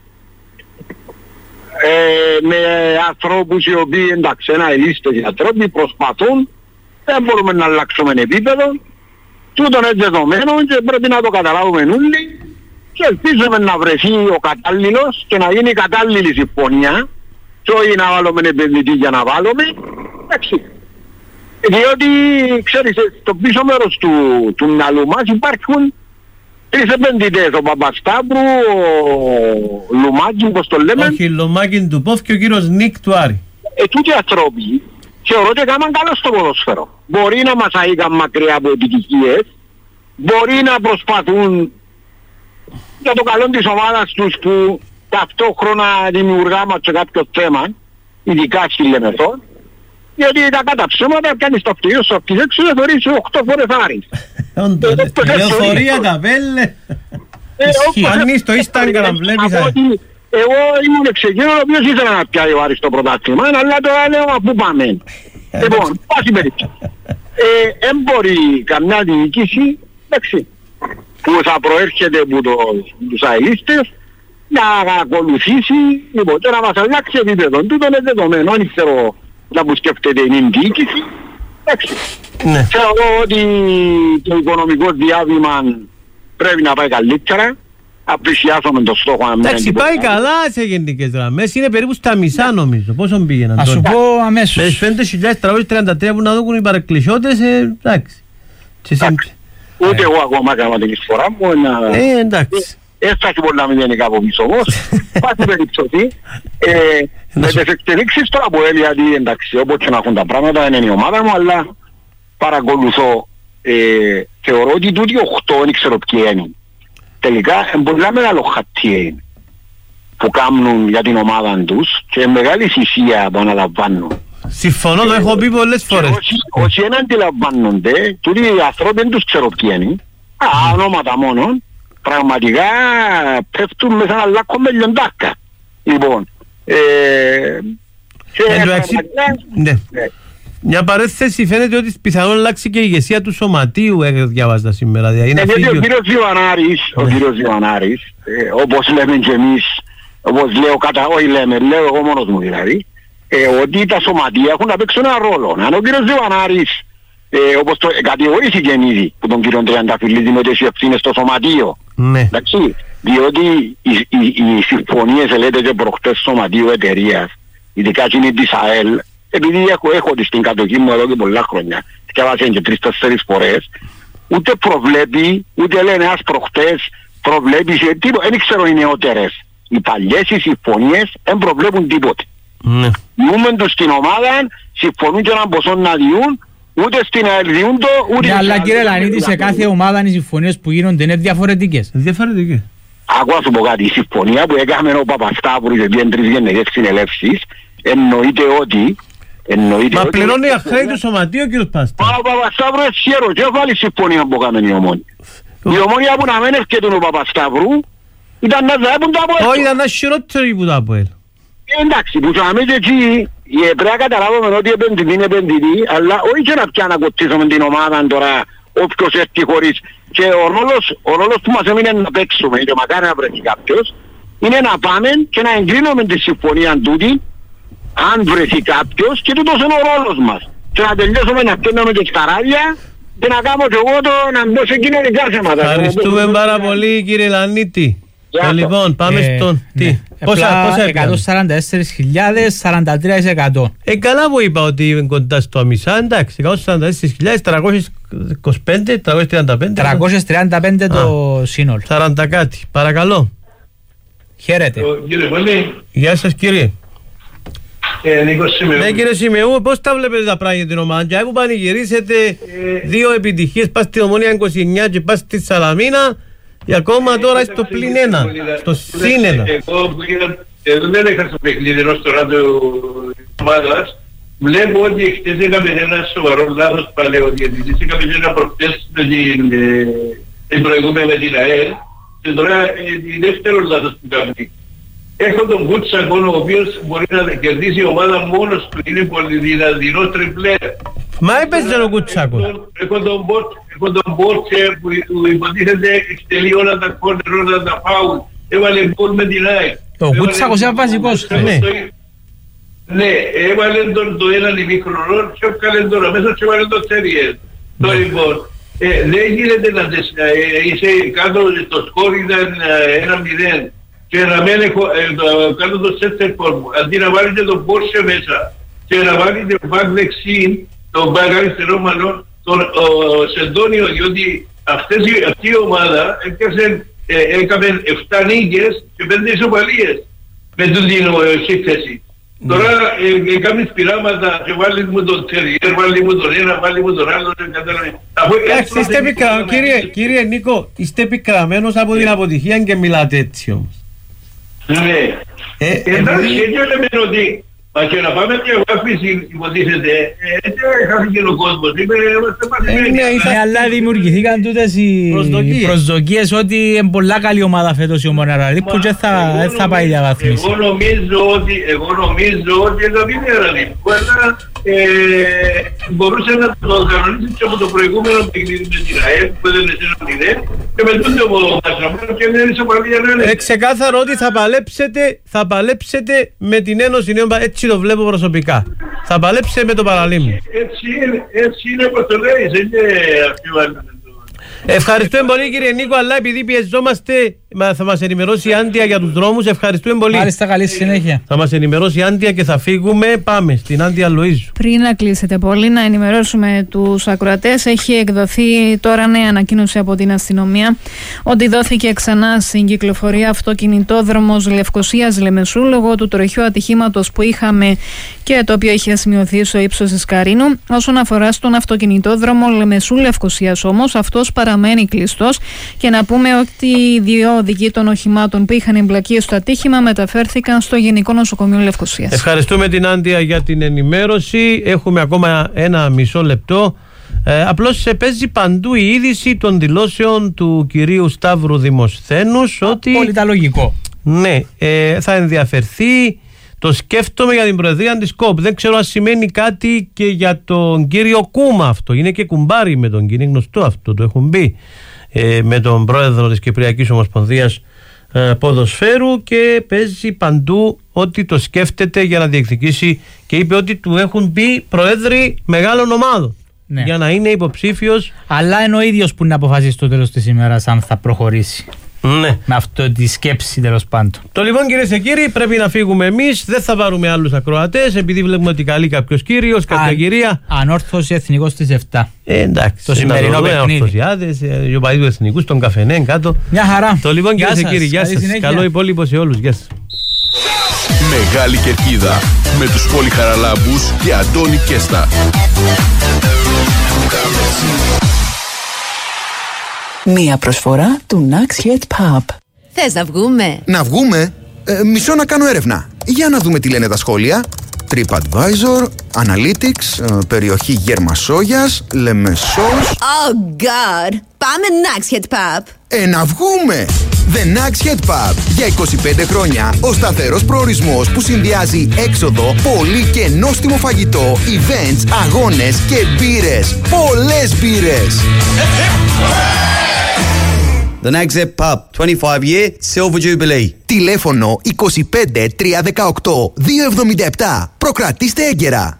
ε, με ανθρώπους οι οποίοι εντάξει ένα ελίστες οι ανθρώποι προσπαθούν, δεν μπορούμε να αλλάξουμε επίπεδο, τούτον είναι δεδομένο και πρέπει να το καταλάβουμε όλοι και ελπίζουμε να βρεθεί ο κατάλληλος και να γίνει η κατάλληλη συμφωνία και όχι να βάλουμε επενδυτή για να βάλουμε, εντάξει. Διότι ξέρεις στο πίσω μέρος του, του μυαλού μας υπάρχουν τρεις επενδυτές, ο Παπασταύρου, ο Λουμάκιν, πώς το λέμε. Όχι, Λουμάκιν του Πόφ και ο κύριος Νίκ του Άρη. Ε, τούτοι ανθρώποι θεωρώ ότι έκαναν καλό στο ποδόσφαιρο. Μπορεί να μας αίγαν μακριά από επιτυχίες, μπορεί να προσπαθούν για το καλό της ομάδας τους που ταυτόχρονα δημιουργά μας σε κάποιο θέμα, ειδικά στη Λεμεθό, γιατί τα κατά ψέματα κάνεις το αυτοκίνητο σου από τις έξω δεν θωρείς οκτώ φορές Άρης. Λεωφορεία τα βέλε. Ανείς στο Instagram βλέπεις. Εγώ ήμουν εξεκίνων ο οποίος ήθελα να πιάει ο Άρης το πρωτάθλημα, αλλά τώρα λέω αφού πάμε. Λοιπόν, πάση περίπτωση. Εν μπορεί καμιά διοίκηση, εντάξει, που θα προέρχεται από τους αελίστες, να ακολουθήσει, λοιπόν, και να μας αλλάξει επίπεδο. Τούτο είναι δεδομένο, αν ξέρω να που σκέφτεται είναι η διοίκηση. Εντάξει. Ναι. Θεωρώ ότι το οικονομικό διάβημα πρέπει να πάει καλύτερα. Απλησιάσουμε το στόχο. Εντάξει, πάει καλά σε γενικές γραμμές. Είναι περίπου στα μισά νομίζω. Πόσο πήγαιναν τώρα. Ας σου πω αμέσως. Με πέντε χιλιάδες τριακόσιες τριάντα τρία που να δουν οι παρεκκλησιώτες, εντάξει. Ούτε εγώ ακόμα έκανα την εισφορά μου. Ε, εντάξει. Έφτασε πολλά μηδενικά από πίσω όμως. Πάτε περίπτωση. Με τις εξελίξεις τώρα από έλει, γιατί εντάξει, όπως και να έχουν τα πράγματα, είναι η ομάδα μου, αλλά παρακολουθώ. Θεωρώ ότι τούτοι οχτώ, δεν ξέρω ποιοι είναι. Τελικά, πολλά μεγάλο χατί είναι που κάνουν για την ομάδα τους και μεγάλη θυσία που αναλαμβάνουν. Συμφωνώ, το έχω πει πολλές φορές. Όσοι δεν αντιλαμβάνονται, τούτοι οι άνθρωποι δεν τους ξέρω ποιοι είναι. Α, ονόματα μόνο. Πραγματικά πέφτουν μέσα ένα λάκκο με λιοντάκα. Λοιπόν, ε, και ναι. Μια παρέθεση φαίνεται ότι πιθανόν αλλάξει και η ηγεσία του σωματείου, διαβάζα σήμερα. Ε, γιατί ο κύριος Ιωαννάρης, ο κύριος Ιωαννάρης, ε, όπως λέμε και εμείς, όπως λέω κατά, όχι λέμε, λέω εγώ μόνος μου δηλαδή, ε, ότι τα σωματεία έχουν να παίξουν ένα ρόλο. Αν ο κύριος Ιωαννάρης, ε, όπως το ε, κατηγορήθηκε ήδη που τον κύριο Τριανταφυλλίδη με τις ευθύνες στο σωματείο, ναι. Εντάξει, διότι οι, οι, οι συμφωνίες λέτε και προχτές σωματείου εταιρείας, ειδικά είναι της ΑΕΛ, επειδή έχω, έχω τη στην κατοχή μου εδώ και πολλά χρόνια, και βάζει και τρεις-τέσσερις φορές, ούτε προβλέπει, ούτε λένε ας προχτές, προβλέπει σε τίποτα, δεν ξέρω οι νεότερες. Οι παλιές οι συμφωνίες δεν προβλέπουν τίποτε. Ναι. Διούμε τους στην ομάδα, συμφωνούν και έναν ποσό να διούν, ούτε στην ΑΕΛ διούν το, ούτε... Ναι, αλλά κύριε Λανίτη, σε κάθε ομάδα οι συμφωνίες που γίνονται είναι διαφορετικές. Διαφορετικές. Ακούω να σου πω κάτι, η συμφωνία που έκαμε ο Παπασταύρου και πήγαν τρεις γενικές συνελεύσεις, εννοείται ότι... Εννοείται Μα ότι... πληρώνει αχρέη του σωματείου, κύριος Πάστα. Ο Παπασταύρου είναι σιέρο και έβαλε συμφωνία που έκαμε η Ομόνια. Η Ομόνια που να μην έρχεται ο Παπασταύρου ήταν να ζαέπουν το Αποέλ. Όχι, ήταν να χειρότερη που το Αποέλ. Εντάξει, που θα μην και εκεί πρέπει να καταλάβουμε ότι επενδυτή είναι επενδυτή, αλλά όχι και να πια να κοτσίσουμε την ομάδα τώρα όποιος έρθει χωρίς. Και ο ρόλος, ο ρόλος που μας έμεινε να παίξουμε, και μακάρι να βρεθεί κάποιος, είναι να πάμε και να εγκρίνουμε τη συμφωνία τούτη, αν βρεθεί κάποιος, και τούτος είναι ο ρόλος μας. Και να τελειώσουμε να φτιάχνουμε και σκαράλια και να κάνω και εγώ το να μπω σε κοινωνικά θέματα. Ευχαριστούμε πάρα πολύ κύριε Λανίτη. Ε, λοιπόν, πάμε Ε, στον. Τι, ναι. πόσα, Απλά πόσα έπιανε? εκατόν σαράντα τέσσερις χιλιάδες, σαράντα τρία τοις εκατό. Ε, καλά που είπα ότι είμαι κοντά στο μισά, εντάξει, εκατόν σαράντα τέσσερις χιλιάδες τριακόσιες είκοσι πέντε, τριακόσιες τριάντα πέντε. τριακόσιες τριάντα πέντε το σύνολο. σαράντα κάτι, παρακαλώ. Χαίρετε. Κύριε Βολή. Γεια σας κύριε. Ε, Νίκος Σημεού. Ναι κύριε Σημεού, πώς τα βλέπετε τα πράγματα για την ομάδα? Και που πανηγυρίσετε ε... δύο επιτυχίες, πας στην Ομόνια είκοσι εννιά και πας στη Σαλαμίνα, και ακόμα τώρα ε, στο πλην ένα, στο συν ένα. Εγώ που είδα, δεν είχα στο παιχνίδι ενός τώρα του ομάδας, βλέπω ότι χτες έκαμε ένα σοβαρό λάθος παλαιοδιαιτητής, έκαμε ένα προχτές την προηγούμενη με την ΑΕΛ, και τώρα η δεύτερο λάθος που κάνει. Έχω τον Κούτσακο, ο οποίος μπορεί να κερδίσει η ομάδα μόνος του, είναι πολύ δυνατός τριπλέρ. Μα έπαιζε ο Κούτσακο. Έχω τον Μπότσε που υποτίθεται εκτελεί όλα τα κόρνερ, όλα τα φάουλ. Έβαλε γκολ με την ΑΕΚ. Ο Κούτσακος είναι βασικός. Ναι, έβαλε τον το έναν ημίχρονο και έβαλε τον αμέσως και έβαλε τον Τεριέρ. Το λοιπόν, δεν γίνεται να είσαι κάτω, το σκόρ ήταν ένα μηδέν. Και να μένει κάτω το center form, αντί να βάλετε τον Πόρσε μέσα και να βάλετε back δεξί, τον back αριστερό μάλλον, τον Σεντόνιο, διότι αυτές, αυτή η ομάδα έπιασε, ε, έκαμε επτά νίκες και πέντε ισοπαλίες με την σύνθεση. Mm. Τώρα ε, έκαμε πειράματα και βάλει μου τον Τεριέρ, βάλει μου τον ένα, βάλει μου τον άλλο. Εντάξει, είστε επικρα... κύριε, κύριε Νίκο, είστε επικραμμένος από την αποτυχία και μιλάτε έτσι όμως. Ναι. Εντάξει, έτσι λέμε ότι μα και να πάμε μια βάφηση υποτίθεται, έτσι χάθηκε ο κόσμος. Ναι, αλλά δημιουργηθήκαν τούτες οι προσδοκίες ότι είναι πολλά καλή ομάδα φέτος η Ομόνοια Ραδίππου και δεν θα πάει διαβάθμιση. Εγώ νομίζω ότι εγώ νομίζω ότι δεν είναι Ραδίππου, αλλά μπορούσε να το κανονίσει και από το προηγούμενο παιχνίδι με την ΑΕΠ που έδαινε σε ένα μηδέν και με τούτο ο Μασραμόνος και μια ισοπαλία να είναι. Ε, ξεκάθαρο ότι θα παλέψετε, θα παλέψετε με την Ένωση Νέων, έτσι το βλέπω προσωπικά. Θα παλέψετε με το Παραλίμνη. Έτσι είναι, έτσι είναι όπως το λέει, δεν είναι αμφιβάλλον. Ευχαριστούμε πολύ κύριε Νίκο, αλλά επειδή πιεζόμαστε θα μας ενημερώσει η Άντια για τους δρόμους. Ευχαριστούμε πολύ. Μάλιστα, καλή συνέχεια. Θα μας ενημερώσει η Άντια και θα φύγουμε. Πάμε στην Άντια Λοΐζου. Πριν να κλείσετε πολύ, να ενημερώσουμε τους ακροατές. Έχει εκδοθεί τώρα νέα ανακοίνωση από την αστυνομία ότι δόθηκε ξανά στην κυκλοφορία αυτοκινητόδρομος Λευκωσίας Λεμεσού λόγω του τροχιού ατυχήματος που είχαμε και το οποίο είχε σημειωθεί στο ύψος της Καρίνου. Όσον αφορά στον αυτοκινητόδρομο Λεμεσού Λευκωσίας όμως, αυτός παραμένει κλειστός και να πούμε ότι οι δύο οδηγοί των οχημάτων που είχαν εμπλακεί στο ατύχημα μεταφέρθηκαν στο Γενικό Νοσοκομείο Λευκωσίας. Ευχαριστούμε την Άντια για την ενημέρωση. Έχουμε ακόμα ένα μισό λεπτό. Ε, απλώς παίζει παντού η είδηση των δηλώσεων του κυρίου Σταύρου Δημοσθένους ότι... Πολύ τα λογικό. Ναι, ε, θα ενδιαφερθεί. Το σκέφτομαι για την προεδρία της ΚΟΠ. Δεν ξέρω αν σημαίνει κάτι και για τον κύριο Κούμα αυτό. Είναι και κουμπάρι με τον κύριο, είναι γνωστό αυτό, το έχουν πει ε, με τον πρόεδρο της Κυπριακής Ομοσπονδίας ε, Ποδοσφαίρου και παίζει παντού ότι το σκέφτεται για να διεκδικήσει και είπε ότι του έχουν πει προέδροι μεγάλων ομάδων. Ναι. Για να είναι υποψήφιος. Αλλά είναι ο ίδιος που να αποφασίσει στο τέλος της ημέρας αν θα προχωρήσει. Ναι. Με αυτό τη σκέψη τέλος πάντων. Το λοιπόν κυρίες και κύριοι, πρέπει να φύγουμε εμείς. Δεν θα πάρουμε άλλους ακροατές επειδή βλέπουμε ότι καλεί κάποιος κύριος, κάποια Α, κυρία. Ανόρθωση εθνικός στις επτά. Ε, εντάξει. Το σημερινό παιχνίδι. Ορθωσιάδες, οι οπαδοί του εθνικού, στον καφενέ κάτω. Μια χαρά. Το λοιπόν κυρίες και κύριοι, γεια σας. Καλό υπόλοιπο σε όλους. Γεια σας. Μεγάλη Κερκίδα με τους Πολυχαραλάμπους και Αντώνη Κέστα. Μία προσφορά του Nax Head Pub. Θες να βγούμε? Να βγούμε? Ε, μισό να κάνω έρευνα. Για να δούμε τι λένε τα σχόλια. TripAdvisor, Analytics, ε, περιοχή Γερμασόγιας, Λεμεσός. Oh God! Πάμε Nax Head Pub. Ε, να βγούμε! The Nax Head Pub. Για είκοσι πέντε χρόνια ο σταθερός προορισμός που συνδυάζει έξοδο, πολύ και νόστιμο φαγητό, events, αγώνες και μπύρες. Πολλές μπύρες! The Nax Head Pub, twenty-five year Silver Jubilee. Τηλέφωνο είκοσι πέντε τριακόσια δεκαοκτώ διακόσια εβδομήντα επτά. Προκρατήστε έγκαιρα.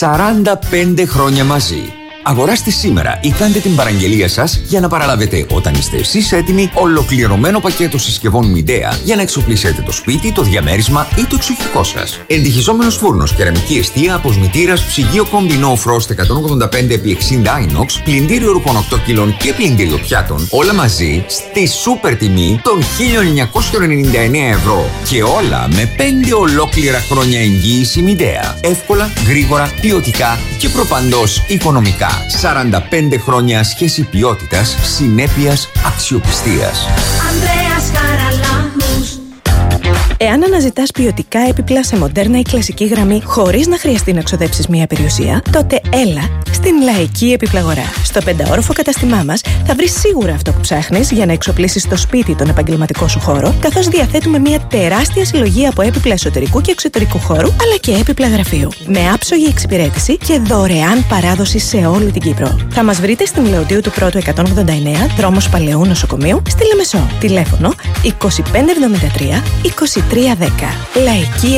σαράντα πέντε χρόνια μαζί. Αγοράστε σήμερα ή κάντε την παραγγελία σας για να παραλάβετε όταν είστε εσείς έτοιμοι ολοκληρωμένο πακέτο συσκευών Midea για να εξοπλίσετε το σπίτι, το διαμέρισμα ή το εξοχικό σας. Εντυχιζόμενος φούρνος, κεραμική εστία, αποσμητήρας, ψυγείο κόμπι No Frost εκατόν ογδόντα πέντε επί εξήντα Inox, πλυντήριο ρούχων οκτώ κιλών και πλυντήριο πιάτων, όλα μαζί στη σούπερ τιμή των χίλια εννιακόσια ενενήντα εννέα ευρώ. Και όλα με πέντε ολόκληρα χρόνια εγγύηση Midea. Εύκολα, γρήγορα, ποιοτικά και προπαντός οικονομικά. σαράντα πέντε χρόνια σχέση ποιότητας, συνέπειας, αξιοπιστίας. Ανδρέας Χαραλάμπους. Εάν αναζητάς ποιοτικά έπιπλα σε μοντέρνα ή κλασική γραμμή χωρίς να χρειαστεί να ξοδέψεις μία περιουσία, τότε έλα στην Λαϊκή Επιπλαγορά. Στο πενταόροφο καταστημά μας θα βρεις σίγουρα αυτό που ψάχνεις για να εξοπλίσεις το σπίτι τον επαγγελματικό σου χώρο, καθώς διαθέτουμε μία τεράστια συλλογή από έπιπλα εσωτερικού και εξωτερικού χώρου, αλλά και έπιπλα γραφείου. Με άψογη εξυπηρέτηση και δωρεάν παράδοση σε όλη την Κύπρο. Θα μας βρείτε στην Λεωδίου του Πρώτου εκατόν ογδόντα εννέα, δρόμος Παλαιού Νοσοκομείου, στη Λεμεσό. Τηλέφωνο είκοσι πέντε εβδομήντα τρία είκοσι τρία δέκα. Λαϊκή